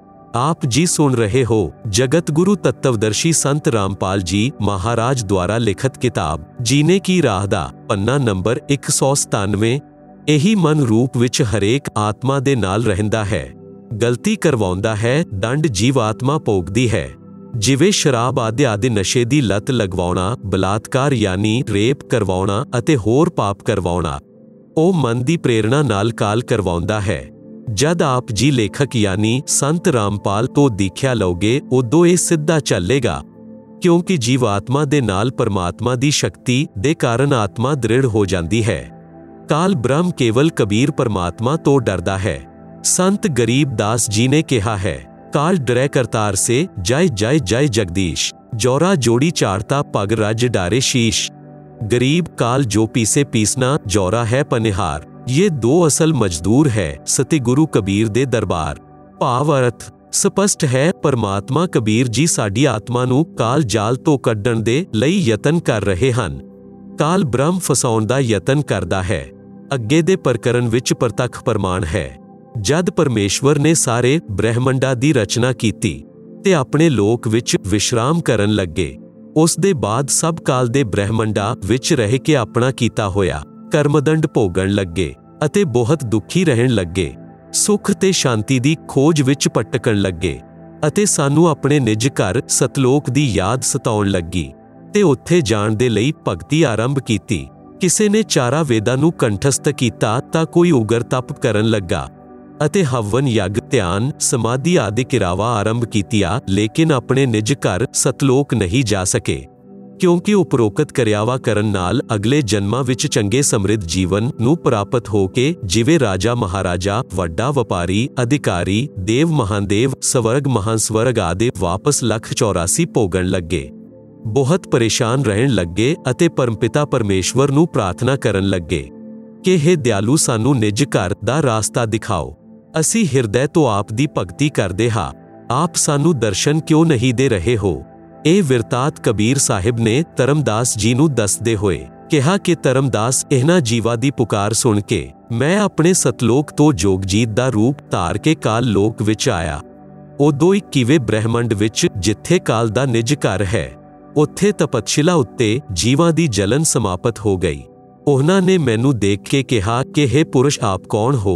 आप जी सुन रहे हो जगत गुरु तत्वदर्शी संत रामपाल जी महाराज द्वारा लिखित किताब जीने की राह दा पन्ना नंबर 197। ਇਹੀ ਮਨ ਰੂਪ ਵਿੱਚ ਹਰੇਕ ਆਤਮਾ ਦੇ ਨਾਲ ਰਹਿੰਦਾ ਹੈ, ਗਲਤੀ ਕਰਵਾਉਂਦਾ ਹੈ, ਦੰਡ ਜੀਵਾਤਮਾ ਭੋਗਦੀ ਹੈ। ਜਿਵੇਂ ਸ਼ਰਾਬ ਆਦਿ ਨਸ਼ੇ ਦੀ ਲੱਤ ਲਗਵਾਉਣਾ, ਬਲਾਤਕਾਰ ਯਾਨੀ ਰੇਪ ਕਰਵਾਉਣਾ ਅਤੇ ਹੋਰ ਪਾਪ ਕਰਵਾਉਣਾ, ਉਹ ਮਨ ਦੀ ਪ੍ਰੇਰਣਾ ਨਾਲ ਕਾਲ ਕਰਵਾਉਂਦਾ ਹੈ। ਜਦ ਆਪ ਜੀ ਲੇਖਕ ਯਾਨੀ ਸੰਤ ਰਾਮਪਾਲ ਤੋਂ ਦੀਖਿਆ ਲਓਗੇ ਉਦੋਂ ਇਹ ਸਿੱਧਾ ਚੱਲੇਗਾ, ਕਿਉਂਕਿ ਜੀਵਾਤਮਾ ਦੇ ਨਾਲ ਪਰਮਾਤਮਾ ਦੀ ਸ਼ਕਤੀ ਦੇ ਕਾਰਨ ਆਤਮਾ ਦ੍ਰਿੜ ਹੋ ਜਾਂਦੀ ਹੈ। ਕਾਲ ਬ੍ਰਹਮ ਕੇਵਲ ਕਬੀਰ ਪਰਮਾਤਮਾ ਤੋਂ ਡਰਦਾ ਹੈ। ਸੰਤ ਗਰੀਬ ਦਾਸ ਜੀ ਨੇ ਕਿਹਾ ਹੈ, ਕਾਲ ਡਰੈ ਕਰਤਾਰ ਸੇ ਜੈ ਜੈ ਜੈ ਜਗਦੀਸ਼, ਜੋਰਾ ਜੋੜੀ ਚਾੜਤਾ ਪਗ ਰਜ ਡਾਰੇ ਸ਼ੀਸ਼। ਗਰੀਬ ਕਾਲ ਜੋ ਪੀਸੇ ਪੀਸਨਾ, ਜੋਰਾ ਹੈ ਪਨਿਹਾਰ। ये दो असल मजदूर है सति गुरु कबीर दे दरबार। भाव अर्थ स्पष्ट है, परमात्मा कबीर जी साडी आत्मा नू काल जाल तो कड्डण दे लई यतन कर रहे हन। काल ब्रह्म फसाउण दा यतन करदा है। अगे दे प्रकरण विच प्रतख प्रमाण है। जद परमेश्वर ने सारे ब्रह्मंडा दी रचना कीती ते अपने लोक विच विश्राम करन लगे, उस दे बाद सब काल दे ब्रह्मंडा विच रह के अपना कीता होया ਕਰਮਦੰਡ ਭੋਗਣ ਲੱਗੇ ਅਤੇ ਬਹੁਤ ਦੁਖੀ ਰਹਿਣ ਲੱਗੇ। ਸੁੱਖ ਤੇ ਸ਼ਾਂਤੀ ਦੀ ਖੋਜ ਵਿੱਚ ਭਟਕਣ ਲੱਗੇ ਅਤੇ ਸਾਨੂੰ ਆਪਣੇ ਨਿੱਜ ਘਰ ਸਤਲੋਕ ਦੀ ਯਾਦ ਸਤਾਉਣ ਲੱਗੀ ਤੇ ਉੱਥੇ ਜਾਣ ਦੇ ਲਈ ਭਗਤੀ ਆਰੰਭ ਕੀਤੀ। ਕਿਸੇ ਨੇ ਚਾਰਾ ਵੇਦਾਂ ਨੂੰ ਕੰਠਸਥ ਕੀਤਾ ਤਾਂ ਕੋਈ ਉਗਰ ਤਪ ਕਰਨ ਲੱਗਾ ਅਤੇ ਹਵਨ ਯੱਗ, ਧਿਆਨ, ਸਮਾਧੀ ਆਦਿ ਕਿਰਾਵਾ ਆਰੰਭ ਕੀਤੀਆਂ, ਲੇਕਿਨ ਆਪਣੇ ਨਿੱਜ ਘਰ ਸਤਲੋਕ ਨਹੀਂ ਜਾ ਸਕੇ, ਕਿਉਂਕਿ ਉਪਰੋਕਤ ਕਿਰਿਆਵਾ ਕਰਨ ਨਾਲ ਅਗਲੇ ਜਨਮਾਂ ਵਿੱਚ ਚੰਗੇ ਸਮਰਿੱਧ ਜੀਵਨ ਨੂੰ ਪ੍ਰਾਪਤ ਹੋ ਕੇ ਜਿਵੇਂ ਰਾਜਾ ਮਹਾਰਾਜਾ, ਵੱਡਾ ਵਪਾਰੀ, ਅਧਿਕਾਰੀ, ਦੇਵ ਮਹਾਂਦੇਵ, ਸਵਰਗ ਮਹਾਂਸਵਰਗ ਆਦਿ ਵਾਪਸ 184 ਭੋਗਣ ਲੱਗੇ। ਬਹੁਤ ਪਰੇਸ਼ਾਨ ਰਹਿਣ ਲੱਗੇ ਅਤੇ ਪਰਮਪਿਤਾ ਪਰਮੇਸ਼ਵਰ ਨੂੰ ਪ੍ਰਾਰਥਨਾ ਕਰਨ ਲੱਗੇ ਕਿ ਹੇ ਦਿਆਲੂ, ਸਾਨੂੰ ਨਿੱਜ ਘਰ ਦਾ ਰਾਸਤਾ ਦਿਖਾਓ। ਅਸੀਂ ਹਿਰਦੇ ਤੋਂ ਆਪ ਦੀ ਭਗਤੀ ਕਰਦੇ ਹਾਂ, ਆਪ ਸਾਨੂੰ ਦਰਸ਼ਨ ਕਿਉਂ ਨਹੀਂ ਦੇ ਰਹੇ ਹੋ। ਇਹ ਵਿਰਤਾਂਤ ਕਬੀਰ ਸਾਹਿਬ ਨੇ ਧਰਮਦਾਸ ਜੀ ਨੂੰ ਦੱਸਦੇ ਹੋਏ ਕਿਹਾ ਕਿ ਧਰਮਦਾਸ, ਇਹਨਾਂ ਜੀਵਾਂ ਦੀ ਪੁਕਾਰ ਸੁਣ ਕੇ ਮੈਂ ਆਪਣੇ ਸਤਲੋਕ ਤੋਂ ਜੋਗਜੀਤ ਦਾ ਰੂਪ ਧਾਰ ਕੇ ਕਾਲ ਲੋਕ ਵਿੱਚ ਆਇਆ। ਉਦੋਂ 21ਵੇਂ ਬ੍ਰਹਿਮੰਡ ਵਿੱਚ ਜਿੱਥੇ ਕਾਲ ਦਾ ਨਿੱਜ ਘਰ ਹੈ, ਉੱਥੇ ਤਪਤਸ਼ਿਲਾ ਉੱਤੇ ਜੀਵਾਂ ਦੀ ਜਲਨ ਸਮਾਪਤ ਹੋ ਗਈ। ਉਹਨਾਂ ਨੇ ਮੈਨੂੰ ਦੇਖ ਕੇ ਕਿਹਾ ਕਿ ਹੇ ਪੁਰਸ਼, ਆਪ ਕੌਣ ਹੋ?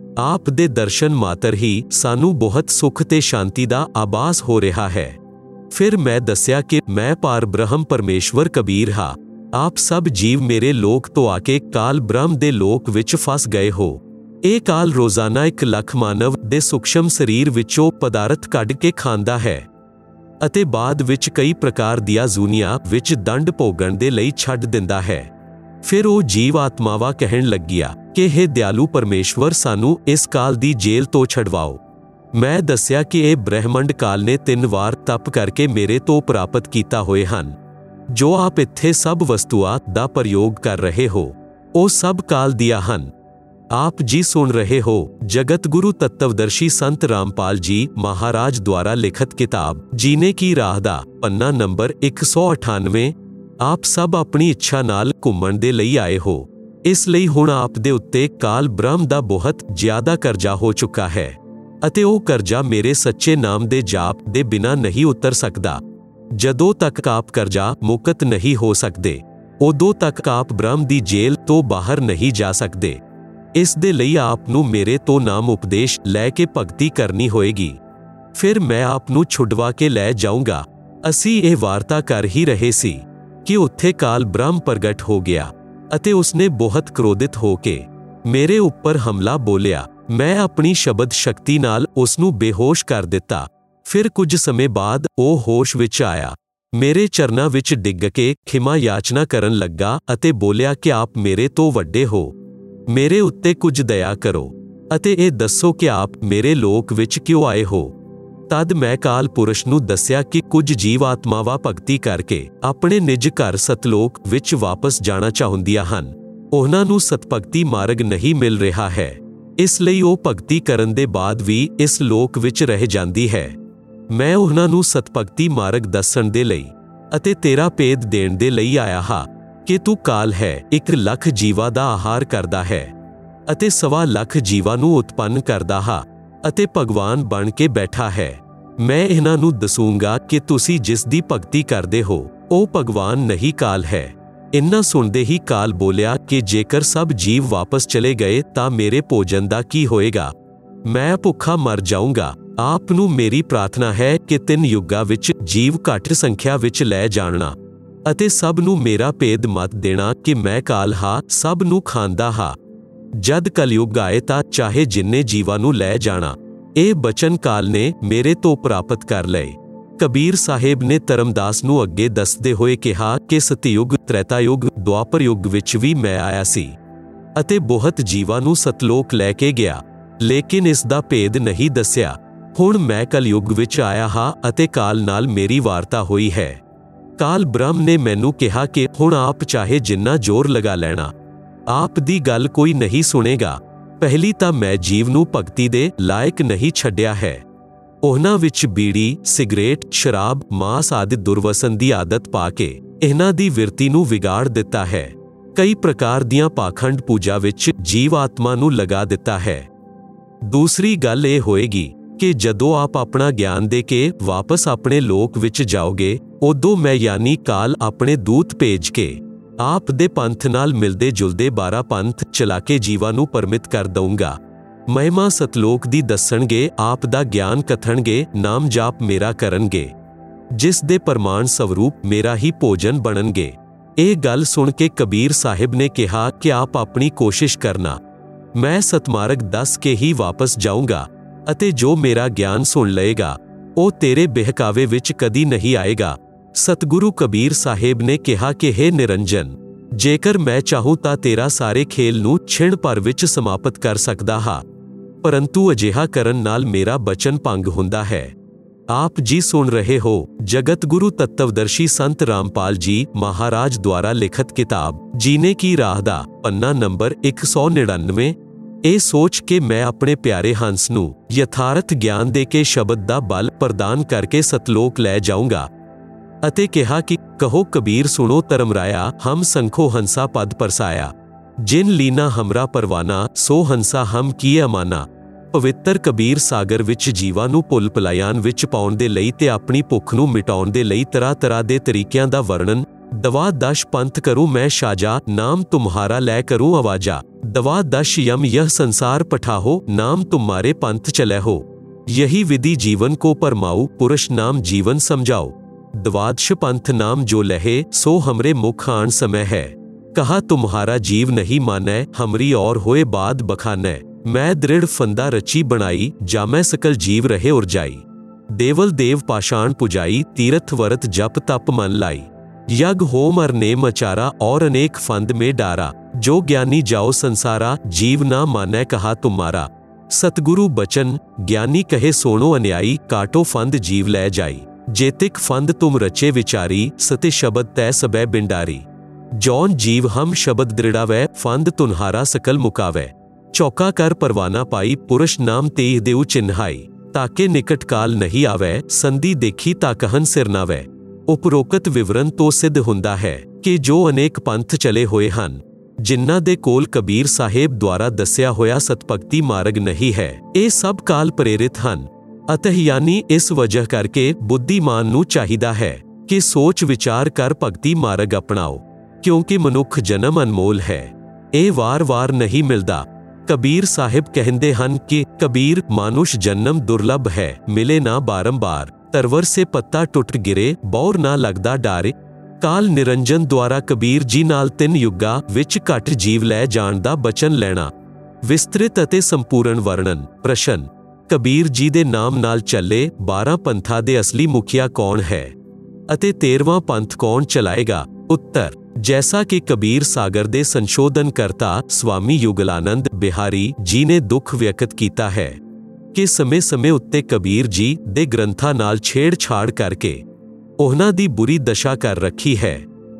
ਆਪ ਦੇ ਦਰਸ਼ਨ ਮਾਤਰ ਹੀ ਸਾਨੂੰ ਬਹੁਤ ਸੁੱਖ ਤੇ ਸ਼ਾਂਤੀ ਦਾ ਆਭਾਸ ਹੋ ਰਿਹਾ ਹੈ। ਫਿਰ ਮੈਂ ਦੱਸਿਆ ਕਿ ਮੈਂ ਪਾਰ ਬ੍ਰਹਮ ਪਰਮੇਸ਼ਵਰ ਕਬੀਰ ਹਾਂ। ਆਪ ਸਭ ਜੀਵ ਮੇਰੇ ਲੋਕ ਤੋਂ ਆ ਕੇ ਕਾਲ ਬ੍ਰਹਮ ਦੇ ਲੋਕ ਵਿੱਚ ਫਸ ਗਏ ਹੋ। ਇਹ ਕਾਲ ਰੋਜ਼ਾਨਾ 1 ਲੱਖ ਮਾਨਵ ਦੇ ਸੂਖਸ਼ਮ ਸਰੀਰ ਵਿੱਚੋਂ ਪਦਾਰਥ ਕੱਢ ਕੇ ਖਾਂਦਾ ਹੈ ਅਤੇ ਬਾਅਦ ਵਿੱਚ ਕਈ ਪ੍ਰਕਾਰ ਦੀਆਂ ਜ਼ੂਨੀਆਂ ਵਿੱਚ ਦੰਡ ਭੋਗਣ ਦੇ ਲਈ ਛੱਡ ਦਿੰਦਾ ਹੈ। ਫਿਰ ਉਹ ਜੀਵ ਆਤਮਾਵਾਂ ਕਹਿਣ ਲੱਗੀਆਂ ਕਿ ਹੇ ਦਿਆਲੂ ਪਰਮੇਸ਼ਵਰ, ਸਾਨੂੰ ਇਸ ਕਾਲ ਦੀ ਜੇਲ੍ਹ ਤੋਂ ਛਡਵਾਓ। ਮੈਂ ਦੱਸਿਆ ਕਿ ਇਹ ਬ੍ਰਹਿਮੰਡ ਕਾਲ ਨੇ 3 ਵਾਰ ਤਪ ਕਰਕੇ ਮੇਰੇ ਤੋਂ ਪ੍ਰਾਪਤ ਕੀਤਾ ਹੋਏ ਹਨ। ਜੋ ਆਪ ਇੱਥੇ ਸਭ ਵਸਤੂਆਂ ਦਾ ਪ੍ਰਯੋਗ ਕਰ ਰਹੇ ਹੋ, ਉਹ ਸਭ ਕਾਲ ਦੀਆਂ ਹਨ। ਆਪ ਜੀ ਸੁਣ ਰਹੇ ਹੋ ਜਗਤ ਗੁਰੂ ਤत्वदर्शी संत रामपाल जी महाराज द्वारा लिखित किताब जीने की राह दा पन्ना नंबर 198। ਆਪ ਸਭ ਆਪਣੀ ਇੱਛਾ ਨਾਲ ਘੁੰਮਣ ਦੇ ਲਈ ਆਏ ਹੋ, ਇਸ ਲਈ ਹੁਣ ਆਪ ਦੇ ਉੱਤੇ ਕਾਲ ਬ੍ਰਹਮ ਦਾ ਬਹੁਤ ਜ਼ਿਆਦਾ ਕਰਜ਼ਾ ਹੋ ਚੁੱਕਾ ਹੈ ਅਤੇ ਉਹ ਕਰਜ਼ਾ ਮੇਰੇ ਸੱਚੇ ਨਾਮ ਦੇ ਜਾਪ ਦੇ ਬਿਨਾਂ ਨਹੀਂ ਉਤਰ ਸਕਦਾ। ਜਦੋਂ ਤੱਕ ਆਪ ਕਰਜ਼ਾ ਮੁਕਤ ਨਹੀਂ ਹੋ ਸਕਦੇ, ਉਦੋਂ ਤੱਕ ਆਪ ਬ੍ਰਹਮ ਦੀ ਜੇਲ੍ਹ ਤੋਂ ਬਾਹਰ ਨਹੀਂ ਜਾ ਸਕਦੇ। ਇਸ ਦੇ ਲਈ ਆਪ ਨੂੰ ਮੇਰੇ ਤੋਂ ਨਾਮ ਉਪਦੇਸ਼ ਲੈ ਕੇ ਭਗਤੀ ਕਰਨੀ ਹੋਏਗੀ, ਫਿਰ ਮੈਂ ਆਪ ਨੂੰ ਛੁਡਵਾ ਕੇ ਲੈ ਜਾਊਂਗਾ। ਅਸੀਂ ਇਹ ਵਾਰਤਾ ਕਰ ਹੀ ਰਹੇ ਸੀ ਕਿ ਉੱਥੇ ਕਾਲ ਬ੍ਰਹਮ ਪ੍ਰਗਟ ਹੋ ਗਿਆ ਅਤੇ ਉਸਨੇ ਬਹੁਤ ਕ੍ਰੋਧਿਤ ਹੋ ਕੇ ਮੇਰੇ ਉੱਪਰ ਹਮਲਾ ਬੋਲਿਆ। ਮੈਂ ਆਪਣੀ ਸ਼ਬਦ ਸ਼ਕਤੀ ਨਾਲ ਉਸ ਨੂੰ ਬੇਹੋਸ਼ ਕਰ ਦਿੱਤਾ। ਫਿਰ ਕੁਝ ਸਮੇਂ ਬਾਅਦ ਉਹ ਹੋਸ਼ ਵਿੱਚ ਆਇਆ, ਮੇਰੇ ਚਰਨਾਂ ਵਿੱਚ ਡਿੱਗ ਕੇ ਖਿਮਾ ਯਾਚਨਾ ਕਰਨ ਲੱਗਾ ਅਤੇ ਬੋਲਿਆ ਕਿ ਆਪ ਮੇਰੇ ਤੋਂ ਵੱਡੇ ਹੋ, ਮੇਰੇ ਉੱਤੇ ਕੁਝ ਦਇਆ ਕਰੋ ਅਤੇ ਇਹ ਦੱਸੋ ਕਿ ਆਪ ਮੇਰੇ ਲੋਕ ਵਿੱਚ ਕਿਉਂ ਆਏ ਹੋ। ਤਦ ਮੈਂ ਕਾਲ ਪੁਰਸ਼ ਨੂੰ ਦੱਸਿਆ ਕਿ ਕੁਝ ਜੀਵ ਆਤਮਾਵਾਂ ਭਗਤੀ ਕਰਕੇ ਆਪਣੇ ਨਿੱਜ ਘਰ ਸਤਲੋਕ ਵਿੱਚ ਵਾਪਸ ਜਾਣਾ ਚਾਹੁੰਦੀਆਂ ਹਨ। ਉਹਨਾਂ ਨੂੰ ਸਤਭਗਤੀ ਮਾਰਗ ਨਹੀਂ ਮਿਲ ਰਿਹਾ ਹੈ, ਇਸ ਲਈ ਉਹ ਭਗਤੀ ਕਰਨ ਦੇ ਬਾਅਦ ਵੀ ਇਸ ਲੋਕ ਵਿੱਚ ਰਹਿ ਜਾਂਦੀ ਹੈ। ਮੈਂ ਉਹਨਾਂ ਨੂੰ ਸਤਭਗਤੀ ਮਾਰਗ ਦੱਸਣ ਦੇ ਲਈ ਅਤੇ ਤੇਰਾ ਭੇਦ ਦੇਣ ਦੇ ਲਈ ਆਇਆ ਹਾਂ ਕਿ ਤੂੰ ਕਾਲ ਹੈ, 1 ਲੱਖ ਜੀਵਾਂ ਦਾ ਆਹਾਰ ਕਰਦਾ ਹੈ ਅਤੇ 1.25 ਲੱਖ ਜੀਵਾਂ ਨੂੰ ਉਤਪੰਨ ਕਰਦਾ ਹੈ ਅਤੇ ਭਗਵਾਨ ਬਣ ਕੇ ਬੈਠਾ ਹੈ। ਮੈਂ ਇਹਨਾਂ ਨੂੰ ਦੱਸੂੰਗਾ ਕਿ ਤੁਸੀਂ ਜਿਸ ਦੀ ਭਗਤੀ ਕਰਦੇ ਹੋ ਉਹ ਭਗਵਾਨ ਨਹੀਂ, ਕਾਲ ਹੈ। ਇੰਨਾ ਸੁਣਦੇ ਹੀ ਕਾਲ ਬੋਲਿਆ ਕਿ ਜੇਕਰ ਸਭ ਜੀਵ ਵਾਪਸ ਚਲੇ ਗਏ ਤਾਂ ਮੇਰੇ ਭੋਜਨ ਦਾ ਕੀ ਹੋਏਗਾ? ਮੈਂ ਭੁੱਖਾ ਮਰ ਜਾਊਂਗਾ। ਆਪ ਨੂੰ ਮੇਰੀ ਪ੍ਰਾਰਥਨਾ ਹੈ ਕਿ 3 ਯੁੱਗਾਂ ਵਿੱਚ ਜੀਵ ਘੱਟ ਸੰਖਿਆ ਵਿੱਚ ਲੈ ਜਾਣਾ ਅਤੇ ਸਭ ਨੂੰ ਮੇਰਾ ਭੇਦ ਮਤ ਦੇਣਾ ਕਿ ਮੈਂ ਕਾਲ ਹਾਂ, ਸਭ ਨੂੰ ਖਾਂਦਾ ਹਾਂ। ਜਦ ਕਲਯੁੱਗ ਆਏ ਤਾਂ ਚਾਹੇ ਜਿੰਨੇ ਜੀਵਾਂ ਨੂੰ ਲੈ ਜਾਣਾ। ਇਹ ਬਚਨ ਕਾਲ ਨੇ ਮੇਰੇ ਤੋਂ ਪ੍ਰਾਪਤ ਕਰ ਲਏ। ਕਬੀਰ ਸਾਹਿਬ ਨੇ ਧਰਮਦਾਸ ਨੂੰ ਅੱਗੇ ਦੱਸਦੇ ਹੋਏ ਕਿਹਾ ਕਿ ਸਤਯੁਗ, ਤ੍ਰੇਤਾਯੁਗ, ਦੁਆਪਰ ਯੁੱਗ ਵਿੱਚ ਵੀ ਮੈਂ ਆਇਆ ਸੀ ਅਤੇ ਬਹੁਤ ਜੀਵਾਂ ਨੂੰ ਸਤਲੋਕ ਲੈ ਕੇ ਗਿਆ, ਲੇਕਿਨ ਇਸ ਦਾ ਭੇਦ ਨਹੀਂ ਦੱਸਿਆ। ਹੁਣ ਮੈਂ ਕਲਯੁੱਗ ਵਿੱਚ ਆਇਆ ਹਾਂ ਅਤੇ ਕਾਲ ਨਾਲ ਮੇਰੀ ਵਾਰਤਾ ਹੋਈ ਹੈ। ਕਾਲ ਬ੍ਰਹਮ ਨੇ ਮੈਨੂੰ ਕਿਹਾ ਕਿ ਹੁਣ ਆਪ ਚਾਹੇ ਜਿੰਨਾ ਜ਼ੋਰ ਲਗਾ ਲੈਣਾ, ਆਪ ਦੀ ਗੱਲ ਕੋਈ ਨਹੀਂ ਸੁਣੇਗਾ। ਪਹਿਲੀ ਤਾਂ ਮੈਂ ਜੀਵ ਨੂੰ ਭਗਤੀ ਦੇ ਲਾਇਕ ਨਹੀਂ ਛੱਡਿਆ ਹੈ। ਉਹਨਾਂ ਵਿੱਚ ਬੀੜੀ, ਸਿਗਰੇਟ, ਸ਼ਰਾਬ, ਮਾਸ ਆਦਿ ਦੁਰਵਸਨ ਦੀ ਆਦਤ ਪਾ ਕੇ ਇਹਨਾਂ ਦੀ ਵਿਰਤੀ ਨੂੰ ਵਿਗਾੜ ਦਿੱਤਾ ਹੈ। ਕਈ ਪ੍ਰਕਾਰ ਦੀਆਂ ਪਾਖੰਡ ਪੂਜਾ ਵਿੱਚ ਜੀਵ ਆਤਮਾ ਨੂੰ ਲਗਾ ਦਿੱਤਾ ਹੈ। ਦੂਸਰੀ ਗੱਲ ਇਹ ਹੋਏਗੀ ਕਿ ਜਦੋਂ ਆਪ ਆਪਣਾ ਗਿਆਨ ਦੇ ਕੇ ਵਾਪਸ ਆਪਣੇ ਲੋਕ ਵਿੱਚ ਜਾਓਗੇ, ਉਦੋਂ ਮੈਂ ਯਾਨੀ ਕਾਲ ਆਪਣੇ ਦੂਤ ਭੇਜ ਕੇ ਆਪ ਦੇ ਪੰਥ ਨਾਲ ਮਿਲਦੇ ਜੁਲਦੇ 12 ਪੰਥ ਚਲਾ ਕੇ ਜੀਵਾਂ ਨੂੰ ਪਰਮਿਤ ਕਰ ਦਊਂਗਾ। ਮਹਿਮਾ ਸਤਲੋਕ ਦੀ ਦੱਸਣਗੇ, ਆਪ ਦਾ ਗਿਆਨ ਕਥਣਗੇ, ਨਾਮ ਜਾਪ ਮੇਰਾ ਕਰਨਗੇ, ਜਿਸ ਦੇ ਪ੍ਰਮਾਣ ਸਵਰੂਪ ਮੇਰਾ ਹੀ ਭੋਜਨ ਬਣਨਗੇ। ਇਹ ਗੱਲ ਸੁਣ ਕੇ ਕਬੀਰ ਸਾਹਿਬ ਨੇ ਕਿਹਾ ਕਿ ਆਪ ਆਪਣੀ ਕੋਸ਼ਿਸ਼ ਕਰਨਾ, ਮੈਂ ਸਤਮਾਰਗ ਦੱਸ ਕੇ ਹੀ ਵਾਪਸ ਜਾਊਂਗਾ ਅਤੇ ਜੋ ਮੇਰਾ ਗਿਆਨ ਸੁਣ ਲਏਗਾ ਉਹ ਤੇਰੇ ਬਹਿਕਾਵੇ ਵਿੱਚ ਕਦੀ ਨਹੀਂ ਆਏਗਾ। ਸਤਿਗੁਰੂ ਕਬੀਰ ਸਾਹਿਬ ਨੇ ਕਿਹਾ ਕਿ ਹੇ ਨਿਰੰਜਨ, ਜੇਕਰ ਮੈਂ ਚਾਹੂੰ ਤਾਂ ਤੇਰਾ ਸਾਰੇ ਖੇਲ ਨੂੰ ਛਿਣ ਭਰ ਵਿੱਚ ਸਮਾਪਤ ਕਰ ਸਕਦਾ ਹਾਂ, ਪਰੰਤੂ ਅਜਿਹਾ ਕਰਨ ਨਾਲ ਮੇਰਾ ਬਚਨ ਭੰਗ ਹੁੰਦਾ ਹੈ। ਆਪ ਜੀ ਸੁਣ ਰਹੇ ਹੋ ਜਗਤ ਗੁਰੂ ਤੱਤਵਦਰਸ਼ੀ ਸੰਤ ਰਾਮਪਾਲ ਜੀ ਮਹਾਰਾਜ ਦੁਆਰਾ ਲਿਖਤ ਕਿਤਾਬ ਜੀਨੇ ਕੀ ਰਾਹ ਦਾ ਪੰਨਾ ਨੰਬਰ 199। ਇਹ ਸੋਚ ਕੇ ਮੈਂ ਆਪਣੇ ਪਿਆਰੇ ਹੰਸ ਨੂੰ ਯਥਾਰਥ ਗਿਆਨ ਦੇ ਕੇ ਸ਼ਬਦ ਦਾ ਬਲ ਪ੍ਰਦਾਨ ਕਰਕੇ ਸਤਲੋਕ ਲੈ ਜਾਊਂਗਾ ਅਤੇ ਕਿਹਾ ਕਿ ਕਹੋ ਕਬੀਰ ਸੁਣੋ ਧਰਮਰਾਇਆ, ਹਮ ਸੰਖੋ ਹੰਸਾ ਪਦ ਪਰਸਾਇਆ, ਜਿਨ ਲੀਨਾ ਹਮਰਾ ਪਰਵਾਨਾ, ਸੋ ਹੰਸਾ ਹਮ ਕੀ ਅਮਾਨਾ। ਪਵਿੱਤਰ ਕਬੀਰ ਸਾਗਰ ਵਿੱਚ ਜੀਵਾਂ ਨੂੰ ਭੁੱਲ ਭੁਲਾਇਆਨ ਵਿੱਚ ਪਾਉਣ ਦੇ ਲਈ ਤੇ ਆਪਣੀ ਭੁੱਖ ਨੂੰ ਮਿਟਾਉਣ ਦੇ ਲਈ ਤਰ੍ਹਾਂ ਦੇ ਤਰੀਕਿਆਂ ਦਾ ਵਰਣਨ, ਦਵਾ ਦਸ਼ ਪੰਥ ਕਰੂੰ ਮੈਂ ਸਾਜਾ, ਨਾਮ ਤੁਮਹਾਰਾ ਲੈ ਕਰੂੰ ਆਵਾਜਾ, दवा दश यम यह संसार पठाहो, नाम तुम्हारे पंथ चले हो, यही विधि जीवन को परमाऊ, पुरुष नाम जीवन समझाओ, द्वादश पंथ नाम जो लहे, सो हमरे मुख आन समय है, कहा तुम्हारा जीव नहीं मानै, हमरी और होए बाद बखानै, मैं दृढ़ फंदा रची बनाई, जामै सकल जीव रहे उर्जाई, देवल देव पाषाण पुजाई, तीर्थ वरत जप तप मन लाई, यज्ञ होम अर नेम अचारा, और अनेक फंद में डारा, जो ज्ञानी जाओ संसारा, जीव ना मानै कहा तुम्हारा, सतगुरु बचन ज्ञानी कहे सोनो अन्यायी, काटो फंद जीव लै जाई, जेतिक फंद तुम रचे विचारी, सते शब्द तै सबै बिंडारी, जौन जीव हम शब्द दृढ़ावै, फंद तुन्हारा सकल मुकावै, चौका कर परवाना पाई, पुरुष नाम तेह देउ चिन्हाई, ताके निकट काल नहीं आवै, संधि देखी ता कहन सिर नावै। ਉਪਰੋਕਤ ਵਿਵਰਨ ਤੋਂ ਸਿੱਧ ਹੁੰਦਾ ਹੈ ਕਿ ਜੋ ਅਨੇਕ ਪੰਥ ਚਲੇ ਹੋਏ ਹਨ, ਜਿਨ੍ਹਾਂ ਦੇ ਕੋਲ ਕਬੀਰ ਸਾਹਿਬ ਦੁਆਰਾ ਦੱਸਿਆ ਹੋਇਆ ਸਤਭਗਤੀ ਮਾਰਗ ਨਹੀਂ ਹੈ, ਇਹ ਸਭ ਕਾਲ ਪ੍ਰੇਰਿਤ ਹਨ। ਅਤः ਯਾਨੀ ਇਸ ਵਜ੍ਹਾ ਕਰਕੇ ਬੁੱਧੀਮਾਨ ਨੂੰ ਚਾਹੀਦਾ ਹੈ ਕਿ ਸੋਚ ਵਿਚਾਰ ਕਰ ਭਗਤੀ ਮਾਰਗ ਅਪਣਾਓ, ਕਿਉਂਕਿ ਮਨੁੱਖ ਜਨਮ ਅਨਮੋਲ ਹੈ, ਇਹ ਵਾਰ-ਵਾਰ ਨਹੀਂ ਮਿਲਦਾ। ਕਬੀਰ ਸਾਹਿਬ ਕਹਿੰਦੇ ਹਨ ਕਿ ਕਬੀਰ ਮਾਨੁਸ਼ ਜਨਮ ਦੁਰਲਭ ਹੈ, ਮਿਲੇ ਨਾ ਬਾਰੰਬਾਰ, तरवर से पत्ता टुट गिरे, बौर ना लगदा डारे। काल निरंजन द्वारा कबीर जी नाल 3 युगा विच घट जीव लै जाण दा बचन लेना। विस्तृत अते संपूर्ण वर्णन। प्रश्न, कबीर जी दे नाम नाल चले 12 पंथां दे असली मुखिया कौन है अते 13वां पंथ कौन चलाएगा? उत्तर, जैसा कि कबीर सागर दे संशोधनकर्ता स्वामी युगलानंद बिहारी जी ने दुख व्यक्त कीता है कि ਸਮੇਂ-ਸਮੇਂ ਉੱਤੇ ਕਬੀਰ ਜੀ ਦੇ ਗ੍ਰੰਥਾਂ ਨਾਲ ਛੇੜਛਾੜ ਕਰਕੇ ਉਹਨਾਂ ਦੀ ਬੁਰੀ ਦਸ਼ਾ ਕਰ ਰੱਖੀ ਹੈ।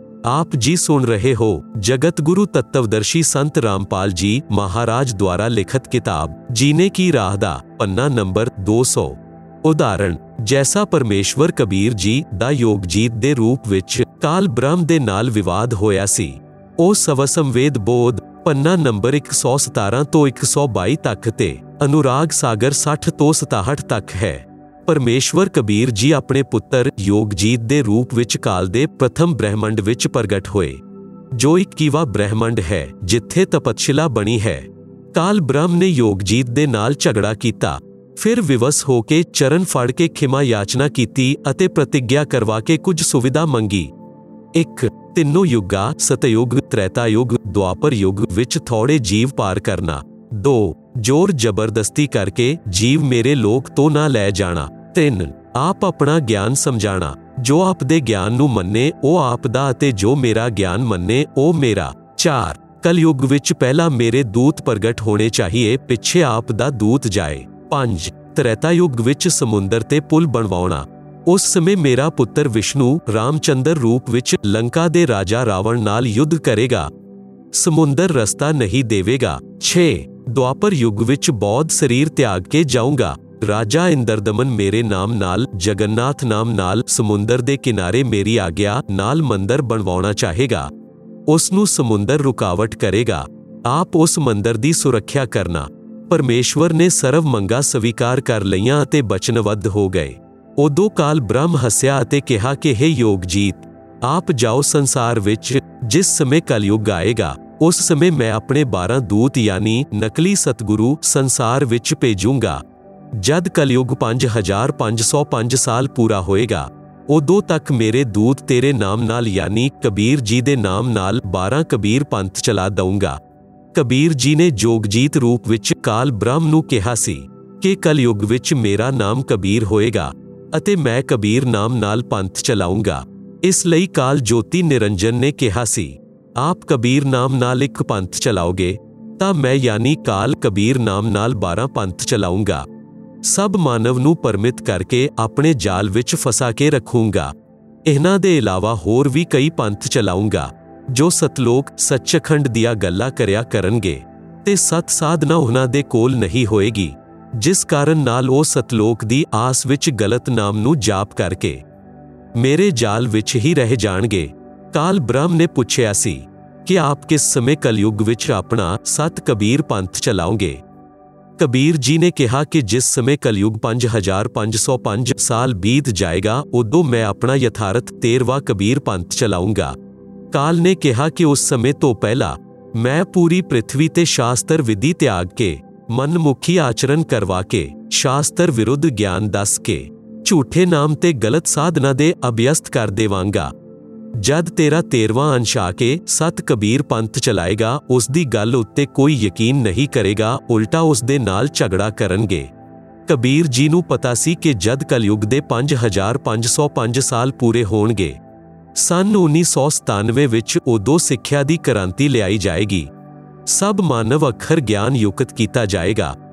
ਆਪ ਜੀ ਸੁਣ ਰਹੇ ਹੋ ਜਗਤ ਗੁਰੂ ਤੱਤਵਦਰਸ਼ੀ ਸੰਤ ਰਾਮਪਾਲ ਜੀ ਮਹਾਰਾਜ ਦੁਆਰਾ ਲਿਖਤ ਕਿਤਾਬ ਜੀਨੇ ਕੀ ਰਾਹ ਦਾ ਪੰਨਾ ਨੰਬਰ 200। ਉਦਾਹਰਣ, ਜੈਸਾ ਪਰਮੇਸ਼ਵਰ ਕਬੀਰ ਜੀ ਦਾ ਯੋਗਜੀਤ ਦੇ ਰੂਪ ਵਿੱਚ ਕਾਲ ਬ੍ਰਹਮ ਦੇ ਨਾਲ ਵਿਵਾਦ ਹੋਇਆ ਸੀ, ਉਹ ਸਵਸੰਵੇਦ ਬੋਧ ਪੰਨਾ ਨੰਬਰ 117 ਤੋਂ 122 ਤੱਕ ਤੇ ਅਨੁਰਾਗ ਸਾਗਰ 60 ਤੋਂ 67 ਤੱਕ ਹੈ। ਪਰਮੇਸ਼ਵਰ ਕਬੀਰ ਜੀ ਆਪਣੇ ਪੁੱਤਰ ਯੋਗਜੀਤ ਦੇ ਰੂਪ ਵਿੱਚ ਕਾਲ ਦੇ ਪ੍ਰਥਮ ਬ੍ਰਹਿਮੰਡ ਵਿੱਚ ਪ੍ਰਗਟ ਹੋਏ, ਜੋ 21ਵਾਂ ਬ੍ਰਹਿਮੰਡ ਹੈ ਜਿੱਥੇ ਤਪਤਸ਼ਿਲਾ ਬਣੀ ਹੈ। ਕਾਲ ਬ੍ਰਹਮ ਨੇ ਯੋਗਜੀਤ ਦੇ ਨਾਲ ਝਗੜਾ ਕੀਤਾ, ਫਿਰ ਵਿਵਸ ਹੋ ਕੇ ਚਰਨ ਫੜ ਕੇ ਖਿਮਾ ਯਾਚਨਾ ਕੀਤੀ ਅਤੇ ਪ੍ਰਤਿਗਿਆ ਕਰਵਾ ਕੇ ਕੁਝ ਸੁਵਿਧਾ ਮੰਗੀ। 1. ਤਿੰਨੋਂ ਯੁੱਗਾਂ ਸਤਯੁਗ, ਤ੍ਰੇਤਾਯੁਗ, ਦੁਆਪਰ ਯੁੱਗ ਵਿੱਚ ਥੋੜੇ ਜੀਵ ਪਾਰ ਕਰਨਾ। 2. ਜ਼ੋਰ ਜ਼ਬਰਦਸਤੀ ਕਰਕੇ ਜੀਵ ਮੇਰੇ ਲੋਕ ਤੋਂ ਨਾ ਲੈ ਜਾਣਾ। 3. ਆਪ ਆਪਣਾ ਗਿਆਨ ਸਮਝਾਣਾ, ਜੋ ਆਪ ਦੇ ਗਿਆਨ ਨੂੰ ਮੰਨੇ ਉਹ ਆਪ ਦਾ ਅਤੇ ਜੋ ਮੇਰਾ ਗਿਆਨ ਮੰਨੇ ਉਹ ਮੇਰਾ। 4. ਕਲਯੁਗ ਵਿੱਚ ਪਹਿਲਾਂ ਮੇਰੇ ਦੂਤ ਪ੍ਰਗਟ ਹੋਣੇ ਚਾਹੀਏ, ਪਿੱਛੇ ਆਪ ਦਾ ਦੂਤ ਜਾਏ। 5. ਤ੍ਰੇਤਾਯੁਗ ਵਿੱਚ ਸਮੁੰਦਰ ਤੇ ਪੁਲ ਬਣਵਾਉਣਾ, ਉਸ ਸਮੇਂ ਮੇਰਾ ਪੁੱਤਰ ਵਿਸ਼ਨੂੰ ਰਾਮਚੰਦਰ ਰੂਪ ਵਿੱਚ ਲੰਕਾ ਦੇ ਰਾਜਾ ਰਾਵਣ ਨਾਲ ਯੁੱਧ ਕਰੇਗਾ, ਸਮੁੰਦਰ ਰਸਤਾ ਨਹੀਂ ਦੇਵੇਗਾ। 6. ਦੁਆਪਰ ਯੁੱਗ ਵਿੱਚ ਬੌਧ ਸਰੀਰ ਤਿਆਗ ਕੇ ਜਾਊਂਗਾ, ਰਾਜਾ ਇੰਦਰਦਮਨ ਮੇਰੇ ਨਾਮ ਨਾਲ ਜਗਨਨਾਥ ਨਾਮ ਨਾਲ ਸਮੁੰਦਰ ਦੇ ਕਿਨਾਰੇ ਮੇਰੀ ਆਗਿਆ ਨਾਲ ਮੰਦਰ ਬਣਵਾਉਣਾ ਚਾਹੇਗਾ, ਉਸ ਨੂੰ ਸਮੁੰਦਰ ਰੁਕਾਵਟ ਕਰੇਗਾ, ਆਪ ਉਸ ਮੰਦਰ ਦੀ ਸੁਰੱਖਿਆ ਕਰਨਾ। ਪਰਮੇਸ਼ਵਰ ਨੇ ਸਰਵ ਮੰਗਾਂ ਸਵੀਕਾਰ ਕਰ ਲਈਆਂ ਅਤੇ ਬਚਨਬੱਧ ਹੋ ਗਏ। ਉਦੋਂ ਕਾਲ ਬ੍ਰਹਮ ਹੱਸਿਆ ਅਤੇ ਕਿਹਾ ਕਿ ਹੇ ਯੋਗਜੀਤ, ਆਪ ਜਾਓ ਸੰਸਾਰ ਵਿੱਚ, ਜਿਸ ਸਮੇਂ ਕਲਯੁਗ ਆਏਗਾ ਉਸ ਸਮੇਂ ਮੈਂ ਆਪਣੇ 12 ਦੂਤ ਯਾਨੀ ਨਕਲੀ ਸਤਿਗੁਰੂ ਸੰਸਾਰ ਵਿੱਚ ਭੇਜੂੰਗਾ। ਜਦ ਕਲਯੁਗ 5505 ਸਾਲ ਪੂਰਾ ਹੋਏਗਾ, ਉਦੋਂ ਤੱਕ ਮੇਰੇ ਦੂਤ ਤੇਰੇ ਨਾਮ ਨਾਲ ਯਾਨੀ ਕਬੀਰ ਜੀ ਦੇ ਨਾਮ ਨਾਲ 12 ਕਬੀਰ ਪੰਥ ਚਲਾ ਦਊਂਗਾ। ਕਬੀਰ ਜੀ ਨੇ ਜੋਗਜੀਤ ਰੂਪ ਵਿੱਚ ਕਾਲ ਬ੍ਰਹਮ ਨੂੰ ਕਿਹਾ ਸੀ ਕਿ ਕਲਯੁਗ ਵਿੱਚ ਮੇਰਾ ਨਾਮ ਕਬੀਰ ਹੋਏਗਾ ਅਤੇ ਮੈਂ ਕਬੀਰ ਨਾਮ ਨਾਲ ਪੰਥ ਚਲਾਊਂਗਾ। ਇਸ ਲਈ ਕਾਲ ਜੋਤੀ ਨਿਰੰਜਨ ਨੇ ਕਿਹਾ ਸੀ, ਆਪ ਕਬੀਰ ਨਾਮ ਨਾਲ ਇੱਕ ਪੰਥ ਚਲਾਓਗੇ ਤਾਂ ਮੈਂ ਯਾਨੀ ਕਾਲ ਕਬੀਰ ਨਾਮ ਨਾਲ 12 ਪੰਥ ਚਲਾਊਂਗਾ। ਸਭ ਮਾਨਵ ਨੂੰ ਪਰਮਿਤ ਕਰਕੇ ਆਪਣੇ ਜਾਲ ਵਿੱਚ ਫਸਾ ਕੇ ਰੱਖੂੰਗਾ। ਇਹਨਾਂ ਦੇ ਇਲਾਵਾ ਹੋਰ ਵੀ ਕਈ ਪੰਥ ਚਲਾਊਂਗਾ ਜੋ ਸਤਲੋਕ ਸੱਚਖੰਡ ਦੀਆਂ ਗੱਲਾਂ ਕਰਿਆ ਕਰਨਗੇ ਤੇ ਸਤ ਸਾਧਨਾ ਉਹਨਾਂ ਦੇ ਕੋਲ ਨਹੀਂ ਹੋਏਗੀ, ਜਿਸ ਕਾਰਨ ਨਾਲ ਉਹ ਸਤਲੋਕ ਦੀ ਆਸ ਵਿੱਚ ਗਲਤ ਨਾਮ ਨੂੰ ਜਾਪ ਕਰਕੇ ਮੇਰੇ ਜਾਲ ਵਿੱਚ ਹੀ ਰਹਿ ਜਾਣਗੇ। ਕਾਲ ਬ੍ਰਹਮ ਨੇ ਪੁੱਛਿਆ ਸੀ ਕਿ ਆਪ ਕਿਸ ਸਮੇਂ ਕਲਯੁਗ ਵਿੱਚ ਆਪਣਾ ਸਤ ਕਬੀਰ ਪੰਥ ਚਲਾਓਗੇ। ਕਬੀਰ ਜੀ ਨੇ ਕਿਹਾ ਕਿ ਜਿਸ ਸਮੇਂ ਕਲਯੁਗ 5505 ਸਾਲ ਬੀਤ ਜਾਏਗਾ, ਉਦੋਂ ਮੈਂ ਆਪਣਾ ਯਥਾਰਥ 13ਵਾਂ ਕਬੀਰ ਪੰਥ ਚਲਾਊਂਗਾ। ਕਾਲ ਨੇ ਕਿਹਾ ਕਿ ਉਸ ਸਮੇਂ ਤੋਂ ਪਹਿਲਾਂ ਮੈਂ ਪੂਰੀ ਪ੍ਰਿਥਵੀ ਤੇ ਸ਼ਾਸਤਰ ਵਿਧੀ ਤਿਆਗ ਕੇ ਮਨਮੁਖੀ ਆਚਰਨ ਕਰਵਾ ਕੇ ਸ਼ਾਸਤਰ ਵਿਰੁੱਧ ਗਿਆਨ ਦੱਸ ਕੇ ਝੂਠੇ ਨਾਮ ਤੇ ਗਲਤ ਸਾਧਨਾ ਦੇ ਅਭਿਅਸਤ ਕਰ ਦੇਵਾਂਗਾ। ਜਦ ਤੇਰਾ 13ਵਾਂ ਅੰਸ਼ ਆ ਕੇ ਸਤ ਕਬੀਰ ਪੰਥ ਚਲਾਏਗਾ, ਉਸ ਦੀ ਗੱਲ ਉੱਤੇ ਕੋਈ ਯਕੀਨ ਨਹੀਂ ਕਰੇਗਾ, ਉਲਟਾ ਉਸ ਦੇ ਨਾਲ ਝਗੜਾ ਕਰਨਗੇ। ਕਬੀਰ ਜੀ ਨੂੰ ਪਤਾ ਸੀ ਕਿ ਜਦ ਕਲਯੁਗ ਦੇ 5505 ਸਾਲ ਪੂਰੇ ਹੋਣਗੇ, ਸੰਨ 1997 ਵਿੱਚ ਉਦੋਂ ਸਿੱਖਿਆ ਦੀ ਕ੍ਰਾਂਤੀ ਲਿਆਈ ਜਾਏਗੀ। ਸਭ ਮਾਨਵ ਅੱਖਰ ਗਿਆਨ ਯੁਕਤ ਕੀਤਾ ਜਾਏਗਾ।